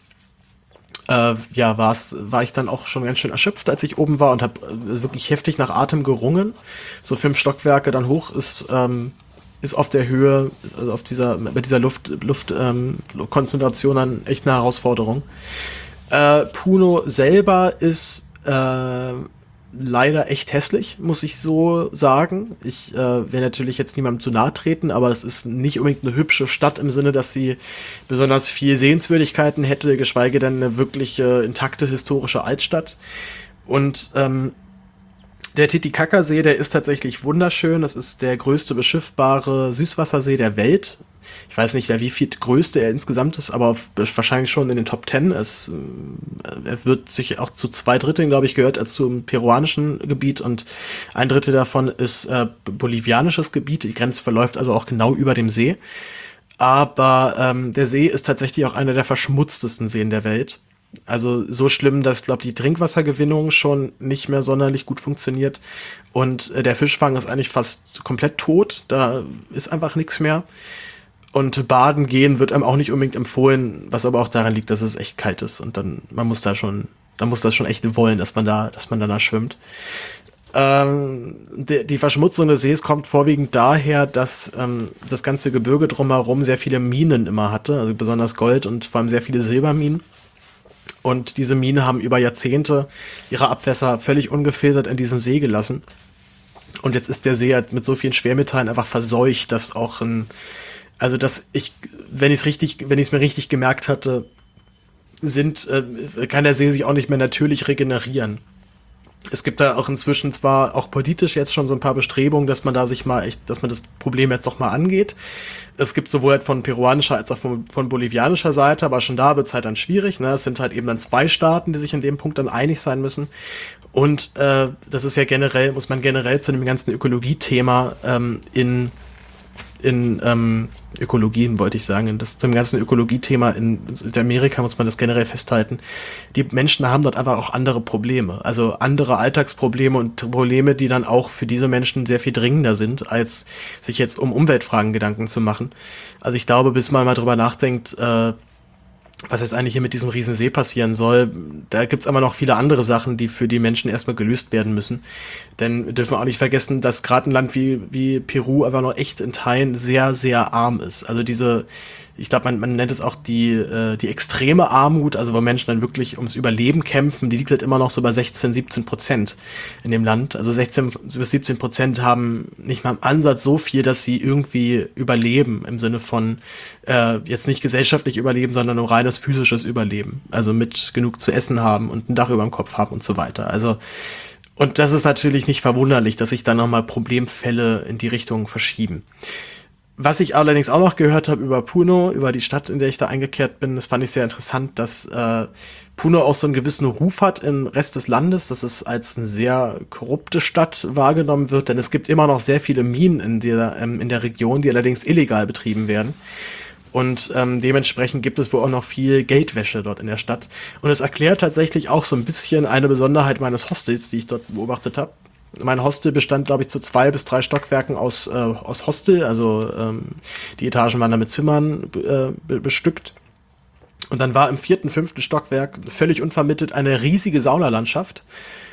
Äh, ja, war's, war ich dann auch schon ganz schön erschöpft, als ich oben war und habe äh, wirklich heftig nach Atem gerungen. So fünf Stockwerke dann hoch ist, ähm, ist auf der Höhe, ist also auf dieser, mit dieser Luft, Luft, ähm, Konzentration dann echt eine Herausforderung. Äh, Puno selber ist, äh, leider echt hässlich, muss ich so sagen. Ich äh, will natürlich jetzt niemandem zu nahe treten, aber das ist nicht unbedingt eine hübsche Stadt im Sinne, dass sie besonders viel Sehenswürdigkeiten hätte, geschweige denn eine wirklich äh, intakte historische Altstadt. Und ähm, Der Titicacasee, der ist tatsächlich wunderschön. Das ist der größte beschiffbare Süßwassersee der Welt. Ich weiß nicht, wie viel größte er insgesamt ist, aber wahrscheinlich schon in den Top Ten. Es, er wird sich auch zu zwei Dritteln, glaube ich, gehört er zum peruanischen Gebiet und ein Drittel davon ist äh, bolivianisches Gebiet. Die Grenze verläuft also auch genau über dem See. Aber ähm, der See ist tatsächlich auch einer der verschmutztesten Seen der Welt. Also so schlimm, dass, glaube ich, die Trinkwassergewinnung schon nicht mehr sonderlich gut funktioniert. Und äh, der Fischfang ist eigentlich fast komplett tot. Da ist einfach nichts mehr. Und baden gehen wird einem auch nicht unbedingt empfohlen, was aber auch daran liegt, dass es echt kalt ist. Und dann, man muss da schon, man muss das schon echt wollen, dass man da, dass man danach schwimmt. Ähm, die, die Verschmutzung des Sees kommt vorwiegend daher, dass ähm, das ganze Gebirge drumherum sehr viele Minen immer hatte, also besonders Gold und vor allem sehr viele Silberminen. Und diese Minen haben über Jahrzehnte ihre Abwässer völlig ungefiltert in diesen See gelassen. Und jetzt ist der See halt mit so vielen Schwermetallen einfach verseucht, dass auch ein, also dass ich, wenn ich es richtig, wenn ich es mir richtig gemerkt hatte, sind, äh, kann der See sich auch nicht mehr natürlich regenerieren. Es gibt da auch inzwischen zwar auch politisch jetzt schon so ein paar Bestrebungen, dass man da sich mal echt, dass man das Problem jetzt doch mal angeht. Es gibt sowohl halt von peruanischer als auch von, von bolivianischer Seite, aber schon da wird es halt dann schwierig. Ne? Es sind halt eben dann zwei Staaten, die sich in dem Punkt dann einig sein müssen. Und äh, das ist ja generell, muss man generell zu dem ganzen Ökologie-Thema ähm, in in ähm, Ökologien, wollte ich sagen, das zum ganzen Ökologie-Thema in Südamerika muss man das generell festhalten. Die Menschen haben dort einfach auch andere Probleme, also andere Alltagsprobleme und Probleme, die dann auch für diese Menschen sehr viel dringender sind, als sich jetzt um Umweltfragen Gedanken zu machen. Also ich glaube, bis man mal drüber nachdenkt, äh, was jetzt eigentlich hier mit diesem Riesensee passieren soll, da gibt's aber noch viele andere Sachen, die für die Menschen erstmal gelöst werden müssen. Denn wir dürfen auch nicht vergessen, dass gerade ein Land wie, wie Peru einfach noch echt in Teilen sehr, sehr arm ist. Also diese, ich glaube, man, man nennt es auch die, äh, die extreme Armut, also wo Menschen dann wirklich ums Überleben kämpfen, die liegt halt immer noch so bei sechzehn, siebzehn Prozent in dem Land. Also sechzehn bis siebzehn Prozent haben nicht mal im Ansatz so viel, dass sie irgendwie überleben, im Sinne von äh, jetzt nicht gesellschaftlich überleben, sondern nur reines physisches Überleben. Also mit genug zu essen haben und ein Dach über dem Kopf haben und so weiter. Also und das ist natürlich nicht verwunderlich, dass sich dann nochmal Problemfälle in die Richtung verschieben. Was ich allerdings auch noch gehört habe über Puno, über die Stadt, in der ich da eingekehrt bin, das fand ich sehr interessant, dass äh, Puno auch so einen gewissen Ruf hat im Rest des Landes, dass es als eine sehr korrupte Stadt wahrgenommen wird, denn es gibt immer noch sehr viele Minen in der, ähm, in der Region, die allerdings illegal betrieben werden. Und ähm, dementsprechend gibt es wohl auch noch viel Geldwäsche dort in der Stadt. Und es erklärt tatsächlich auch so ein bisschen eine Besonderheit meines Hostels, die ich dort beobachtet habe. Mein Hostel bestand, glaube ich, zu zwei bis drei Stockwerken aus, äh, aus Hostel. Also ähm, die Etagen waren da mit Zimmern äh, be- bestückt. Und dann war im vierten, fünften Stockwerk völlig unvermittelt eine riesige Saunalandschaft,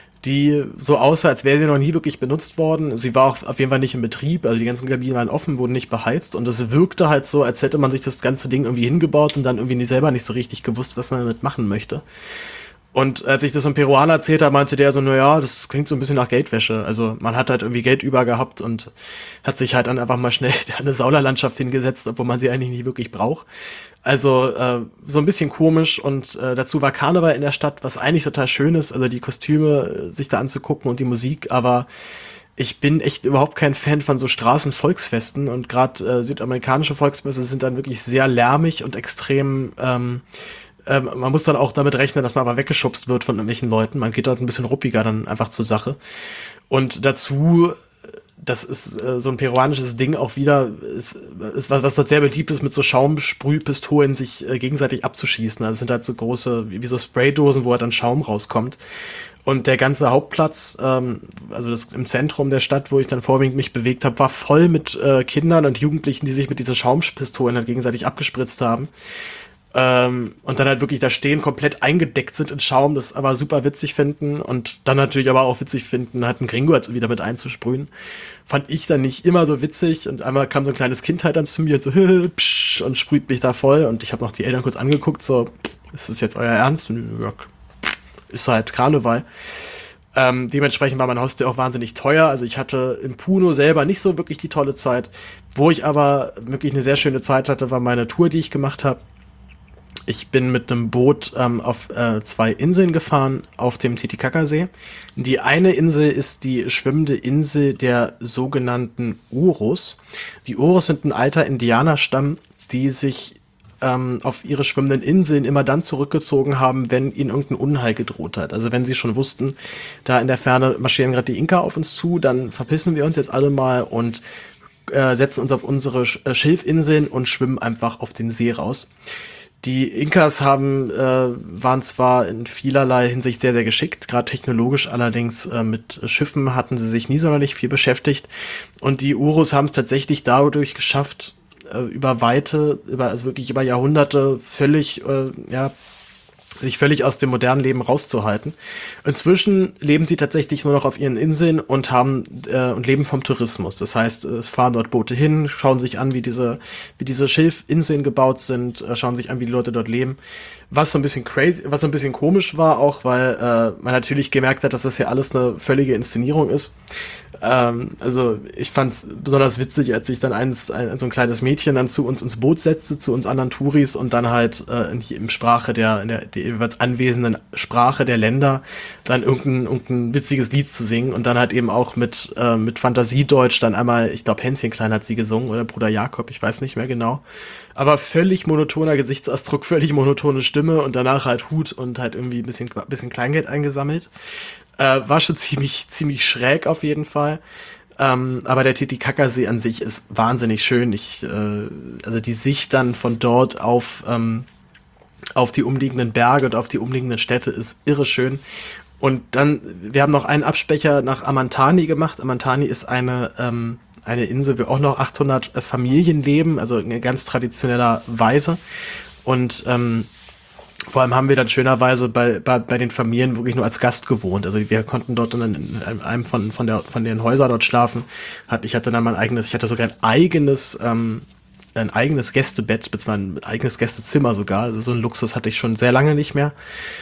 die so aussah, als wäre sie noch nie wirklich benutzt worden. Sie war auch auf jeden Fall nicht in Betrieb, also die ganzen Kabinen waren offen, wurden nicht beheizt und es wirkte halt so, als hätte man sich das ganze Ding irgendwie hingebaut und dann irgendwie nie selber nicht so richtig gewusst, was man damit machen möchte. Und als ich das einem Peruaner erzählt habe, meinte der so, naja, das klingt so ein bisschen nach Geldwäsche. Also man hat halt irgendwie Geld über gehabt und hat sich halt dann einfach mal schnell eine Saunalandschaft hingesetzt, obwohl man sie eigentlich nicht wirklich braucht. Also äh, so ein bisschen komisch und äh, dazu war Karneval in der Stadt, was eigentlich total schön ist, also die Kostüme äh, sich da anzugucken und die Musik, aber ich bin echt überhaupt kein Fan von so Straßenvolksfesten und gerade äh, südamerikanische Volksfeste sind dann wirklich sehr lärmig und extrem ähm, ähm, man muss dann auch damit rechnen, dass man aber weggeschubst wird von irgendwelchen Leuten. Man geht dort ein bisschen ruppiger dann einfach zur Sache. Und dazu, das ist äh, so ein peruanisches Ding auch wieder, ist, ist was, was dort sehr beliebt ist, mit so Schaumsprühpistolen sich äh, gegenseitig abzuschießen. Also es sind halt so große, wie, wie so Spraydosen, wo halt dann Schaum rauskommt. Und der ganze Hauptplatz, ähm, also das im Zentrum der Stadt, wo ich dann vorwiegend mich bewegt habe, war voll mit äh, Kindern und Jugendlichen, die sich mit diesen Schaumpistolen halt gegenseitig abgespritzt haben. Ähm, und dann halt wirklich da stehen, komplett eingedeckt sind in Schaum, das aber super witzig finden und dann natürlich aber auch witzig finden, halt einen Gringo jetzt wieder mit einzusprühen. Fand ich dann nicht immer so witzig und einmal kam so ein kleines Kind halt dann zu mir und so psch, und sprüht mich da voll und ich habe noch die Eltern kurz angeguckt, so, ist das jetzt euer Ernst? Und, ja, ist halt Karneval. Ähm, dementsprechend war mein Hostel auch wahnsinnig teuer. Also ich hatte in Puno selber nicht so wirklich die tolle Zeit. Wo ich aber wirklich eine sehr schöne Zeit hatte, war meine Tour, die ich gemacht habe. Ich bin mit einem Boot ähm, auf äh, zwei Inseln gefahren auf dem Titicacasee. Die eine Insel ist die schwimmende Insel der sogenannten Urus. Die Urus sind ein alter Indianerstamm, die sich ähm, auf ihre schwimmenden Inseln immer dann zurückgezogen haben, wenn ihnen irgendein Unheil gedroht hat. Also wenn sie schon wussten, da in der Ferne marschieren gerade die Inka auf uns zu, dann verpissen wir uns jetzt alle mal und äh, setzen uns auf unsere Sch- äh, Schilfinseln und schwimmen einfach auf den See raus. Die Inkas haben, äh, waren zwar in vielerlei Hinsicht sehr, sehr geschickt, gerade technologisch, allerdings äh, mit Schiffen hatten sie sich nie sonderlich viel beschäftigt. Und die Urus haben es tatsächlich dadurch geschafft, äh, über Weite, über, also wirklich über Jahrhunderte völlig, äh, ja, sich völlig aus dem modernen Leben rauszuhalten. Inzwischen leben sie tatsächlich nur noch auf ihren Inseln und haben äh, und leben vom Tourismus. Das heißt, es fahren dort Boote hin, schauen sich an, wie diese wie diese Schilfinseln gebaut sind, äh, schauen sich an, wie die Leute dort leben. Was so ein bisschen crazy, was so ein bisschen komisch war, auch weil äh, man natürlich gemerkt hat, dass das ja alles eine völlige Inszenierung ist. Ähm, also ich fand's besonders witzig, als sich dann eins, ein, so ein kleines Mädchen dann zu uns ins Boot setzte, zu uns anderen Touris und dann halt äh, in, in Sprache der, in der, der jeweils anwesenden Sprache der Länder dann irgendein, irgendein witziges Lied zu singen und dann halt eben auch mit, äh, mit Fantasiedeutsch dann einmal, ich glaube Hänschen Klein hat sie gesungen oder Bruder Jakob, ich weiß nicht mehr genau. Aber völlig monotoner Gesichtsausdruck, völlig monotone Stimme und danach halt Hut und halt irgendwie ein bisschen, bisschen Kleingeld eingesammelt. Äh, war schon ziemlich, ziemlich schräg auf jeden Fall. Ähm, aber der Titicacasee an sich ist wahnsinnig schön. Ich, äh, also die Sicht dann von dort auf, ähm, auf die umliegenden Berge und auf die umliegenden Städte ist irre schön. Und dann, wir haben noch einen Abstecher nach Amantani gemacht. Amantani ist eine, ähm, eine Insel, wo auch noch achthundert Familien leben, also in ganz traditioneller Weise. Und ähm, vor allem haben wir dann schönerweise bei, bei, bei den Familien wirklich nur als Gast gewohnt. Also wir konnten dort in einem von, von, der, von den Häusern dort schlafen. Ich hatte dann mein eigenes, ich hatte sogar ein eigenes, ähm, ein eigenes Gästebett, beziehungsweise ein eigenes Gästezimmer sogar. Also so einen Luxus hatte ich schon sehr lange nicht mehr.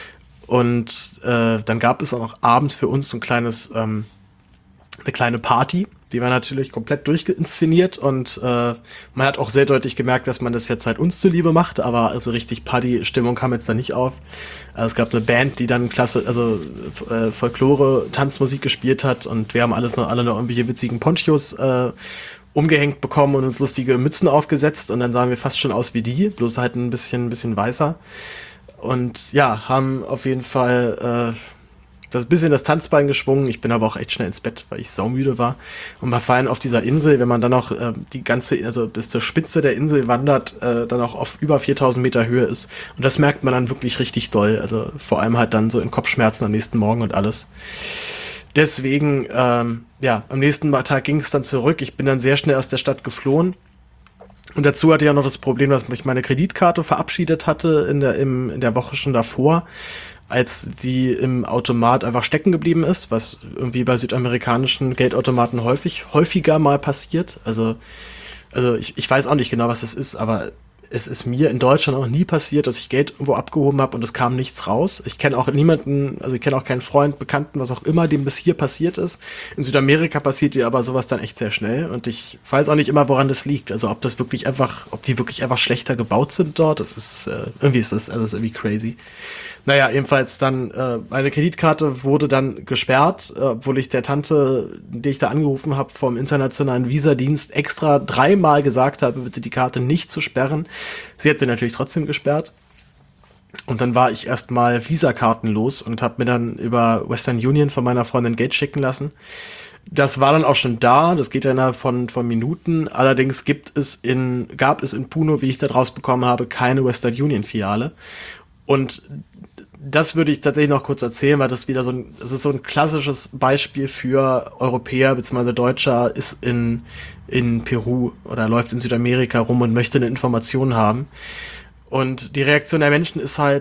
Und äh, dann gab es auch noch abends für uns so ein kleines, ähm, eine kleine Party. Die war natürlich komplett durchinszeniert und äh, man hat auch sehr deutlich gemerkt, dass man das jetzt halt uns zuliebe macht, aber also richtig Party-Stimmung kam jetzt da nicht auf. Also es gab eine Band, die dann klasse, also äh, Folklore, Tanzmusik gespielt hat und wir haben alles noch alle noch irgendwelche witzigen Ponchos äh, umgehängt bekommen und uns lustige Mützen aufgesetzt und dann sahen wir fast schon aus wie die, bloß halt ein bisschen, ein bisschen weißer. Und ja, haben auf jeden Fall äh, das bisschen das Tanzbein geschwungen. Ich bin aber auch echt schnell ins Bett, weil ich saumüde war. Und wir fallen auf dieser Insel, wenn man dann noch äh, die ganze, also bis zur Spitze der Insel wandert, äh, dann auch auf über viertausend Meter Höhe ist. Und das merkt man dann wirklich richtig doll. Also vor allem halt dann so in Kopfschmerzen am nächsten Morgen und alles. Deswegen, ähm, ja, am nächsten Tag ging es dann zurück. Ich bin dann sehr schnell aus der Stadt geflohen. Und dazu hatte ich auch noch das Problem, dass ich meine Kreditkarte verabschiedet hatte in der, im, in der Woche schon davor, als die im Automat einfach stecken geblieben ist, was irgendwie bei südamerikanischen Geldautomaten häufig, häufiger mal passiert. Also, also ich, ich weiß auch nicht genau, was das ist, aber es ist mir in Deutschland auch nie passiert, dass ich Geld irgendwo abgehoben habe und es kam nichts raus. Ich kenne auch niemanden, also ich kenne auch keinen Freund, Bekannten, was auch immer, dem das hier passiert ist. In Südamerika passiert dir aber sowas dann echt sehr schnell und ich weiß auch nicht immer, woran das liegt. Also ob das wirklich einfach, ob die wirklich einfach schlechter gebaut sind dort, das ist, äh, irgendwie ist das, also das ist irgendwie crazy. Naja, jedenfalls dann, äh, meine Kreditkarte wurde dann gesperrt, äh, obwohl ich der Tante, die ich da angerufen habe, vom internationalen Visadienst extra dreimal gesagt habe, bitte die Karte nicht zu sperren. Sie hat sie natürlich trotzdem gesperrt. Und dann war ich erstmal Visakartenlos und habe mir dann über Western Union von meiner Freundin Geld schicken lassen. Das war dann auch schon da, das geht ja innerhalb von, von Minuten. Allerdings gibt es in, gab es in Puno, wie ich da rausbekommen habe, keine Western Union Filiale. Und das würde ich tatsächlich noch kurz erzählen, weil das wieder so ein, das ist so ein klassisches Beispiel für Europäer bzw. Deutscher ist in, in Peru oder läuft in Südamerika rum und möchte eine Information haben. Und die Reaktion der Menschen ist halt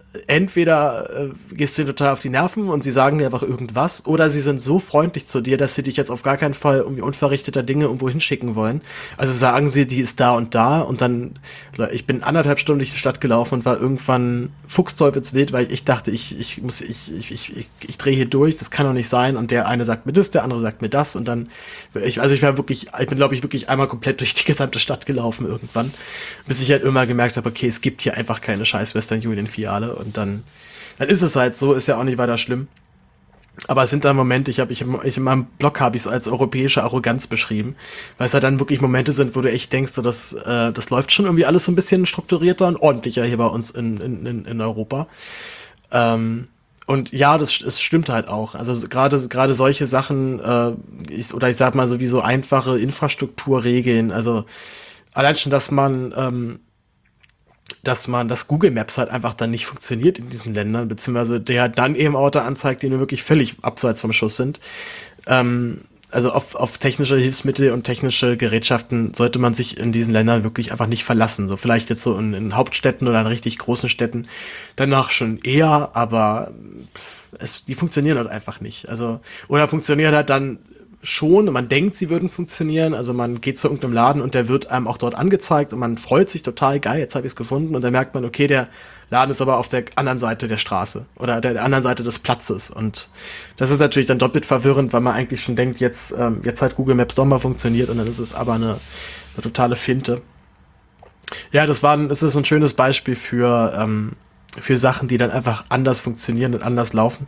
entweder äh, gehst du dir total auf die Nerven und sie sagen dir einfach irgendwas, oder sie sind so freundlich zu dir, dass sie dich jetzt auf gar keinen Fall irgendwie unverrichteter Dinge irgendwo hinschicken wollen. Also sagen sie, die ist da und da, und dann, ich bin anderthalb Stunden durch die Stadt gelaufen und war irgendwann fuchsteufelswild, weil ich dachte, ich, ich muss, ich, ich, ich, ich, ich drehe hier durch, das kann doch nicht sein, und der eine sagt mir das, der andere sagt mir das, und dann, ich, also ich war wirklich, ich bin glaube ich wirklich einmal komplett durch die gesamte Stadt gelaufen irgendwann, bis ich halt immer gemerkt habe, okay, es gibt hier einfach keine scheiß Western Union Filiale, und dann, dann ist es halt so, ist ja auch nicht weiter schlimm. Aber es sind dann Momente, ich habe ich, ich in meinem Blog habe ich es als europäische Arroganz beschrieben, weil es halt dann wirklich Momente sind, wo du echt denkst, so, das, äh, das läuft schon irgendwie alles so ein bisschen strukturierter und ordentlicher hier bei uns in, in, in, in Europa. Ähm, und ja, das, das stimmt halt auch. Also gerade gerade solche Sachen, äh, ich, oder ich sag mal so wie so einfache Infrastrukturregeln, also allein schon, dass man ähm, dass man, dass Google Maps halt einfach dann nicht funktioniert in diesen Ländern, beziehungsweise der dann eben Orte anzeigt, die nur wirklich völlig abseits vom Schuss sind. Ähm, also auf, auf technische Hilfsmittel und technische Gerätschaften sollte man sich in diesen Ländern wirklich einfach nicht verlassen. So vielleicht jetzt so in, in Hauptstädten oder in richtig großen Städten danach schon eher, aber es, die funktionieren halt einfach nicht. Also, oder funktionieren halt dann schon, man denkt, sie würden funktionieren, also man geht zu irgendeinem Laden und der wird einem auch dort angezeigt und man freut sich total, geil, jetzt habe ich es gefunden, und dann merkt man, okay, der Laden ist aber auf der anderen Seite der Straße oder der, der anderen Seite des Platzes, und das ist natürlich dann doppelt verwirrend, weil man eigentlich schon denkt, jetzt, ähm, jetzt hat Google Maps doch mal funktioniert, und dann ist es aber eine, eine totale Finte. Ja, das war ein, das ist ein schönes Beispiel für, ähm, für Sachen, die dann einfach anders funktionieren und anders laufen,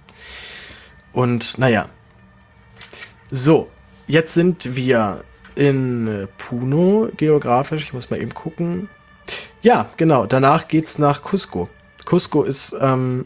und naja. So, jetzt sind wir in Puno geografisch. Ich muss mal eben gucken. Ja, genau. Danach geht's nach Cusco. Cusco ist, ähm,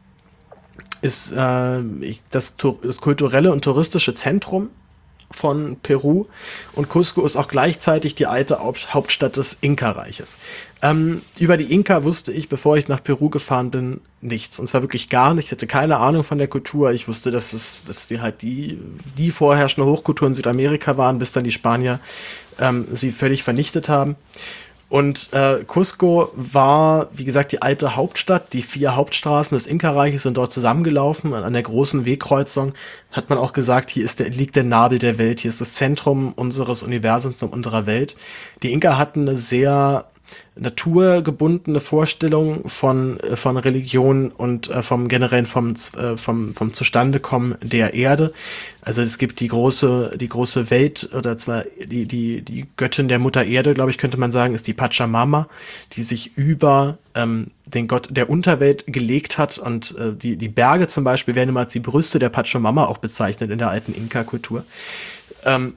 ist äh, ich, das, das kulturelle und touristische Zentrum von Peru, und Cusco ist auch gleichzeitig die alte Hauptstadt des Inka-Reiches. Ähm, über die Inka wusste ich, bevor ich nach Peru gefahren bin, nichts. Und zwar wirklich gar nicht. Ich hatte keine Ahnung von der Kultur. Ich wusste, dass es, dass die halt die, die vorherrschende Hochkultur in Südamerika waren, bis dann die Spanier ähm, sie völlig vernichtet haben. Und äh, Cusco war, wie gesagt, die alte Hauptstadt. Die vier Hauptstraßen des Inka-Reiches sind dort zusammengelaufen. An der großen Wegkreuzung hat man auch gesagt, hier ist der, liegt der Nabel der Welt. Hier ist das Zentrum unseres Universums und unserer Welt. Die Inka hatten eine sehr naturgebundene Vorstellung von, äh, von Religion und äh, vom generellen vom, äh, vom, vom Zustandekommen der Erde. Also es gibt die große, die große Welt, oder zwar die, die, die Göttin der Mutter Erde, glaube ich, könnte man sagen, ist die Pachamama, die sich über ähm, den Gott der Unterwelt gelegt hat, und äh, die, die Berge zum Beispiel werden immer als die Brüste der Pachamama auch bezeichnet in der alten Inka-Kultur. Ähm,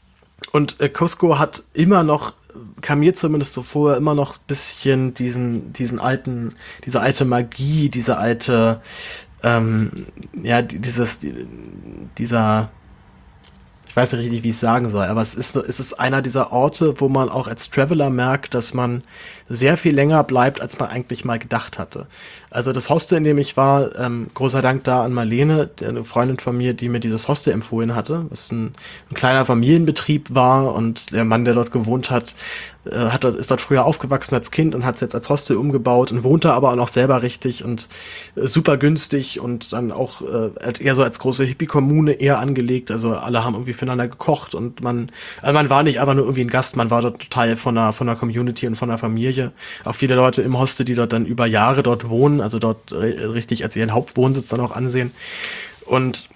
Und äh, Cusco hat immer noch, kam mir zumindest so vor, immer noch ein bisschen diesen, diesen alten, diese alte Magie, diese alte, ähm, ja, dieses, dieser, ich weiß nicht richtig, wie ich es sagen soll, aber es ist, so, es ist einer dieser Orte, wo man auch als Traveler merkt, dass man sehr viel länger bleibt, als man eigentlich mal gedacht hatte. Also das Hostel, in dem ich war, ähm, großer Dank da an Marlene, eine Freundin von mir, die mir dieses Hostel empfohlen hatte, was ein, ein kleiner Familienbetrieb war, und der Mann, der dort gewohnt hat, äh, hat dort, ist dort früher aufgewachsen als Kind und hat es jetzt als Hostel umgebaut und wohnt da aber auch noch selber richtig und äh, super günstig, und dann auch äh, eher so als große Hippie-Kommune eher angelegt. Also alle haben irgendwie füreinander gekocht, und man, also man war nicht einfach nur irgendwie ein Gast, man war dort Teil von einer, von einer Community und von einer Familie. Auch viele Leute im Hostel, die dort dann über Jahre dort wohnen, also dort richtig als ihren Hauptwohnsitz dann auch ansehen. Und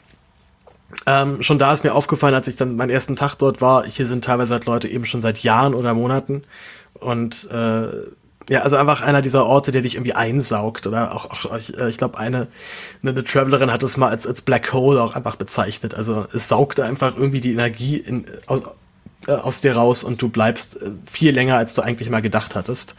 ähm, schon da ist mir aufgefallen, als ich dann meinen ersten Tag dort war, hier sind teilweise halt Leute eben schon seit Jahren oder Monaten. Und äh, ja, also einfach einer dieser Orte, der dich irgendwie einsaugt. Oder auch, auch ich, ich glaube, eine, eine Travelerin hat es mal als, als Black Hole auch einfach bezeichnet. Also es saugt einfach irgendwie die Energie in, aus, äh, aus dir raus, und du bleibst äh, viel länger, als du eigentlich mal gedacht hattest.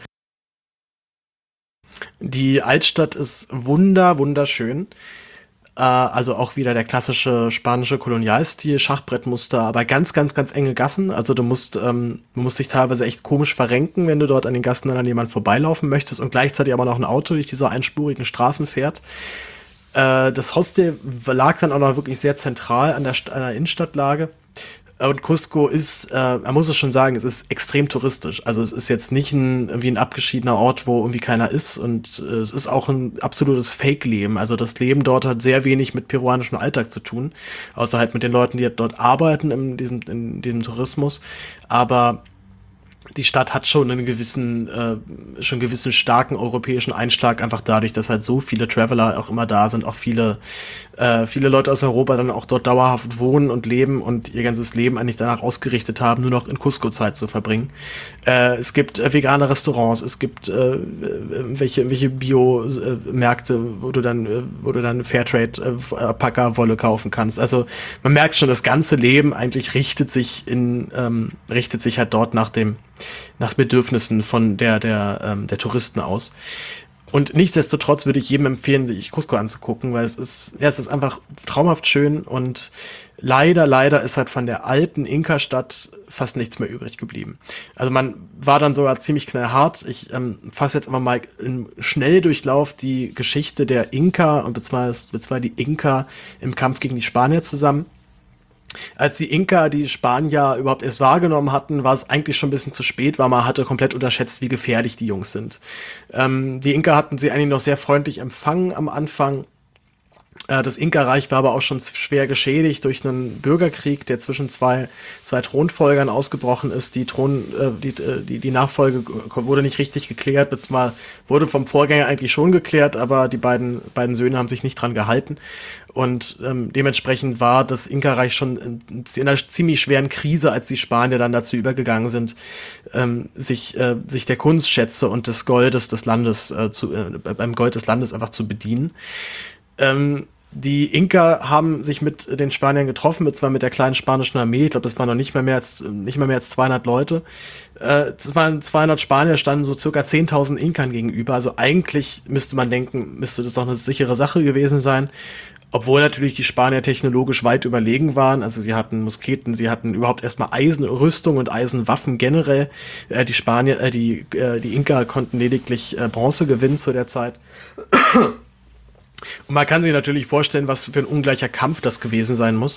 Die Altstadt ist wunder, wunderschön. Äh, also auch wieder der klassische spanische Kolonialstil, Schachbrettmuster, aber ganz, ganz, ganz enge Gassen. Also du musst, ähm, du musst dich teilweise echt komisch verrenken, wenn du dort an den Gassen dann an jemanden vorbeilaufen möchtest, und gleichzeitig aber noch ein Auto durch diese einspurigen Straßen fährt. Äh, das Hostel lag dann auch noch wirklich sehr zentral an der, St- an der Innenstadtlage. Und Cusco ist, äh, man muss es schon sagen, es ist extrem touristisch. Also es ist jetzt nicht ein, irgendwie ein abgeschiedener Ort, wo irgendwie keiner ist. Und äh, es ist auch ein absolutes Fake-Leben. Also das Leben dort hat sehr wenig mit peruanischem Alltag zu tun. Außer halt mit den Leuten, die dort arbeiten in diesem, in diesem Tourismus. Aber die Stadt hat schon einen gewissen, äh, schon einen gewissen starken europäischen Einschlag, einfach dadurch, dass halt so viele Traveler auch immer da sind, auch viele, äh, viele Leute aus Europa dann auch dort dauerhaft wohnen und leben und ihr ganzes Leben eigentlich danach ausgerichtet haben, nur noch in Cusco Zeit zu verbringen. Äh, es gibt äh, vegane Restaurants, es gibt äh, welche, welche Bio-Märkte, wo du dann, äh, wo du dann Fairtrade-Alpaka-Wolle kaufen kannst. Also man merkt schon, das ganze Leben eigentlich richtet sich in, ähm, richtet sich halt dort nach dem nach Bedürfnissen von der, der, ähm, der Touristen aus. Und nichtsdestotrotz würde ich jedem empfehlen, sich Cusco anzugucken, weil es ist, ja, es ist einfach traumhaft schön und leider, leider ist halt von der alten Inka-Stadt fast nichts mehr übrig geblieben. Also man war dann sogar ziemlich knallhart. Ich ähm, fasse jetzt aber mal im Schnelldurchlauf die Geschichte der Inka und beziehungsweise die Inka im Kampf gegen die Spanier zusammen. Als die Inka die Spanier überhaupt erst wahrgenommen hatten, war es eigentlich schon ein bisschen zu spät, weil man hatte komplett unterschätzt, wie gefährlich die Jungs sind. Ähm, die Inka hatten sie eigentlich noch sehr freundlich empfangen am Anfang. Äh, das Inka-Reich war aber auch schon schwer geschädigt durch einen Bürgerkrieg, der zwischen zwei, zwei Thronfolgern ausgebrochen ist. Die, Thron, äh, die, die, die Nachfolge wurde nicht richtig geklärt, beziehungsweise wurde vom Vorgänger eigentlich schon geklärt, aber die beiden, beiden Söhne haben sich nicht dran gehalten. Und ähm, dementsprechend war das Inka-Reich schon in, in einer ziemlich schweren Krise, als die Spanier dann dazu übergegangen sind, ähm, sich, äh, sich der Kunstschätze und des Goldes des Landes, äh, zu, äh, beim Gold des Landes einfach zu bedienen. Ähm, die Inka haben sich mit den Spaniern getroffen, mit zwar mit der kleinen spanischen Armee. Ich glaube, das waren noch nicht mal mehr als nicht mal mehr als zweihundert Leute. Äh, es waren zweihundert Spanier, standen so circa zehntausend Inkern gegenüber. Also eigentlich müsste man denken, müsste das doch eine sichere Sache gewesen sein. Obwohl natürlich die Spanier technologisch weit überlegen waren. Also sie hatten Musketen, sie hatten überhaupt erstmal Eisenrüstung und Eisenwaffen generell. Äh, die Spanier, äh, die, äh, die Inka konnten lediglich äh, Bronze gewinnen zu der Zeit. Und man kann sich natürlich vorstellen, was für ein ungleicher Kampf das gewesen sein muss.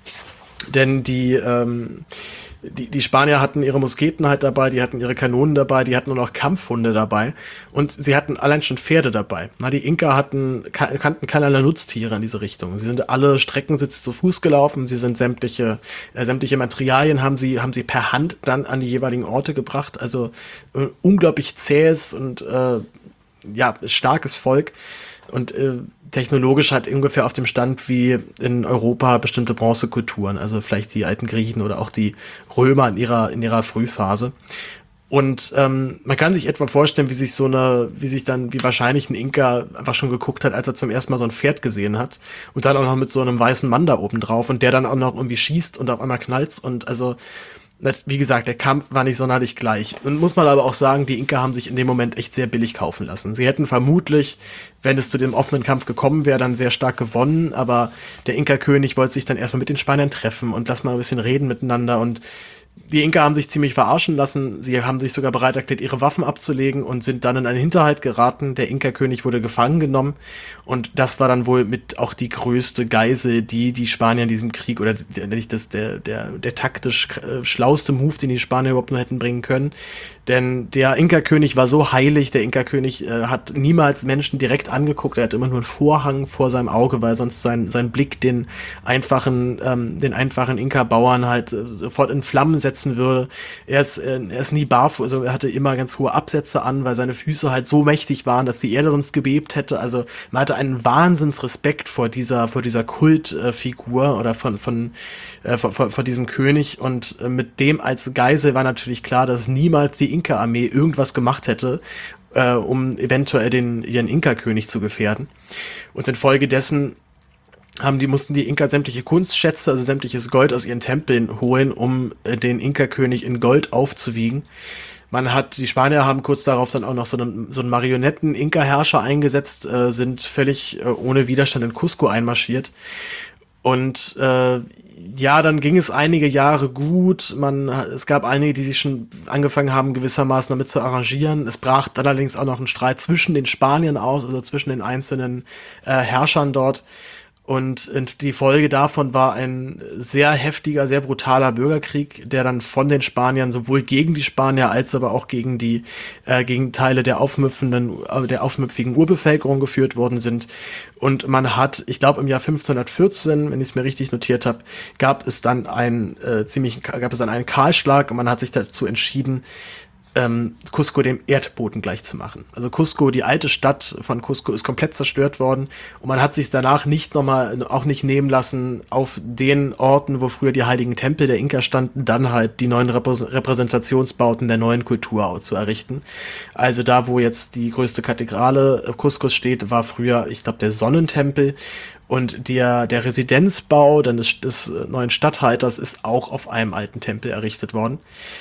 Denn die, ähm, die, die Spanier hatten ihre Musketen halt dabei, die hatten ihre Kanonen dabei, die hatten nur noch Kampfhunde dabei und sie hatten allein schon Pferde dabei. Na, die Inka hatten, kannten keinerlei Nutztiere in diese Richtung. Sie sind alle Streckensitz zu Fuß gelaufen, sie sind sämtliche, äh, sämtliche Materialien haben sie, haben sie per Hand dann an die jeweiligen Orte gebracht. Also äh, unglaublich zähes und äh, ja, starkes Volk. Und äh, technologisch halt ungefähr auf dem Stand wie in Europa bestimmte Bronzekulturen, also vielleicht die alten Griechen oder auch die Römer in ihrer, in ihrer Frühphase. Und ähm, man kann sich etwa vorstellen, wie sich so eine, wie sich dann, wie wahrscheinlich ein Inka einfach schon geguckt hat, als er zum ersten Mal so ein Pferd gesehen hat. Und dann auch noch mit so einem weißen Mann da oben drauf und der dann auch noch irgendwie schießt und auf einmal knallt's und also wie gesagt, der Kampf war nicht sonderlich gleich. Und muss man aber auch sagen, die Inka haben sich in dem Moment echt sehr billig kaufen lassen. Sie hätten vermutlich, wenn es zu dem offenen Kampf gekommen wäre, dann sehr stark gewonnen. Aber der Inka-König wollte sich dann erstmal mit den Spaniern treffen und lass mal ein bisschen reden miteinander. Und die Inka haben sich ziemlich verarschen lassen. Sie haben sich sogar bereit erklärt, ihre Waffen abzulegen und sind dann in einen Hinterhalt geraten. Der Inka-König wurde gefangen genommen. Und das war dann wohl mit auch die größte Geisel, die die Spanier in diesem Krieg, oder nicht das, der, der, der taktisch äh, schlauste Move, den die Spanier überhaupt noch hätten bringen können. Denn der Inka-König war so heilig, der Inka-König äh, hat niemals Menschen direkt angeguckt, er hat immer nur einen Vorhang vor seinem Auge, weil sonst sein, sein Blick den einfachen, ähm, den einfachen Inka-Bauern halt äh, sofort in Flammen setzen würde. Er ist, äh, er ist nie barfuß, also er hatte immer ganz hohe Absätze an, weil seine Füße halt so mächtig waren, dass die Erde sonst gebebt hätte. Also man hatte einen Wahnsinnsrespekt vor dieser, vor dieser Kultfigur äh, oder von, von, äh, vor, vor, vor diesem König, und äh, mit dem als Geisel war natürlich klar, dass niemals die Inka-Armee irgendwas gemacht hätte, äh, um eventuell den, ihren Inka-König zu gefährden. Und infolgedessen haben die, mussten die Inka sämtliche Kunstschätze, also sämtliches Gold aus ihren Tempeln holen, um äh, den Inka-König in Gold aufzuwiegen. Man hat, die Spanier haben kurz darauf dann auch noch so einen, so einen Marionetten-Inka-Herrscher eingesetzt, äh, sind völlig äh, ohne Widerstand in Cusco einmarschiert. Und äh, ja, dann ging es einige Jahre gut. Man, es gab einige, die sich schon angefangen haben, gewissermaßen damit zu arrangieren. Es brach allerdings auch noch ein Streit zwischen den Spaniern aus, also zwischen den einzelnen äh, Herrschern dort. Und die Folge davon war ein sehr heftiger, sehr brutaler Bürgerkrieg, der dann von den Spaniern sowohl gegen die Spanier als aber auch gegen die äh, gegen Teile der aufmüpfenden, äh, der aufmüpfigen Urbevölkerung geführt worden sind. Und man hat, ich glaube im Jahr fünfzehnhundertvierzehn, wenn ich es mir richtig notiert habe, gab es dann einen äh, ziemlich, gab es dann einen Kahlschlag und man hat sich dazu entschieden, ähm, Cusco dem Erdboden gleichzumachen. Also Cusco, die alte Stadt von Cusco, ist komplett zerstört worden und man hat sich danach nicht nochmal, auch nicht nehmen lassen, auf den Orten, wo früher die heiligen Tempel der Inka standen, dann halt die neuen Reprä- Repräsentationsbauten der neuen Kultur zu errichten. Also da, wo jetzt die größte Kathedrale Cuscos steht, war früher, ich glaube, der Sonnentempel. Und der, der Residenzbau dann des, des neuen Statthalters ist auch auf einem alten Tempel errichtet worden.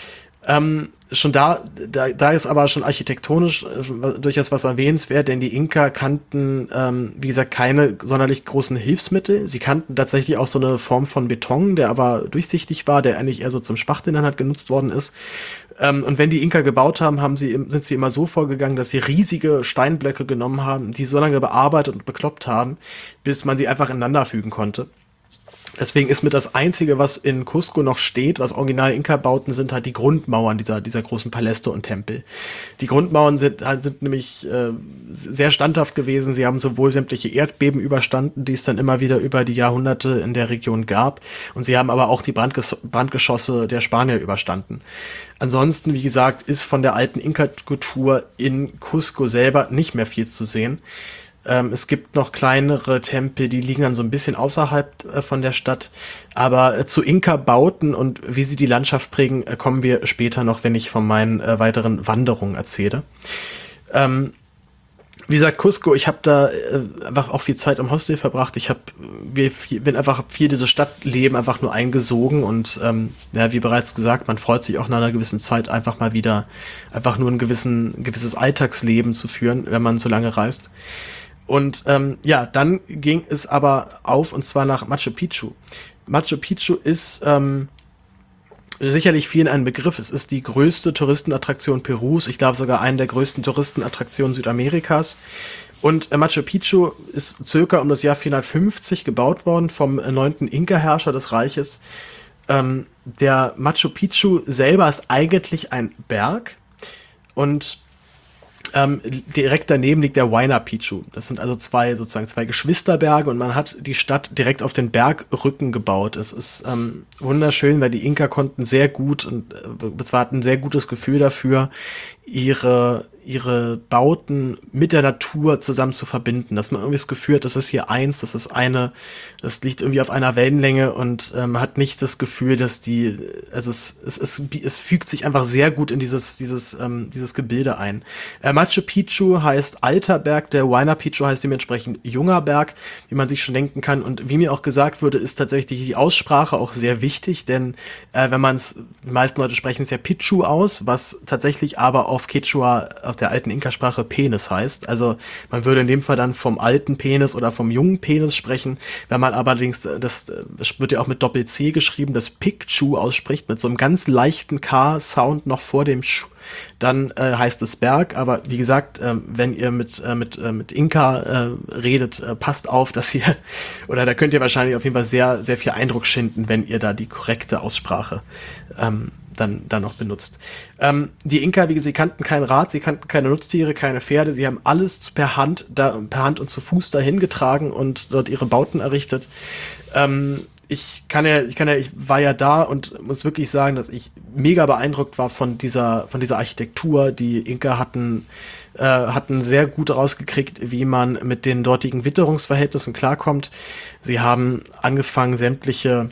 Ähm, schon da, da, da ist aber schon architektonisch äh, durchaus was erwähnenswert, denn die Inka kannten, ähm, wie gesagt, keine sonderlich großen Hilfsmittel. Sie kannten tatsächlich auch so eine Form von Beton, der aber durchsichtig war, der eigentlich eher so zum Spachteln halt genutzt worden ist. Ähm, und wenn die Inka gebaut haben, haben sie, sind sie immer so vorgegangen, dass sie riesige Steinblöcke genommen haben, die so lange bearbeitet und bekloppt haben, bis man sie einfach ineinander fügen konnte. Deswegen ist mit das Einzige, was in Cusco noch steht, was original Inka-Bauten sind, halt die Grundmauern dieser, dieser großen Paläste und Tempel. Die Grundmauern sind, halt, sind nämlich äh, sehr standhaft gewesen. Sie haben sowohl sämtliche Erdbeben überstanden, die es dann immer wieder über die Jahrhunderte in der Region gab. Und sie haben aber auch die Brandges- Brandgeschosse der Spanier überstanden. Ansonsten, wie gesagt, ist von der alten Inka-Kultur in Cusco selber nicht mehr viel zu sehen. Ähm, es gibt noch kleinere Tempel, die liegen dann so ein bisschen außerhalb äh, von der Stadt. Aber äh, zu Inka-Bauten und wie sie die Landschaft prägen, äh, kommen wir später noch, wenn ich von meinen äh, weiteren Wanderungen erzähle. Ähm, wie gesagt, Cusco, ich habe da äh, einfach auch viel Zeit im Hostel verbracht. Ich habe bin einfach viel dieses Stadtleben einfach nur eingesogen und ähm, ja, wie bereits gesagt, man freut sich auch nach einer gewissen Zeit einfach mal wieder einfach nur ein gewissen, ein gewisses Alltagsleben zu führen, wenn man so lange reist. Und ähm, ja, dann ging es aber auf, und zwar nach Machu Picchu. Machu Picchu ist ähm, sicherlich vielen ein Begriff. Es ist die größte Touristenattraktion Perus. Ich glaube sogar eine der größten Touristenattraktionen Südamerikas. Und äh, Machu Picchu ist circa um das Jahr vierhundertfünfzig gebaut worden vom äh, neunten Inka-Herrscher des Reiches. Ähm, der Machu Picchu selber ist eigentlich ein Berg und Ähm, direkt daneben liegt der Huayna Picchu. Das sind also zwei, sozusagen zwei Geschwisterberge und man hat die Stadt direkt auf den Bergrücken gebaut. Es ist ähm, wunderschön, weil die Inka konnten sehr gut und äh, zwar hatten ein sehr gutes Gefühl dafür, ihre ihre Bauten mit der Natur zusammen zu verbinden, dass man irgendwie das Gefühl hat, das ist hier eins, das ist eine, das liegt irgendwie auf einer Wellenlänge und ähm, hat nicht das Gefühl, dass die, also es, es, es, es fügt sich einfach sehr gut in dieses, dieses, ähm, dieses Gebilde ein. Äh, Machu Picchu heißt alter Berg, der Huayna Picchu heißt dementsprechend junger Berg, wie man sich schon denken kann, und wie mir auch gesagt wurde, ist tatsächlich die Aussprache auch sehr wichtig, denn äh, wenn man es, die meisten Leute sprechen es ja Pichu aus, was tatsächlich aber auf Quechua, auf der alten Inka-Sprache Penis heißt. Also man würde in dem Fall dann vom alten Penis oder vom jungen Penis sprechen. Wenn man allerdings, das, das wird ja auch mit Doppel-C geschrieben, das Picchu ausspricht, mit so einem ganz leichten K-Sound noch vor dem Sch, dann äh, heißt es Berg. Aber wie gesagt, äh, wenn ihr mit, äh, mit, äh, mit Inka äh, redet, äh, passt auf, dass ihr, oder da könnt ihr wahrscheinlich auf jeden Fall sehr, sehr viel Eindruck schinden, wenn ihr da die korrekte Aussprache ähm, dann, dann noch benutzt. Ähm, die Inka, wie gesagt, sie kannten kein Rad, sie kannten keine Nutztiere, keine Pferde, sie haben alles per Hand, da, per Hand und zu Fuß dahin getragen und dort ihre Bauten errichtet. Ähm, ich kann ja, ich kann ja, ich war ja da und muss wirklich sagen, dass ich mega beeindruckt war von dieser, von dieser Architektur. Die Inka hatten, äh, hatten sehr gut rausgekriegt, wie man mit den dortigen Witterungsverhältnissen klarkommt. Sie haben angefangen, sämtliche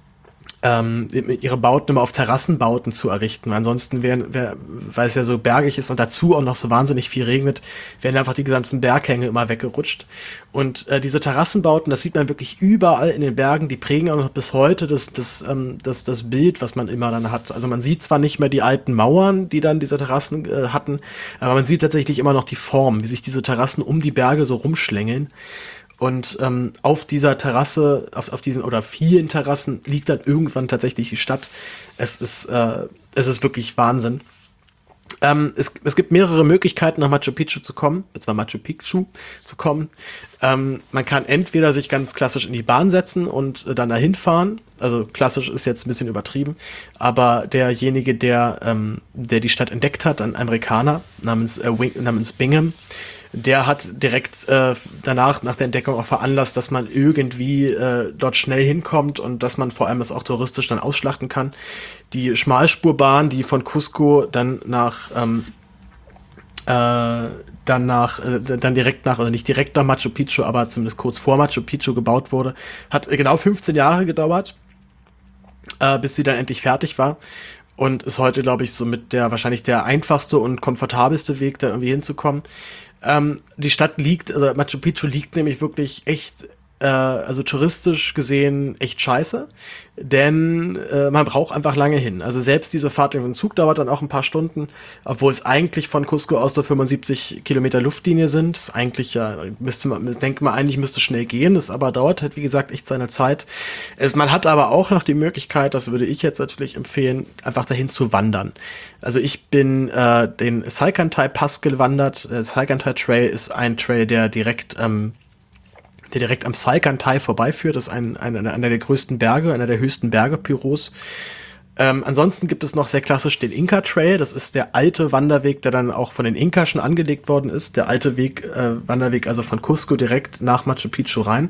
ähm, ihre Bauten immer auf Terrassenbauten zu errichten. Ansonsten wären, wär, weil es ja so bergig ist und dazu auch noch so wahnsinnig viel regnet, wären einfach die gesamten Berghänge immer weggerutscht. Und äh, diese Terrassenbauten, das sieht man wirklich überall in den Bergen, die prägen auch noch bis heute das, das, ähm, das, das Bild, was man immer dann hat. Also man sieht zwar nicht mehr die alten Mauern, die dann diese Terrassen äh, hatten, aber man sieht tatsächlich immer noch die Form, wie sich diese Terrassen um die Berge so rumschlängeln. Und ähm, auf dieser Terrasse, auf, auf diesen oder vielen Terrassen liegt dann irgendwann tatsächlich die Stadt. Es ist, äh, es ist wirklich Wahnsinn. Ähm, es, es gibt mehrere Möglichkeiten, nach Machu Picchu zu kommen, zwar Machu Picchu zu kommen. Ähm, man kann entweder sich ganz klassisch in die Bahn setzen und äh, dann dahin fahren. Also klassisch ist jetzt ein bisschen übertrieben, aber derjenige, der, ähm, der die Stadt entdeckt hat, ein Amerikaner namens, äh, Wing, namens Bingham, der hat direkt äh, danach, nach der Entdeckung auch veranlasst, dass man irgendwie äh, dort schnell hinkommt und dass man vor allem das auch touristisch dann ausschlachten kann. Die Schmalspurbahn, die von Cusco dann nach ähm, äh, dann nach äh, dann direkt nach, also nicht direkt nach Machu Picchu, aber zumindest kurz vor Machu Picchu gebaut wurde, hat genau fünfzehn Jahre gedauert, äh, bis sie dann endlich fertig war. Und ist heute, glaube ich, so mit der wahrscheinlich der einfachste und komfortabelste Weg, da irgendwie hinzukommen. Ähm, die Stadt liegt, also Machu Picchu liegt nämlich wirklich echt, äh, also touristisch gesehen echt scheiße, denn äh, man braucht einfach lange hin. Also selbst diese Fahrt im Zug dauert dann auch ein paar Stunden, obwohl es eigentlich von Cusco aus nur fünfundsiebzig Kilometer Luftlinie sind. Ist eigentlich ja, müsste man, denke mal, eigentlich müsste schnell gehen, es aber dauert halt, wie gesagt, echt seine Zeit. Es, man hat aber auch noch die Möglichkeit, das würde ich jetzt natürlich empfehlen, einfach dahin zu wandern. Also ich bin äh, den Salkantay Pass gewandert. Der Salkantay Trail ist ein Trail, der direkt ähm, der direkt am Salkantay vorbeiführt. Das ist ein, ein, einer der größten Berge, einer der höchsten Berge Perus. Ähm, ansonsten gibt es noch sehr klassisch den Inka Trail. Das ist der alte Wanderweg, der dann auch von den Inka schon angelegt worden ist. Der alte Weg, äh, Wanderweg also von Cusco direkt nach Machu Picchu rein.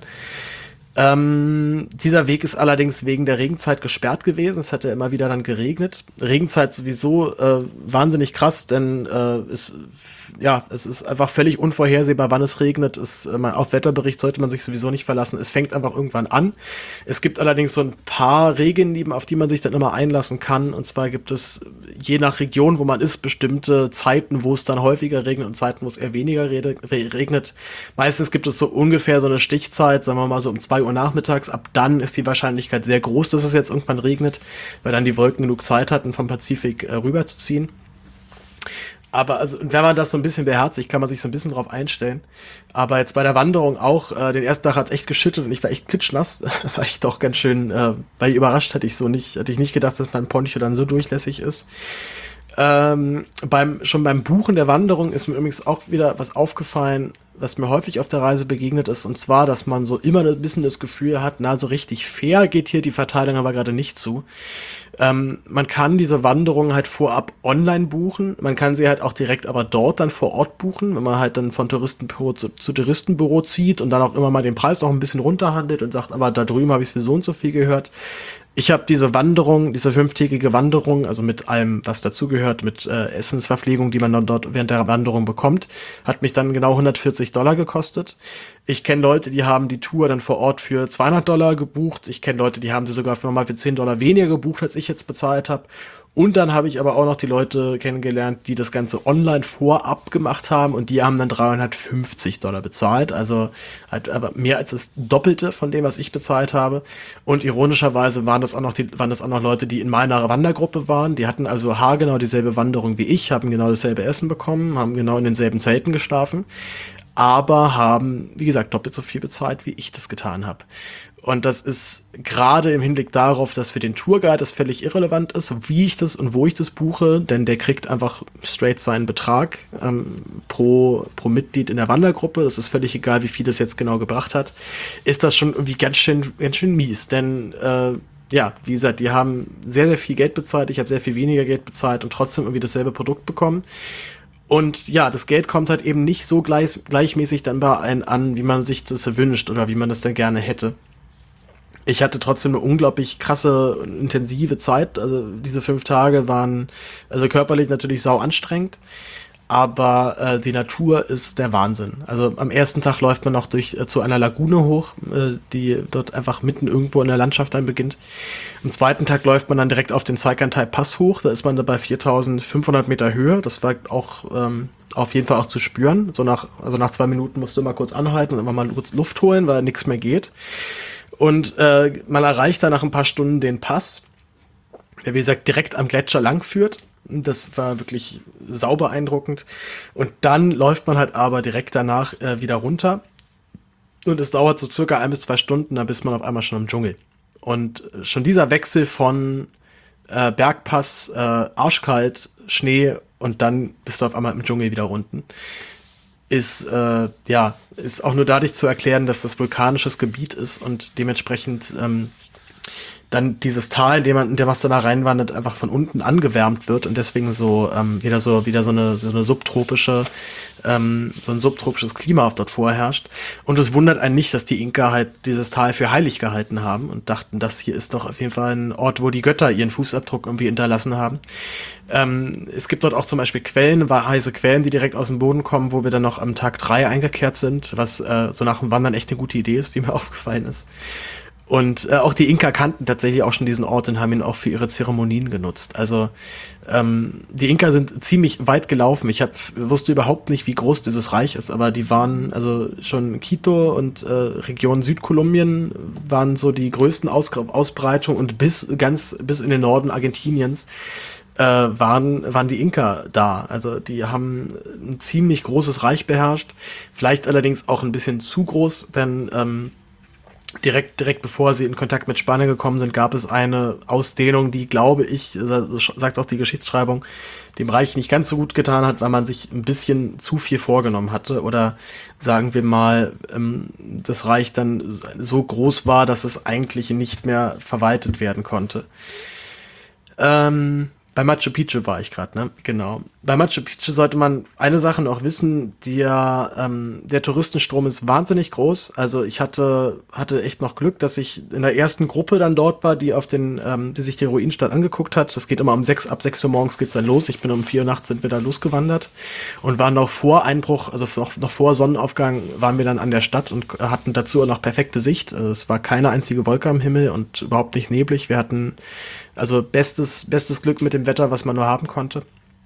Ähm, dieser Weg ist allerdings wegen der Regenzeit gesperrt gewesen. Es hat ja immer wieder dann geregnet. Regenzeit sowieso äh, wahnsinnig krass, denn äh, es, ja, es ist einfach völlig unvorhersehbar, wann es regnet. Es, äh, man, auf Wetterbericht sollte man sich sowieso nicht verlassen. Es fängt einfach irgendwann an. Es gibt allerdings so ein paar Regeln, auf die man sich dann immer einlassen kann. Und zwar gibt es je nach Region, wo man ist, bestimmte Zeiten, wo es dann häufiger regnet und Zeiten, wo es eher weniger regnet. Meistens gibt es so ungefähr so eine Stichzeit, sagen wir mal so um zwei Uhr nachmittags. Ab dann ist die Wahrscheinlichkeit sehr groß, dass es jetzt irgendwann regnet, weil dann die Wolken genug Zeit hatten, vom Pazifik äh, rüberzuziehen. Aber also, wenn man das so ein bisschen beherzigt, kann man sich so ein bisschen drauf einstellen. Aber jetzt bei der Wanderung auch, äh, den ersten Tag hat's echt geschüttet und ich war echt klitschnass. War ich doch ganz schön, äh, weil überrascht hätte ich so nicht, hätte ich nicht gedacht, dass mein Poncho dann so durchlässig ist. Ähm, beim, schon beim Buchen der Wanderung ist mir übrigens auch wieder was aufgefallen, was mir häufig auf der Reise begegnet ist, und zwar, dass man so immer ein bisschen das Gefühl hat, na, so richtig fair geht hier die Verteilung aber gerade nicht zu. Ähm, man kann diese Wanderung halt vorab online buchen, man kann sie halt auch direkt aber dort dann vor Ort buchen, wenn man halt dann von Touristenbüro zu, zu Touristenbüro zieht und dann auch immer mal den Preis noch ein bisschen runterhandelt und sagt, aber da drüben habe ich für so und so viel gehört. Ich habe diese Wanderung, diese fünftägige Wanderung, also mit allem, was dazugehört, mit äh, Essensverpflegung, die man dann dort während der Wanderung bekommt, hat mich dann genau hundertvierzig Dollar gekostet. Ich kenne Leute, die haben die Tour dann vor Ort für zweihundert Dollar gebucht. Ich kenne Leute, die haben sie sogar für nochmal für zehn Dollar weniger gebucht, als ich jetzt bezahlt habe. Und dann habe ich aber auch noch die Leute kennengelernt, die das Ganze online vorab gemacht haben und die haben dann dreihundertfünfzig Dollar bezahlt, also halt aber mehr als das Doppelte von dem, was ich bezahlt habe. Und ironischerweise waren das auch noch die, waren das auch noch Leute, die in meiner Wandergruppe waren. Die hatten also haargenau dieselbe Wanderung wie ich, haben genau dasselbe Essen bekommen, haben genau in denselben Zelten geschlafen, aber haben, wie gesagt, doppelt so viel bezahlt, wie ich das getan habe. Und das ist gerade im Hinblick darauf, dass für den Tourguide das völlig irrelevant ist, wie ich das und wo ich das buche, denn der kriegt einfach straight seinen Betrag ähm, pro, pro Mitglied in der Wandergruppe. Das ist völlig egal, wie viel das jetzt genau gebracht hat. Ist das schon irgendwie ganz schön, ganz schön mies, denn äh, ja, wie gesagt, die haben sehr, sehr viel Geld bezahlt, ich habe sehr viel weniger Geld bezahlt und trotzdem irgendwie dasselbe Produkt bekommen. Und ja, das Geld kommt halt eben nicht so gleich, gleichmäßig dann bei einem an, wie man sich das wünscht oder wie man das dann gerne hätte. Ich hatte trotzdem eine unglaublich krasse, intensive Zeit. Also diese fünf Tage waren also körperlich natürlich sau anstrengend, aber äh, die Natur ist der Wahnsinn. Also am ersten Tag läuft man noch durch äh, zu einer Lagune hoch, äh, die dort einfach mitten irgendwo in der Landschaft dann beginnt. Am zweiten Tag läuft man dann direkt auf den Salkantay Pass hoch. Da ist man da bei viertausendfünfhundert Meter Höhe. Das war auch ähm, auf jeden Fall auch zu spüren. So nach, also nach zwei Minuten musst du immer kurz anhalten und immer mal kurz Luft holen, weil nichts mehr geht. Und äh, man erreicht dann nach ein paar Stunden den Pass, der wie gesagt direkt am Gletscher lang führt. Das war wirklich sau beeindruckend. Und dann läuft man halt aber direkt danach äh, wieder runter. Und es dauert so circa ein bis zwei Stunden, dann ist man auf einmal schon im Dschungel. Und schon dieser Wechsel von äh, Bergpass, äh, arschkalt, Schnee und dann bist du auf einmal im Dschungel wieder unten. Ist, äh, ja, ist auch nur dadurch zu erklären, dass das vulkanisches Gebiet ist und dementsprechend ähm, dann dieses Tal, in dem man, in dem was da reinwandert, einfach von unten angewärmt wird und deswegen so ähm, wieder so wieder so eine so eine subtropische ähm, so ein subtropisches Klima auch dort vorherrscht. Und es wundert einen nicht, dass die Inka halt dieses Tal für heilig gehalten haben und dachten, das hier ist doch auf jeden Fall ein Ort, wo die Götter ihren Fußabdruck irgendwie hinterlassen haben. Ähm, es gibt dort auch zum Beispiel Quellen, heiße Quellen, die direkt aus dem Boden kommen, wo wir dann noch am Tag drei eingekehrt sind, was äh, so nach dem Wandern echt eine gute Idee ist, wie mir aufgefallen ist. Und äh, auch die Inka kannten tatsächlich auch schon diesen Ort und haben ihn auch für ihre Zeremonien genutzt. Also ähm, die Inka sind ziemlich weit gelaufen. Ich hab, wusste überhaupt nicht, wie groß dieses Reich ist, aber die waren, also schon Quito und äh, Region Südkolumbien waren so die größten Aus Ausbreitungen und bis ganz bis in den Norden Argentiniens äh, waren, waren die Inka da. Also die haben ein ziemlich großes Reich beherrscht. Vielleicht allerdings auch ein bisschen zu groß, denn ähm, Direkt, direkt bevor sie in Kontakt mit Spanien gekommen sind, gab es eine Ausdehnung, die, glaube ich, sagt auch die Geschichtsschreibung, dem Reich nicht ganz so gut getan hat, weil man sich ein bisschen zu viel vorgenommen hatte. Oder sagen wir mal, das Reich dann so groß war, dass es eigentlich nicht mehr verwaltet werden konnte. Ähm, bei Machu Picchu war ich gerade, ne? Genau. Bei Machu Picchu sollte man eine Sache noch wissen, der, ähm, der Touristenstrom ist wahnsinnig groß. Also ich hatte, hatte echt noch Glück, dass ich in der ersten Gruppe dann dort war, die auf den, ähm, die sich die Ruinenstadt angeguckt hat. Das geht immer um sechs, ab sechs Uhr morgens geht's dann los. Ich bin um vier Uhr nachts sind wir da losgewandert und waren noch vor Einbruch, also noch, noch vor Sonnenaufgang waren wir dann an der Stadt und hatten dazu noch perfekte Sicht. Also es war keine einzige Wolke am Himmel und überhaupt nicht neblig. Wir hatten also bestes, bestes Glück mit dem Wetter, was man nur haben konnte.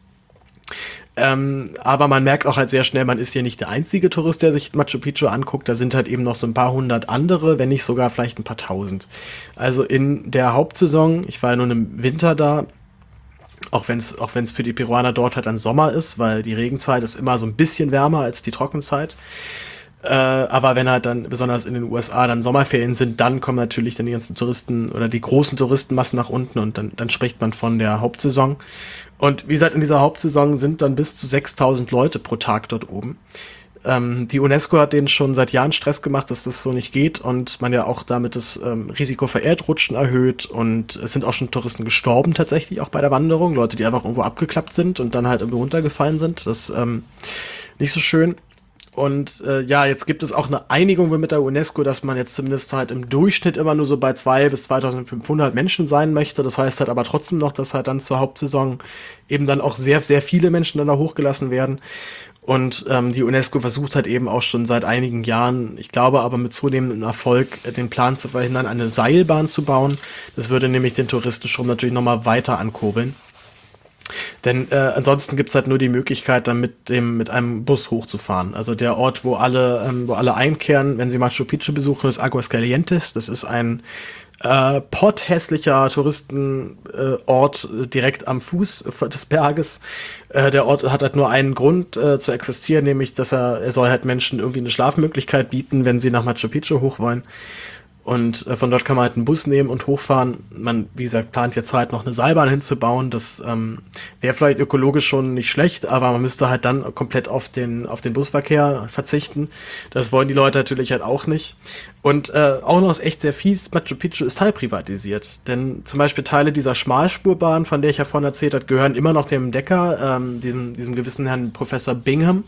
Ähm, aber man merkt auch halt sehr schnell, man ist ja nicht der einzige Tourist, der sich Machu Picchu anguckt. Da sind halt eben noch so ein paar hundert andere, wenn nicht sogar vielleicht ein paar tausend. Also in der Hauptsaison, ich war ja nur im Winter da, auch wenn es auch wenn es für die Peruaner dort halt ein Sommer ist, weil die Regenzeit ist immer so ein bisschen wärmer als die Trockenzeit. Äh, aber wenn halt dann besonders in den U S A dann Sommerferien sind, dann kommen natürlich dann die ganzen Touristen oder die großen Touristenmassen nach unten und dann, dann spricht man von der Hauptsaison. Und wie gesagt, in dieser Hauptsaison sind dann bis zu sechstausend Leute pro Tag dort oben. Ähm, die UNESCO hat denen schon seit Jahren Stress gemacht, dass das so nicht geht und man ja auch damit das ähm, Risiko für Erdrutschen erhöht und es sind auch schon Touristen gestorben tatsächlich, auch bei der Wanderung. Leute, die einfach irgendwo abgeklappt sind und dann halt irgendwo runtergefallen sind. Das ist ähm, nicht so schön. Und äh, ja, jetzt gibt es auch eine Einigung mit der UNESCO, dass man jetzt zumindest halt im Durchschnitt immer nur so bei zweitausend bis zweitausendfünfhundert Menschen sein möchte. Das heißt halt aber trotzdem noch, dass halt dann zur Hauptsaison eben dann auch sehr, sehr viele Menschen dann da hochgelassen werden. Und ähm, die UNESCO versucht halt eben auch schon seit einigen Jahren, ich glaube aber mit zunehmendem Erfolg, äh, den Plan zu verhindern, eine Seilbahn zu bauen. Das würde nämlich den Touristenstrom natürlich nochmal weiter ankurbeln. Denn äh, ansonsten gibt's halt nur die Möglichkeit, dann mit dem mit einem Bus hochzufahren. Also der Ort, wo alle ähm, wo alle einkehren, wenn sie Machu Picchu besuchen, ist Aguascalientes. Das ist ein äh, potthässlicher Touristenort äh, direkt am Fuß des Berges. Äh, der Ort hat halt nur einen Grund äh, zu existieren, nämlich dass er er soll halt Menschen irgendwie eine Schlafmöglichkeit bieten, wenn sie nach Machu Picchu hoch wollen. Und äh, von dort kann man halt einen Bus nehmen und hochfahren. Man, wie gesagt, plant jetzt halt noch eine Seilbahn hinzubauen. Das ähm, wäre vielleicht ökologisch schon nicht schlecht, aber man müsste halt dann komplett auf den auf den Busverkehr verzichten. Das wollen die Leute natürlich halt auch nicht. Und äh, auch noch ist echt sehr fies, Machu Picchu ist teilprivatisiert. Denn zum Beispiel Teile dieser Schmalspurbahn, von der ich ja vorhin erzählt habe, gehören immer noch dem Entdecker, ähm, diesem, diesem gewissen Herrn Professor Bingham.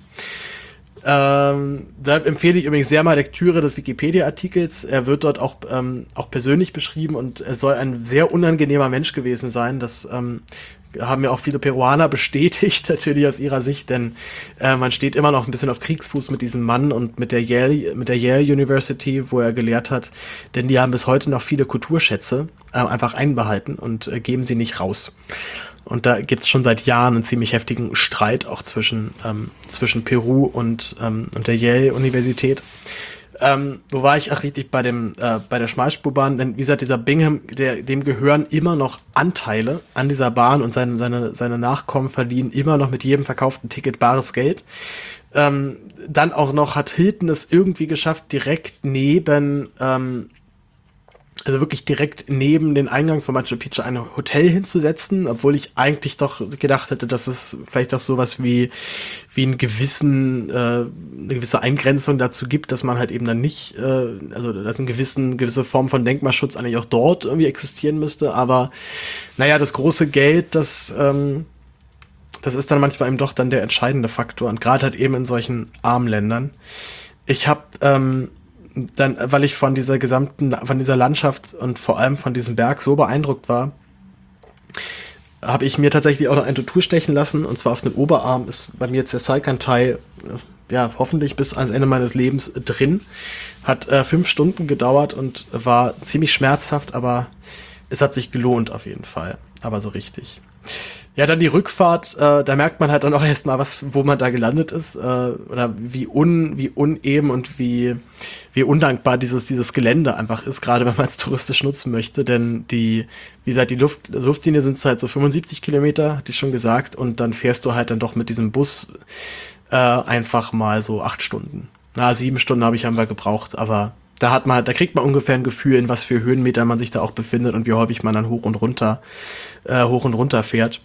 Ähm, da empfehle ich übrigens sehr mal Lektüre des Wikipedia-Artikels. Er wird dort auch, ähm, auch persönlich beschrieben und er soll ein sehr unangenehmer Mensch gewesen sein. Das ähm, haben ja auch viele Peruaner bestätigt, natürlich aus ihrer Sicht, denn äh, man steht immer noch ein bisschen auf Kriegsfuß mit diesem Mann und mit der Yale, mit der Yale University, wo er gelehrt hat, denn die haben bis heute noch viele Kulturschätze äh, einfach einbehalten und äh, geben sie nicht raus. Und da gibt's schon seit Jahren einen ziemlich heftigen Streit auch zwischen, ähm, zwischen Peru und, ähm, und der Yale-Universität. Ähm, wo war ich? Ach, richtig, bei dem, äh, bei der Schmalspurbahn. Denn wie gesagt, dieser Bingham, der, dem gehören immer noch Anteile an dieser Bahn und seine, seine, seine Nachkommen verdienen immer noch mit jedem verkauften Ticket bares Geld. Ähm, dann auch noch hat Hilton es irgendwie geschafft, direkt neben, ähm, also wirklich direkt neben den Eingang von Machu Picchu ein Hotel hinzusetzen, obwohl ich eigentlich doch gedacht hätte, dass es vielleicht auch sowas wie, wie einen gewissen, äh, eine gewisse Eingrenzung dazu gibt, dass man halt eben dann nicht, äh, also dass eine gewissen, gewisse Form von Denkmalschutz eigentlich auch dort irgendwie existieren müsste. Aber naja, das große Geld, das, ähm, das ist dann manchmal eben doch dann der entscheidende Faktor. Und gerade halt eben in solchen armen Ländern. Ich habe ähm, dann, weil ich von dieser gesamten, von dieser Landschaft und vor allem von diesem Berg so beeindruckt war, habe ich mir tatsächlich auch noch ein Tattoo stechen lassen, und zwar auf den Oberarm ist bei mir jetzt der Saikantai, ja, hoffentlich bis ans Ende meines Lebens drin. Hat äh, fünf Stunden gedauert und war ziemlich schmerzhaft, aber es hat sich gelohnt auf jeden Fall. Aber so richtig. Ja, dann die Rückfahrt, äh, da merkt man halt dann auch erstmal, was, wo man da gelandet ist, äh, oder wie un, wie uneben und wie, wie undankbar dieses, dieses Gelände einfach ist, gerade wenn man es touristisch nutzen möchte, denn die, wie gesagt, die Luft, Luftlinie sind halt so fünfundsiebzig Kilometer, hatte ich schon gesagt, und dann fährst du halt dann doch mit diesem Bus äh, einfach mal so acht Stunden. Na, sieben Stunden habe ich einmal gebraucht, aber da hat man, da kriegt man ungefähr ein Gefühl, in was für Höhenmeter man sich da auch befindet und wie häufig man dann hoch und runter, äh, hoch und runter fährt.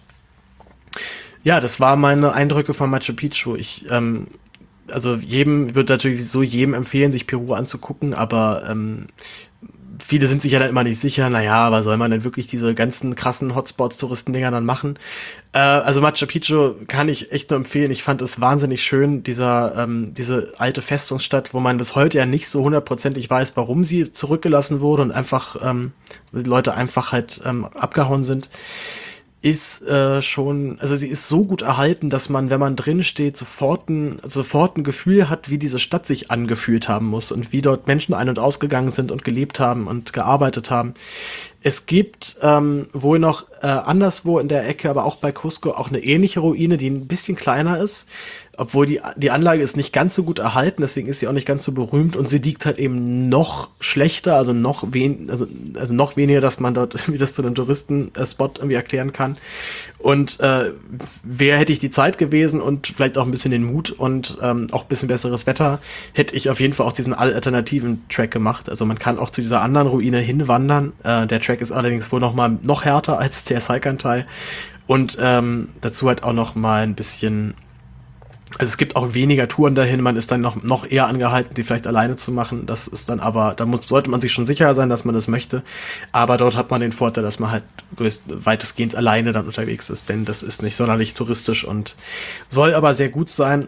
Ja, das waren meine Eindrücke von Machu Picchu. Ich, ähm, also jedem wird natürlich so jedem empfehlen, sich Peru anzugucken, aber ähm, viele sind sich ja dann immer nicht sicher, naja, aber soll man denn wirklich diese ganzen krassen Hotspots-Touristendinger dann machen? Äh, also Machu Picchu kann ich echt nur empfehlen. Ich fand es wahnsinnig schön, dieser, ähm, diese alte Festungsstadt, wo man bis heute ja nicht so hundertprozentig weiß, warum sie zurückgelassen wurde und einfach, ähm, die Leute einfach halt ähm, abgehauen sind. Ist äh, schon, also sie ist so gut erhalten, dass man, wenn man drin steht, sofort ein, sofort ein Gefühl hat, wie diese Stadt sich angefühlt haben muss und wie dort Menschen ein- und ausgegangen sind und gelebt haben und gearbeitet haben. Es gibt ähm, wohl noch äh, anderswo in der Ecke, aber auch bei Cusco, auch eine ähnliche Ruine, die ein bisschen kleiner ist, obwohl die, die Anlage ist nicht ganz so gut erhalten, deswegen ist sie auch nicht ganz so berühmt, und sie liegt halt eben noch schlechter, also noch wen, also, also noch weniger, dass man dort wie das zu einem Touristenspot irgendwie erklären kann. Und äh, wäre hätte ich die Zeit gewesen und vielleicht auch ein bisschen den Mut und ähm, auch ein bisschen besseres Wetter, hätte ich auf jeden Fall auch diesen alternativen Track gemacht. Also man kann auch zu dieser anderen Ruine hinwandern. Äh, der Track ist allerdings wohl noch mal noch härter als der Saikantai und ähm, dazu halt auch noch mal ein bisschen. Also es gibt auch weniger Touren dahin, man ist dann noch, noch eher angehalten, die vielleicht alleine zu machen. Das ist dann aber, da muss, sollte man sich schon sicher sein, dass man das möchte. Aber dort hat man den Vorteil, dass man halt größt, weitestgehend alleine dann unterwegs ist, denn das ist nicht sonderlich touristisch und soll aber sehr gut sein.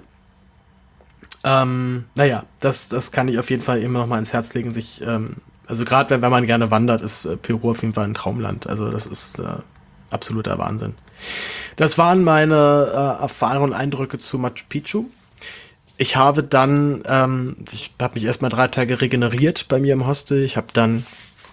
Ähm, naja, das, das kann ich auf jeden Fall immer noch mal ins Herz legen, sich, ähm, also gerade wenn, wenn man gerne wandert, ist äh, Peru auf jeden Fall ein Traumland. Also das ist äh, absoluter Wahnsinn. Das waren meine äh, Erfahrungen und Eindrücke zu Machu Picchu. Ich habe dann, ähm, ich habe mich erstmal drei Tage regeneriert bei mir im Hostel. Ich habe dann,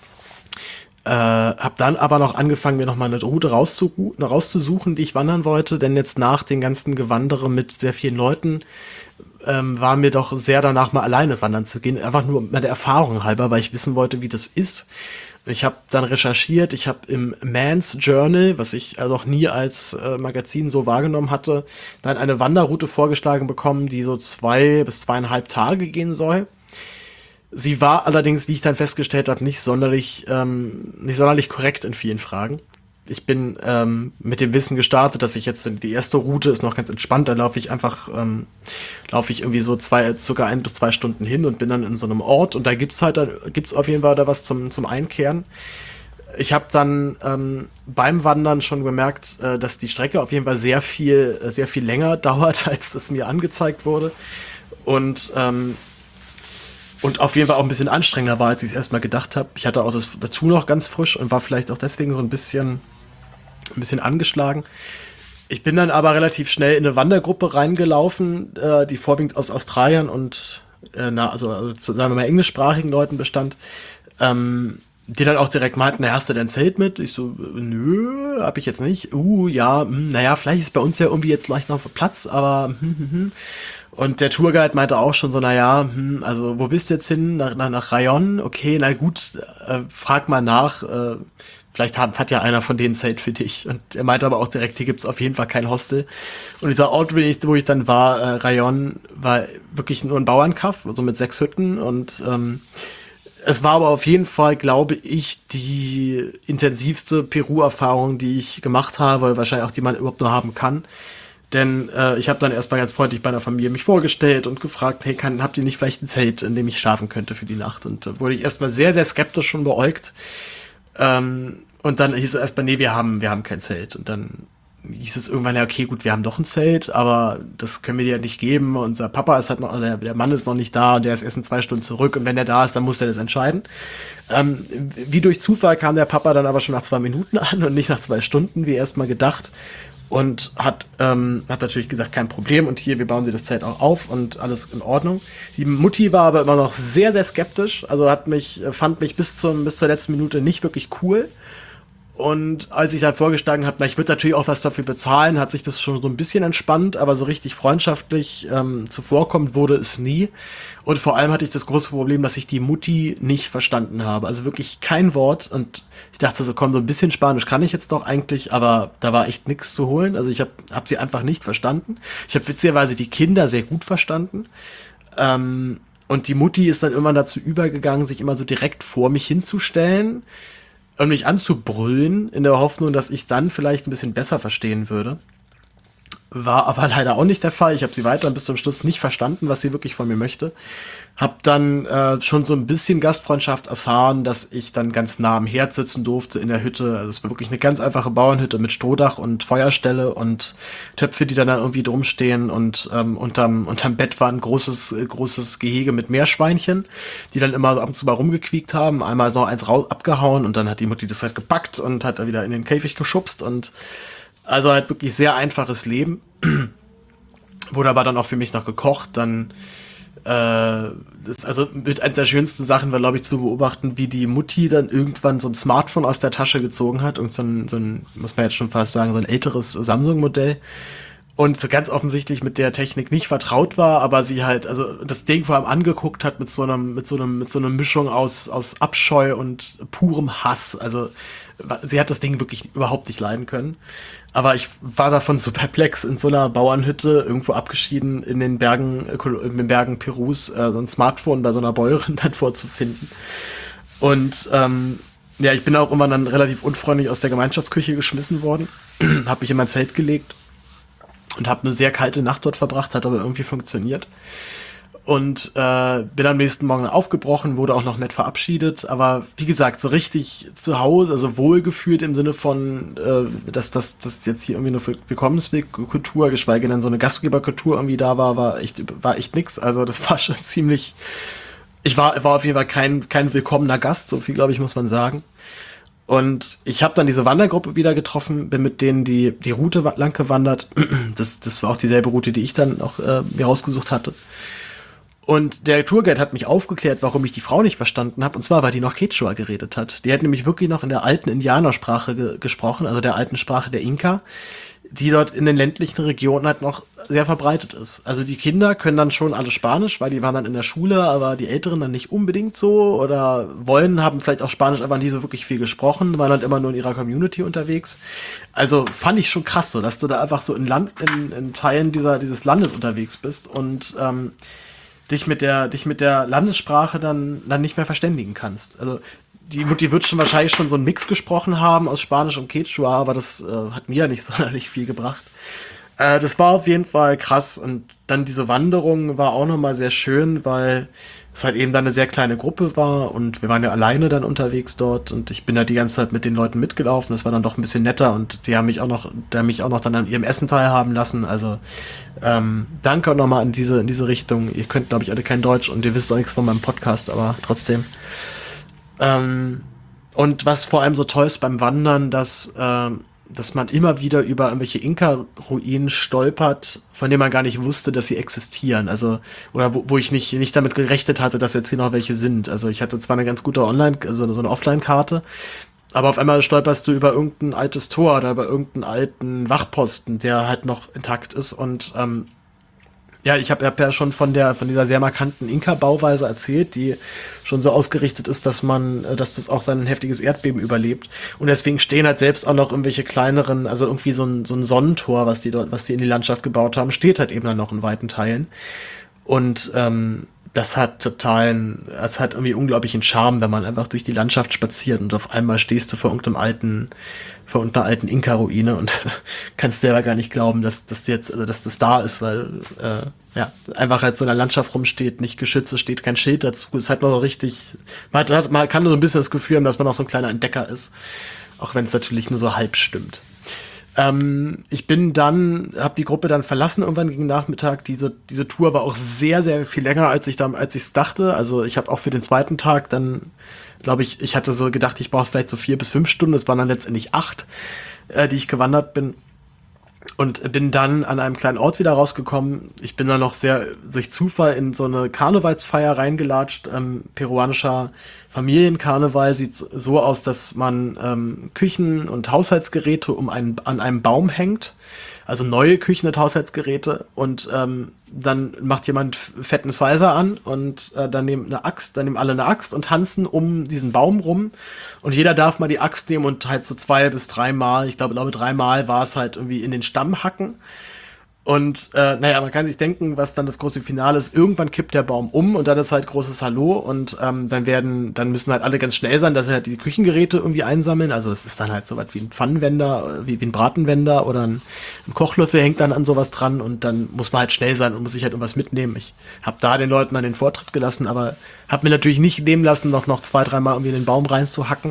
äh, habe dann aber noch angefangen, mir noch mal eine Route rauszu- rauszusuchen, die ich wandern wollte. Denn jetzt nach den ganzen Gewandere mit sehr vielen Leuten ähm, war mir doch sehr danach, mal alleine wandern zu gehen. Einfach nur meine Erfahrung halber, weil ich wissen wollte, wie das ist. Ich habe dann recherchiert, ich habe im Man's Journal, was ich noch nie als äh, Magazin so wahrgenommen hatte, dann eine Wanderroute vorgeschlagen bekommen, die so zwei bis zweieinhalb Tage gehen soll. Sie war allerdings, wie ich dann festgestellt habe, nicht sonderlich, ähm, nicht sonderlich korrekt in vielen Fragen. Ich bin ähm, mit dem Wissen gestartet, dass ich jetzt die erste Route ist noch ganz entspannt. Da laufe ich einfach, ähm, laufe ich irgendwie so zwei, circa ein bis zwei Stunden hin und bin dann in so einem Ort und da gibt's halt, da gibt's auf jeden Fall da was zum zum Einkehren. Ich habe dann ähm, beim Wandern schon gemerkt, äh, dass die Strecke auf jeden Fall sehr viel, äh, sehr viel länger dauert, als es mir angezeigt wurde und ähm, und auf jeden Fall auch ein bisschen anstrengender war, als ich es erstmal gedacht habe. Ich hatte auch das dazu noch ganz frisch und war vielleicht auch deswegen so ein bisschen ein bisschen angeschlagen. Ich bin dann aber relativ schnell in eine Wandergruppe reingelaufen, äh, die vorwiegend aus Australiern und äh, na, also, also sagen wir mal englischsprachigen Leuten bestand, ähm, die dann auch direkt meinten, na, hast du dein Zelt mit? Ich so, nö, hab ich jetzt nicht. Uh, ja, mh, naja, vielleicht ist bei uns ja irgendwie jetzt leicht noch Platz, aber hm, hm, hm. Und der Tourguide meinte auch schon so, naja, hm, also wo willst du jetzt hin? Nach, nach, nach Rayon? Okay, na gut, äh, frag mal nach, äh, vielleicht hat, hat ja einer von denen Zelt für dich. Und er meinte aber auch direkt, hier gibt's auf jeden Fall kein Hostel. Und dieser Ort, wo ich, wo ich dann war, äh, Rayon, war wirklich nur ein Bauernkaff, also mit sechs Hütten und ähm, Es war aber auf jeden Fall, glaube ich, die intensivste Peru-Erfahrung, die ich gemacht habe, wahrscheinlich auch die man überhaupt nur haben kann. Denn äh, ich habe dann erstmal ganz freundlich bei einer Familie mich vorgestellt und gefragt, hey, kann, habt ihr nicht vielleicht ein Zelt, in dem ich schlafen könnte für die Nacht? Und da wurde ich erstmal sehr, sehr skeptisch schon beäugt. Ähm, und dann hieß es erstmal, nee, wir haben, wir haben kein Zelt. Und dann hieß es irgendwann, ja, okay, gut, wir haben doch ein Zelt, aber das können wir dir ja nicht geben. Unser Papa ist halt noch, also der, der Mann ist noch nicht da und der ist erst in zwei Stunden zurück. Und wenn der da ist, dann muss er das entscheiden. Ähm, wie durch Zufall kam der Papa dann aber schon nach zwei Minuten an und nicht nach zwei Stunden, wie erst mal gedacht. Und hat, ähm, hat natürlich gesagt, kein Problem. Und hier, wir bauen sie das Zelt auch auf und alles in Ordnung. Die Mutti war aber immer noch sehr, sehr skeptisch. Also hat mich, fand mich bis zum, bis zur letzten Minute nicht wirklich cool. Und als ich dann vorgeschlagen habe, na, ich würde natürlich auch was dafür bezahlen, hat sich das schon so ein bisschen entspannt, aber so richtig freundschaftlich ähm, zuvorkommt wurde es nie. Und vor allem hatte ich das große Problem, dass ich die Mutti nicht verstanden habe. Also wirklich kein Wort. Und ich dachte so, komm, so ein bisschen Spanisch kann ich jetzt doch eigentlich, aber da war echt nichts zu holen. Also ich habe hab sie einfach nicht verstanden. Ich habe witzigerweise die Kinder sehr gut verstanden. Ähm, und die Mutti ist dann immer dazu übergegangen, sich immer so direkt vor mich hinzustellen und mich anzubrüllen, in der Hoffnung, dass ich dann vielleicht ein bisschen besser verstehen würde. War aber leider auch nicht der Fall. Ich habe sie weiter bis zum Schluss nicht verstanden, was sie wirklich von mir möchte. Hab dann äh, schon so ein bisschen Gastfreundschaft erfahren, dass ich dann ganz nah am Herd sitzen durfte in der Hütte. Also es war wirklich eine ganz einfache Bauernhütte mit Strohdach und Feuerstelle und Töpfe, die dann da irgendwie drum stehen. Und ähm, unterm, unterm Bett war ein großes, äh, großes Gehege mit Meerschweinchen, die dann immer ab und zu mal rumgequiekt haben. Einmal ist noch eins raus, abgehauen und dann hat die Mutti das halt gepackt und hat da wieder in den Käfig geschubst. Und also halt wirklich sehr einfaches Leben. Wurde aber dann auch für mich noch gekocht. Dann äh, das, also mit eins der schönsten Sachen war, glaube ich, zu beobachten, wie die Mutti dann irgendwann so ein Smartphone aus der Tasche gezogen hat. Und so ein, so ein, muss man jetzt schon fast sagen, so ein älteres Samsung-Modell. Und so ganz offensichtlich mit der Technik nicht vertraut war, aber sie halt, also das Ding vor allem angeguckt hat mit so einem, mit so einem, mit so einer Mischung aus, aus Abscheu und purem Hass. Also sie hat das Ding wirklich überhaupt nicht leiden können. Aber ich war davon so perplex, in so einer Bauernhütte, irgendwo abgeschieden in den Bergen, in den Bergen Perus, äh, so ein Smartphone bei so einer Bäuerin dann vorzufinden. Und ähm, ja, ich bin auch immer dann relativ unfreundlich aus der Gemeinschaftsküche geschmissen worden, habe mich in mein Zelt gelegt und habe eine sehr kalte Nacht dort verbracht, hat aber irgendwie funktioniert. Und äh, bin am nächsten Morgen aufgebrochen, wurde auch noch nett verabschiedet. Aber wie gesagt, so richtig zu Hause, also wohlgefühlt im Sinne von, äh, dass das dass jetzt hier irgendwie eine Willkommenskultur, geschweige denn so eine Gastgeberkultur irgendwie da war, war echt, war echt nix. Also das war schon ziemlich, ich war, war auf jeden Fall kein, kein willkommener Gast, so viel, glaube ich, muss man sagen. Und ich habe dann diese Wandergruppe wieder getroffen, bin mit denen die, die Route lang gewandert. Das, das war auch dieselbe Route, die ich dann auch äh, mir rausgesucht hatte. Und der Tourguide hat mich aufgeklärt, warum ich die Frau nicht verstanden habe. Und zwar, weil die noch Quechua geredet hat. Die hat nämlich wirklich noch in der alten Indianersprache ge- gesprochen, also der alten Sprache der Inka, die dort in den ländlichen Regionen halt noch sehr verbreitet ist. Also die Kinder können dann schon alle Spanisch, weil die waren dann in der Schule, aber die Älteren dann nicht unbedingt so oder wollen, haben vielleicht auch Spanisch, aber nie so wirklich viel gesprochen, waren halt immer nur in ihrer Community unterwegs. Also fand ich schon krass so, dass du da einfach so in, Land, in, in Teilen dieser, dieses Landes unterwegs bist und ähm, dich mit der dich mit der Landessprache dann dann nicht mehr verständigen kannst. Also die Mutti wird schon wahrscheinlich schon so einen Mix gesprochen haben aus Spanisch und Quechua, aber das äh, hat mir ja nicht sonderlich viel gebracht. Äh, das war auf jeden Fall krass und dann diese Wanderung war auch nochmal sehr schön, weil es halt eben dann eine sehr kleine Gruppe war und wir waren ja alleine dann unterwegs dort und ich bin ja die ganze Zeit mit den Leuten mitgelaufen. Das war dann doch ein bisschen netter und die haben mich auch noch, die haben mich auch noch dann an ihrem Essen teilhaben lassen. Also ähm, danke auch nochmal in diese, in diese Richtung. Ihr könnt, glaube ich, alle kein Deutsch und ihr wisst auch nichts von meinem Podcast, aber trotzdem. Ähm, und was vor allem so toll ist beim Wandern, dass ähm, dass man immer wieder über irgendwelche Inka-Ruinen stolpert, von denen man gar nicht wusste, dass sie existieren. Also, oder wo, wo ich nicht, nicht damit gerechnet hatte, dass jetzt hier noch welche sind. Also ich hatte zwar eine ganz gute Online, also so eine Offline-Karte, aber auf einmal stolperst du über irgendein altes Tor oder über irgendeinen alten Wachposten, der halt noch intakt ist. Und ähm, ja, ich habe hab ja schon von der von dieser sehr markanten Inka-Bauweise erzählt, die schon so ausgerichtet ist, dass man, äh, dass das auch sein heftiges Erdbeben überlebt. Und deswegen stehen halt selbst auch noch irgendwelche kleineren, also irgendwie so ein so ein Sonnentor, was die dort, was die in die Landschaft gebaut haben, steht halt eben dann noch in weiten Teilen. Und ähm, das hat totalen, es hat irgendwie unglaublichen Charme, wenn man einfach durch die Landschaft spaziert und auf einmal stehst du vor irgendeinem alten, vor irgendeiner alten Inka-Ruine und kannst selber gar nicht glauben, dass, dass du jetzt, also dass das da ist, weil äh, ja, einfach als so in der Landschaft rumsteht, nicht geschützt, es steht kein Schild dazu, es hat noch so richtig, man, hat, man kann nur so ein bisschen das Gefühl haben, dass man auch so ein kleiner Entdecker ist, auch wenn es natürlich nur so halb stimmt. Ähm, ich bin dann, habe die Gruppe dann verlassen irgendwann gegen Nachmittag. Diese, diese Tour war auch sehr, sehr viel länger, als ich da, als ich es dachte. Also ich habe auch für den zweiten Tag dann, glaube ich, ich hatte so gedacht, ich brauche vielleicht so vier bis fünf Stunden. Es waren dann letztendlich acht, äh, die ich gewandert bin. Und bin dann an einem kleinen Ort wieder rausgekommen. Ich bin dann noch sehr durch Zufall in so eine Karnevalsfeier reingelatscht. Ähm, peruanischer Familienkarneval sieht so aus, dass man ähm, Küchen- und Haushaltsgeräte um einen, an einem Baum hängt. Also neue Küchen- und Haushaltsgeräte. Und ähm, dann macht jemand fetten Sizer an und äh, dann nehmen eine Axt, dann nehmen alle eine Axt und tanzen um diesen Baum rum. Und jeder darf mal die Axt nehmen und halt so zwei bis dreimal, ich glaube, glaube dreimal war es halt irgendwie in den Stamm hacken. Und äh, naja, man kann sich denken, was dann das große Finale ist. Irgendwann kippt der Baum um und dann ist halt großes Hallo und ähm, dann werden, dann müssen halt alle ganz schnell sein, dass sie halt die Küchengeräte irgendwie einsammeln. Also es ist dann halt so was wie ein Pfannenwender, wie, wie ein Bratenwender oder ein, ein Kochlöffel hängt dann an sowas dran und dann muss man halt schnell sein und muss sich halt irgendwas mitnehmen. Ich habe da den Leuten dann den Vortritt gelassen, aber habe mir natürlich nicht nehmen lassen, noch, noch zwei, dreimal irgendwie in den Baum reinzuhacken.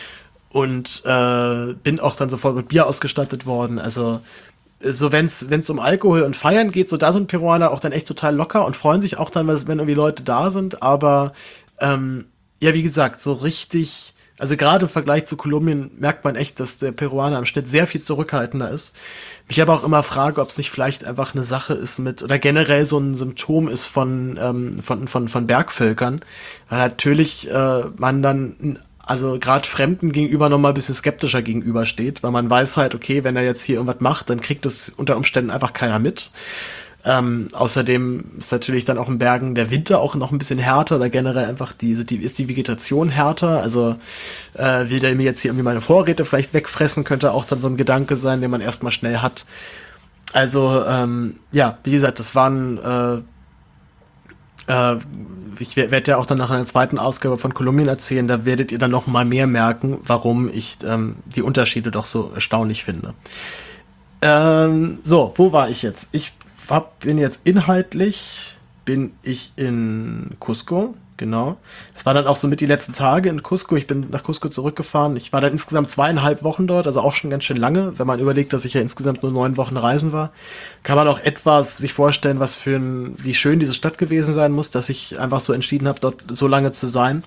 Und äh, bin auch dann sofort mit Bier ausgestattet worden. Also so wenn's wenn's um Alkohol und Feiern geht, so da sind Peruaner auch dann echt total locker und freuen sich auch dann, wenn irgendwie Leute da sind, aber ähm, ja, wie gesagt, so richtig, also gerade im Vergleich zu Kolumbien merkt man echt, dass der Peruaner im Schnitt sehr viel zurückhaltender ist. Mich aber auch immer frage, ob es nicht vielleicht einfach eine Sache ist mit, oder generell so ein Symptom ist von, ähm, von, von, von Bergvölkern, weil natürlich äh, man dann also gerade Fremden gegenüber noch mal ein bisschen skeptischer gegenübersteht, weil man weiß halt, okay, wenn er jetzt hier irgendwas macht, dann kriegt das unter Umständen einfach keiner mit. Ähm, außerdem ist natürlich dann auch in Bergen der Winter auch noch ein bisschen härter oder generell einfach die, die ist die Vegetation härter. Also äh, will der mir jetzt hier irgendwie meine Vorräte vielleicht wegfressen, könnte auch dann so ein Gedanke sein, den man erstmal schnell hat. Also ähm, ja, wie gesagt, das waren äh, äh, ich werde ja auch dann nach einer zweiten Ausgabe von Kolumbien erzählen, da werdet ihr dann noch mal mehr merken, warum ich ähm, die Unterschiede doch so erstaunlich finde. Ähm, so, wo war ich jetzt? Ich hab, bin jetzt inhaltlich, bin ich in Cusco, genau. Das war dann auch so mit die letzten Tage in Cusco. Ich bin nach Cusco zurückgefahren. Ich war dann insgesamt zweieinhalb Wochen dort, also auch schon ganz schön lange. Wenn man überlegt, dass ich ja insgesamt nur neun Wochen reisen war, kann man auch etwa sich vorstellen, was für ein, wie schön diese Stadt gewesen sein muss, dass ich einfach so entschieden habe, dort so lange zu sein.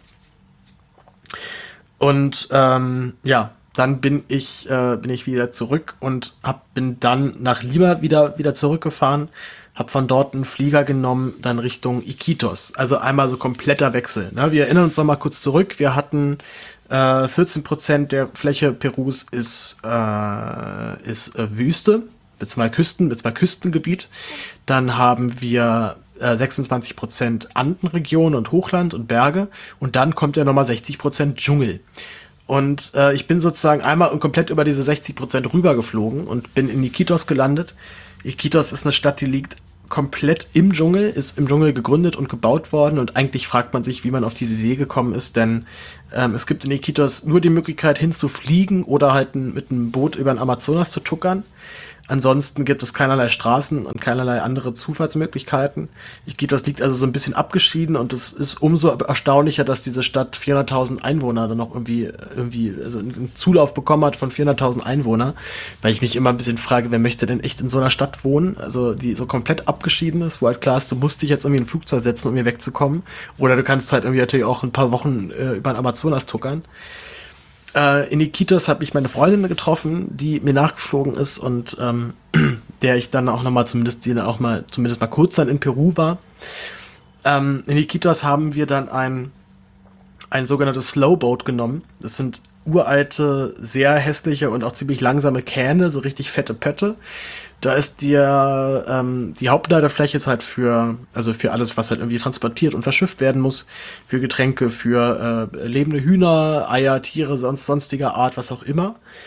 Und ähm, ja, dann bin ich äh, bin ich wieder zurück und hab, bin dann nach Lima wieder wieder zurückgefahren. Hab von dort einen Flieger genommen, dann Richtung Iquitos. Also einmal so kompletter Wechsel. Ne? Wir erinnern uns noch mal kurz zurück. Wir hatten äh, vierzehn Prozent der Fläche Perus ist, äh, ist äh, Wüste, mit zwei Küsten, mit zwei Küstengebiet. Dann haben wir äh, sechsundzwanzig Prozent Andenregion und Hochland und Berge. Und dann kommt ja noch mal sechzig Prozent Dschungel. Und äh, ich bin sozusagen einmal komplett über diese sechzig Prozent rübergeflogen und bin in Iquitos gelandet. Iquitos ist eine Stadt, die liegt komplett im Dschungel, ist im Dschungel gegründet und gebaut worden und eigentlich fragt man sich, wie man auf diese Idee gekommen ist, denn ähm, es gibt in Iquitos nur die Möglichkeit hinzufliegen oder halt mit einem Boot über den Amazonas zu tuckern. Ansonsten gibt es keinerlei Straßen und keinerlei andere Zufahrtsmöglichkeiten. Iquitos liegt also so ein bisschen abgeschieden und es ist umso erstaunlicher, dass diese Stadt vierhunderttausend Einwohner dann noch irgendwie, irgendwie also einen Zulauf bekommen hat von vierhunderttausend Einwohner, weil ich mich immer ein bisschen frage, wer möchte denn echt in so einer Stadt wohnen, also die so komplett abgeschieden ist, wo halt klar ist, du musst dich jetzt irgendwie in ein Flugzeug setzen, um hier wegzukommen, oder du kannst halt irgendwie natürlich auch ein paar Wochen äh, über den Amazonas tuckern. In Iquitos habe ich meine Freundin getroffen, die mir nachgeflogen ist und ähm, der ich dann auch nochmal zumindest, die dann auch mal zumindest mal kurz dann in Peru war. Ähm, in Iquitos haben wir dann ein ein sogenanntes Slowboat genommen. Das sind uralte, sehr hässliche und auch ziemlich langsame Kähne, so richtig fette Pötte. Da ist die, ähm, die Hauptladefläche ist halt für, also für alles, was halt irgendwie transportiert und verschifft werden muss, für Getränke, für äh, lebende Hühner, Eier, Tiere, sonst sonstiger Art, was auch immer.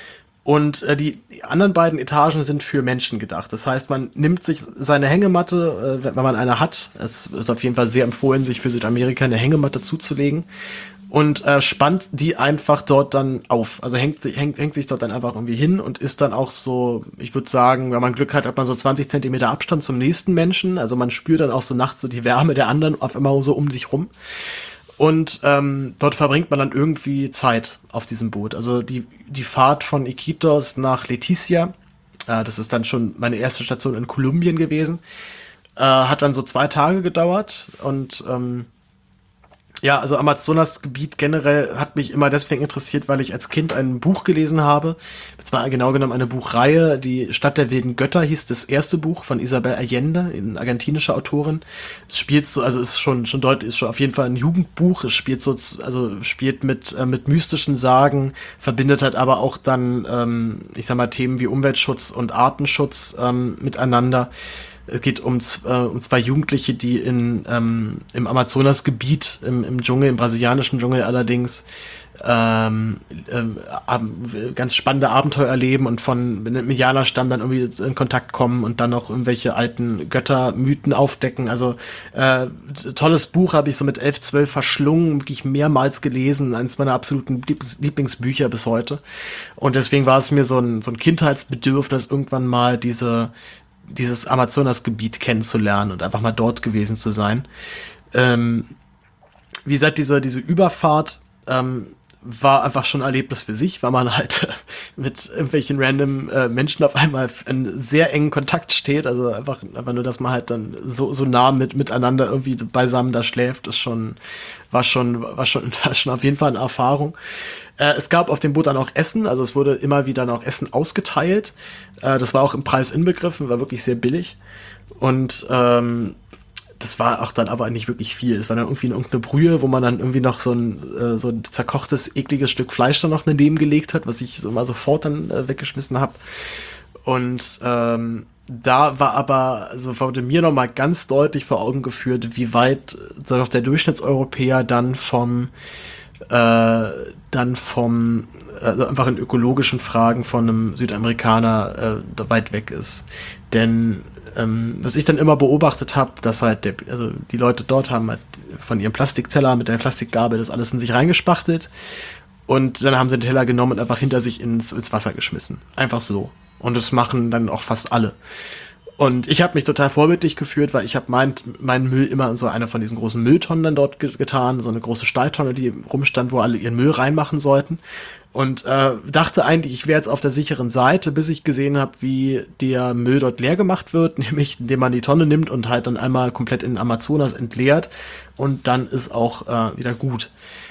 Und äh, die, die anderen beiden Etagen sind für Menschen gedacht. Das heißt, man nimmt sich seine Hängematte, äh, wenn man eine hat. Es ist auf jeden Fall sehr empfohlen, sich für Südamerika eine Hängematte zuzulegen. Und äh, spannt die einfach dort dann auf. Also hängt, sich- hängt, hängt sich dort dann einfach irgendwie hin und ist dann auch so, ich würde sagen, wenn man Glück hat, hat man so zwanzig Zentimeter Abstand zum nächsten Menschen. Also man spürt dann auch so nachts so die Wärme der anderen auf einmal so um sich rum. Und ähm, dort verbringt man dann irgendwie Zeit auf diesem Boot. Also die, die Fahrt von Iquitos nach Leticia, äh, das ist dann schon meine erste Station in Kolumbien gewesen, äh, hat dann so zwei Tage gedauert. Und ähm, ja, also Amazonasgebiet generell hat mich immer deswegen interessiert, weil ich als Kind ein Buch gelesen habe. Das war genau genommen eine Buchreihe. Die Stadt der wilden Götter hieß das erste Buch von Isabel Allende, eine argentinische Autorin. Es spielt so, also ist schon schon deutlich, ist schon auf jeden Fall ein Jugendbuch. Es spielt so, also spielt mit äh, mit mystischen Sagen, verbindet halt aber auch dann, ähm, ich sag mal, Themen wie Umweltschutz und Artenschutz ähm, miteinander. Es geht um, z- äh, um zwei Jugendliche, die in, ähm, im Amazonasgebiet, im, im Dschungel, im brasilianischen Dschungel allerdings, ähm, ähm, ab- ganz spannende Abenteuer erleben und von einem Indianerstamm dann irgendwie in Kontakt kommen und dann noch irgendwelche alten Göttermythen aufdecken. Also äh, t- tolles Buch, habe ich so mit elf, zwölf verschlungen, wirklich mehrmals gelesen, eines meiner absoluten Lieblings- Lieblingsbücher bis heute. Und deswegen war es mir so ein, so ein Kindheitsbedürfnis, irgendwann mal diese dieses Amazonasgebiet kennenzulernen und einfach mal dort gewesen zu sein. Ähm, wie gesagt, diese, diese Überfahrt ähm, war einfach schon ein Erlebnis für sich, weil man halt mit irgendwelchen random äh, Menschen auf einmal in sehr engen Kontakt steht. Also einfach, einfach nur, dass man halt dann so, so nah mit, miteinander irgendwie beisammen da schläft, ist schon, war schon, war schon, war schon auf jeden Fall eine Erfahrung. Äh, es gab auf dem Boot dann auch Essen, also es wurde immer wieder noch Essen ausgeteilt. Äh, das war auch im Preis inbegriffen, war wirklich sehr billig. Und ähm, das war auch dann aber nicht wirklich viel. Es war dann irgendwie irgendeine Brühe, wo man dann irgendwie noch so ein, äh, so ein zerkochtes, ekliges Stück Fleisch dann noch daneben gelegt hat, was ich so mal sofort dann äh, weggeschmissen habe. Und ähm, da war aber, also wurde mir noch mal ganz deutlich vor Augen geführt, wie weit so doch der Durchschnittseuropäer dann vom äh, dann vom, also einfach in ökologischen Fragen von einem Südamerikaner äh, da weit weg ist. Denn ähm, was ich dann immer beobachtet habe, dass halt der, also die Leute dort haben halt von ihrem Plastikteller mit der Plastikgabel das alles in sich reingespachtelt und dann haben sie den Teller genommen und einfach hinter sich ins, ins Wasser geschmissen. Einfach so. Und das machen dann auch fast alle. Und ich habe mich total vorbildlich gefühlt, weil ich habe mein, meinen Müll immer in so eine von diesen großen Mülltonnen dann dort ge getan, so eine große Stahltonne, die rumstand, wo alle ihren Müll reinmachen sollten. Und äh, dachte eigentlich, ich wäre jetzt auf der sicheren Seite, bis ich gesehen habe, wie der Müll dort leer gemacht wird, nämlich indem man die Tonne nimmt und halt dann einmal komplett in Amazonas entleert und dann ist auch äh, wieder gut.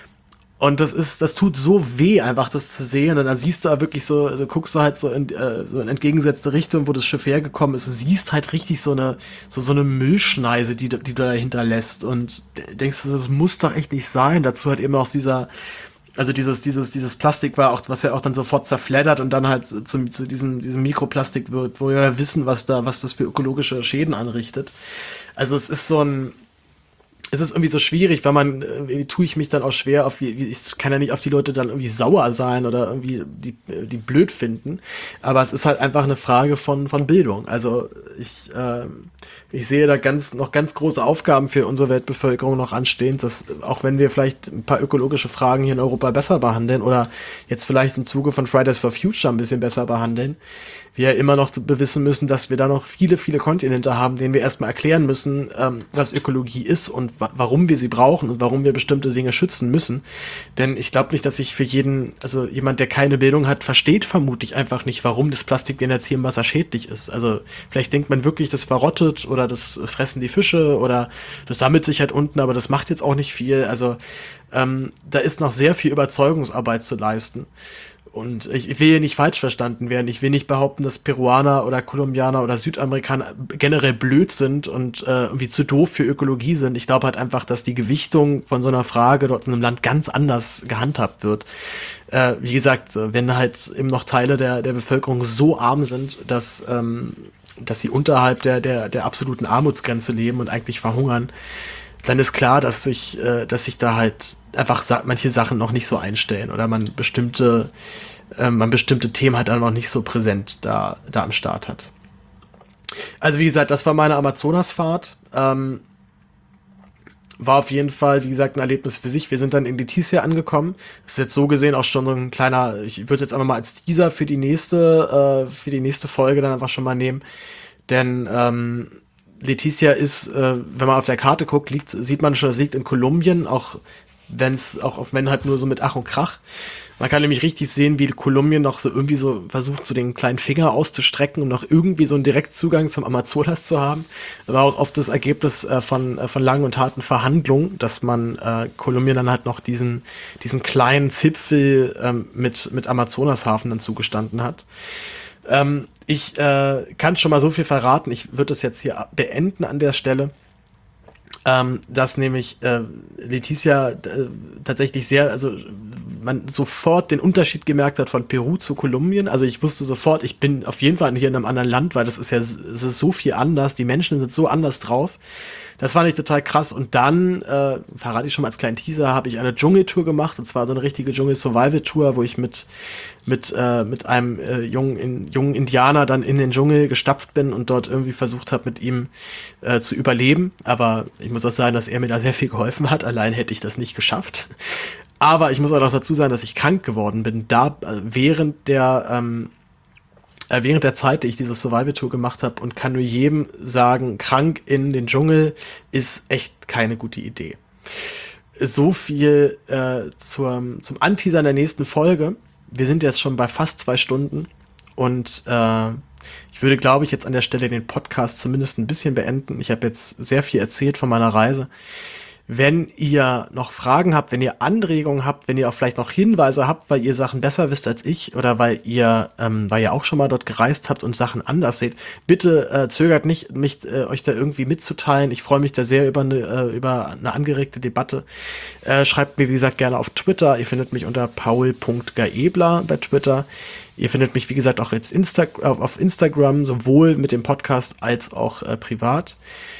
Und das ist, das tut so weh, einfach das zu sehen. Und dann siehst du halt wirklich so, also guckst du halt so in, äh, so in entgegengesetzte Richtung, wo das Schiff hergekommen ist. Du siehst halt richtig so eine, so, so eine Müllschneise, die, du- die du dahinter lässt. Und denkst du, das muss doch echt nicht sein. Dazu halt eben auch dieser, also dieses, dieses, dieses Plastik war auch, was ja auch dann sofort zerfleddert und dann halt zu, zu diesem, diesem Mikroplastik wird, wo wir ja wissen, was da, was das für ökologische Schäden anrichtet. Also es ist so ein, es ist irgendwie so schwierig, weil man, äh, irgendwie tue ich mich dann auch schwer auf, wie, wie ich kann ja nicht auf die Leute dann irgendwie sauer sein oder irgendwie die, äh, die blöd finden. Aber es ist halt einfach eine Frage von, von Bildung. Also ich, ähm, ich sehe da ganz, noch ganz große Aufgaben für unsere Weltbevölkerung noch anstehen, dass auch wenn wir vielleicht ein paar ökologische Fragen hier in Europa besser behandeln oder jetzt vielleicht im Zuge von Fridays for Future ein bisschen besser behandeln, wir immer noch bewissen müssen, dass wir da noch viele, viele Kontinente haben, denen wir erstmal erklären müssen, ähm, was Ökologie ist und wa warum wir sie brauchen und warum wir bestimmte Dinge schützen müssen. Denn ich glaube nicht, dass sich für jeden, also jemand, der keine Bildung hat, versteht vermutlich einfach nicht, warum das Plastik in jetzt hier im Wasser schädlich ist. Also vielleicht denkt man wirklich, das verrottet oder das fressen die Fische oder das sammelt sich halt unten, aber das macht jetzt auch nicht viel. Also ähm, da ist noch sehr viel Überzeugungsarbeit zu leisten. Und ich, ich will hier nicht falsch verstanden werden. Ich will nicht behaupten, dass Peruaner oder Kolumbianer oder Südamerikaner generell blöd sind und äh, irgendwie zu doof für Ökologie sind. Ich glaube halt einfach, dass die Gewichtung von so einer Frage dort in einem Land ganz anders gehandhabt wird. Äh, wie gesagt, wenn halt eben noch Teile der, der Bevölkerung so arm sind, dass, ähm, dass sie unterhalb der, der, der absoluten Armutsgrenze leben und eigentlich verhungern, dann ist klar, dass sich, äh, dass sich da halt einfach sa manche Sachen noch nicht so einstellen oder man bestimmte äh, man bestimmte Themen halt dann noch nicht so präsent da, da am Start hat. Also wie gesagt, das war meine Amazonasfahrt. Ähm, war auf jeden Fall, wie gesagt, ein Erlebnis für sich. Wir sind dann in Letizia angekommen. Das ist jetzt so gesehen auch schon so ein kleiner, ich würde jetzt einfach mal als Teaser für die nächste, äh, für die nächste Folge dann einfach schon mal nehmen. Denn ähm, Letizia ist, äh, wenn man auf der Karte guckt, liegt, sieht man schon, es liegt in Kolumbien, auch wenn es, auch wenn halt nur so mit Ach und Krach. Man kann nämlich richtig sehen, wie Kolumbien noch so irgendwie so versucht, so den kleinen Finger auszustrecken, um noch irgendwie so einen Direktzugang zum Amazonas zu haben. Das war auch oft das Ergebnis äh, von, äh, von langen und harten Verhandlungen, dass man äh, Kolumbien dann halt noch diesen, diesen kleinen Zipfel ähm, mit, mit Amazonashafen dann zugestanden hat. Ähm, ich äh, kann schon mal so viel verraten, ich würde es jetzt hier beenden an der Stelle. Ähm, dass nämlich äh, Letizia äh, tatsächlich sehr, also man sofort den Unterschied gemerkt hat von Peru zu Kolumbien. Also ich wusste sofort, ich bin auf jeden Fall hier in einem anderen Land, weil das ist ja, es ist so viel anders, die Menschen sind so anders drauf. Das fand ich total krass. Und dann, äh, verrate ich schon mal als kleinen Teaser, habe ich eine Dschungeltour gemacht. Und zwar so eine richtige Dschungel-Survival-Tour, wo ich mit mit äh, mit einem äh, jungen in, jungen Indianer dann in den Dschungel gestapft bin und dort irgendwie versucht habe, mit ihm äh, zu überleben. Aber ich muss auch sagen, dass er mir da sehr viel geholfen hat. Allein hätte ich das nicht geschafft. Aber ich muss auch noch dazu sagen, dass ich krank geworden bin, da äh, während der ähm, äh, während der Zeit, die ich diese Survival-Tour gemacht habe, und kann nur jedem sagen, krank in den Dschungel ist echt keine gute Idee. So viel äh, zur, zum Anteasern der nächsten Folge. Wir sind jetzt schon bei fast zwei Stunden und äh, ich würde, glaube ich, jetzt an der Stelle den Podcast zumindest ein bisschen beenden. Ich habe jetzt sehr viel erzählt von meiner Reise. Wenn ihr noch Fragen habt, wenn ihr Anregungen habt, wenn ihr auch vielleicht noch Hinweise habt, weil ihr Sachen besser wisst als ich oder weil ihr, ähm, weil ihr auch schon mal dort gereist habt und Sachen anders seht, bitte äh, zögert nicht, mich äh, euch da irgendwie mitzuteilen. Ich freue mich da sehr über eine, äh, über eine angeregte Debatte. Äh, schreibt mir, wie gesagt, gerne auf Twitter. Ihr findet mich unter paul punkt gaebler bei Twitter. Ihr findet mich, wie gesagt, auch jetzt Insta- auf Instagram, sowohl mit dem Podcast als auch äh, privat.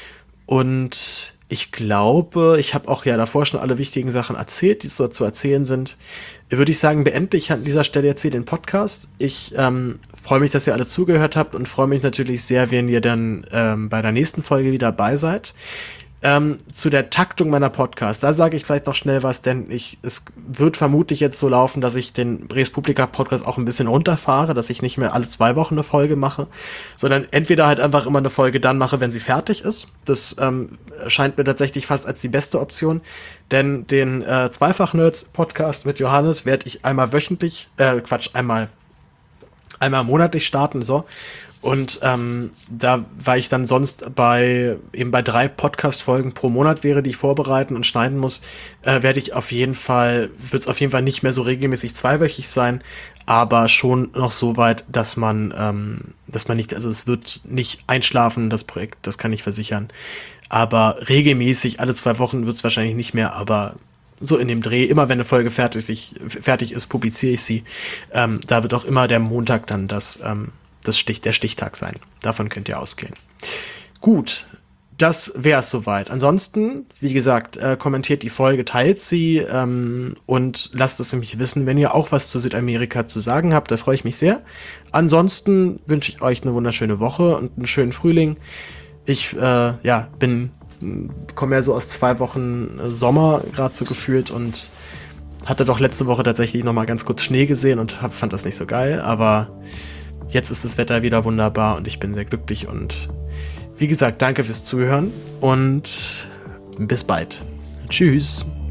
Und ich glaube, ich habe auch ja davor schon alle wichtigen Sachen erzählt, die so zu erzählen sind. Würde ich sagen, beende ich an dieser Stelle jetzt hier den Podcast. Ich ähm, freue mich, dass ihr alle zugehört habt und freue mich natürlich sehr, wenn ihr dann ähm, bei der nächsten Folge wieder dabei seid. Ähm, zu der Taktung meiner Podcasts, da sage ich vielleicht noch schnell was, denn ich, es wird vermutlich jetzt so laufen, dass ich den Res Publica Podcast auch ein bisschen runterfahre, dass ich nicht mehr alle zwei Wochen eine Folge mache, sondern entweder halt einfach immer eine Folge dann mache, wenn sie fertig ist. Das ähm, scheint mir tatsächlich fast als die beste Option, denn den äh, Zweifach-Nerds-Podcast mit Johannes werde ich einmal wöchentlich, äh, Quatsch, einmal einmal monatlich starten, so. Und ähm, da, weil ich dann sonst bei eben bei drei Podcast-Folgen pro Monat wäre, die ich vorbereiten und schneiden muss, äh, werde ich auf jeden Fall, wird es auf jeden Fall nicht mehr so regelmäßig zweiwöchig sein, aber schon noch so weit, dass man, ähm, dass man nicht, also es wird nicht einschlafen, das Projekt, das kann ich versichern. Aber regelmäßig, alle zwei Wochen wird es wahrscheinlich nicht mehr, aber so in dem Dreh, immer wenn eine Folge fertig, sich, fertig ist, publiziere ich sie. Ähm, da wird auch immer der Montag dann das, ähm, das Stich, der Stichtag sein. Davon könnt ihr ausgehen. Gut, das wäre es soweit. Ansonsten, wie gesagt, äh, kommentiert die Folge, teilt sie ähm, und lasst es mich wissen, wenn ihr auch was zu Südamerika zu sagen habt. Da freue ich mich sehr. Ansonsten wünsche ich euch eine wunderschöne Woche und einen schönen Frühling. Ich äh, ja, bin komme ja so aus zwei Wochen Sommer gerade so gefühlt und hatte doch letzte Woche tatsächlich noch mal ganz kurz Schnee gesehen und hab, fand das nicht so geil, aber jetzt ist das Wetter wieder wunderbar und ich bin sehr glücklich und wie gesagt, danke fürs Zuhören und bis bald. Tschüss.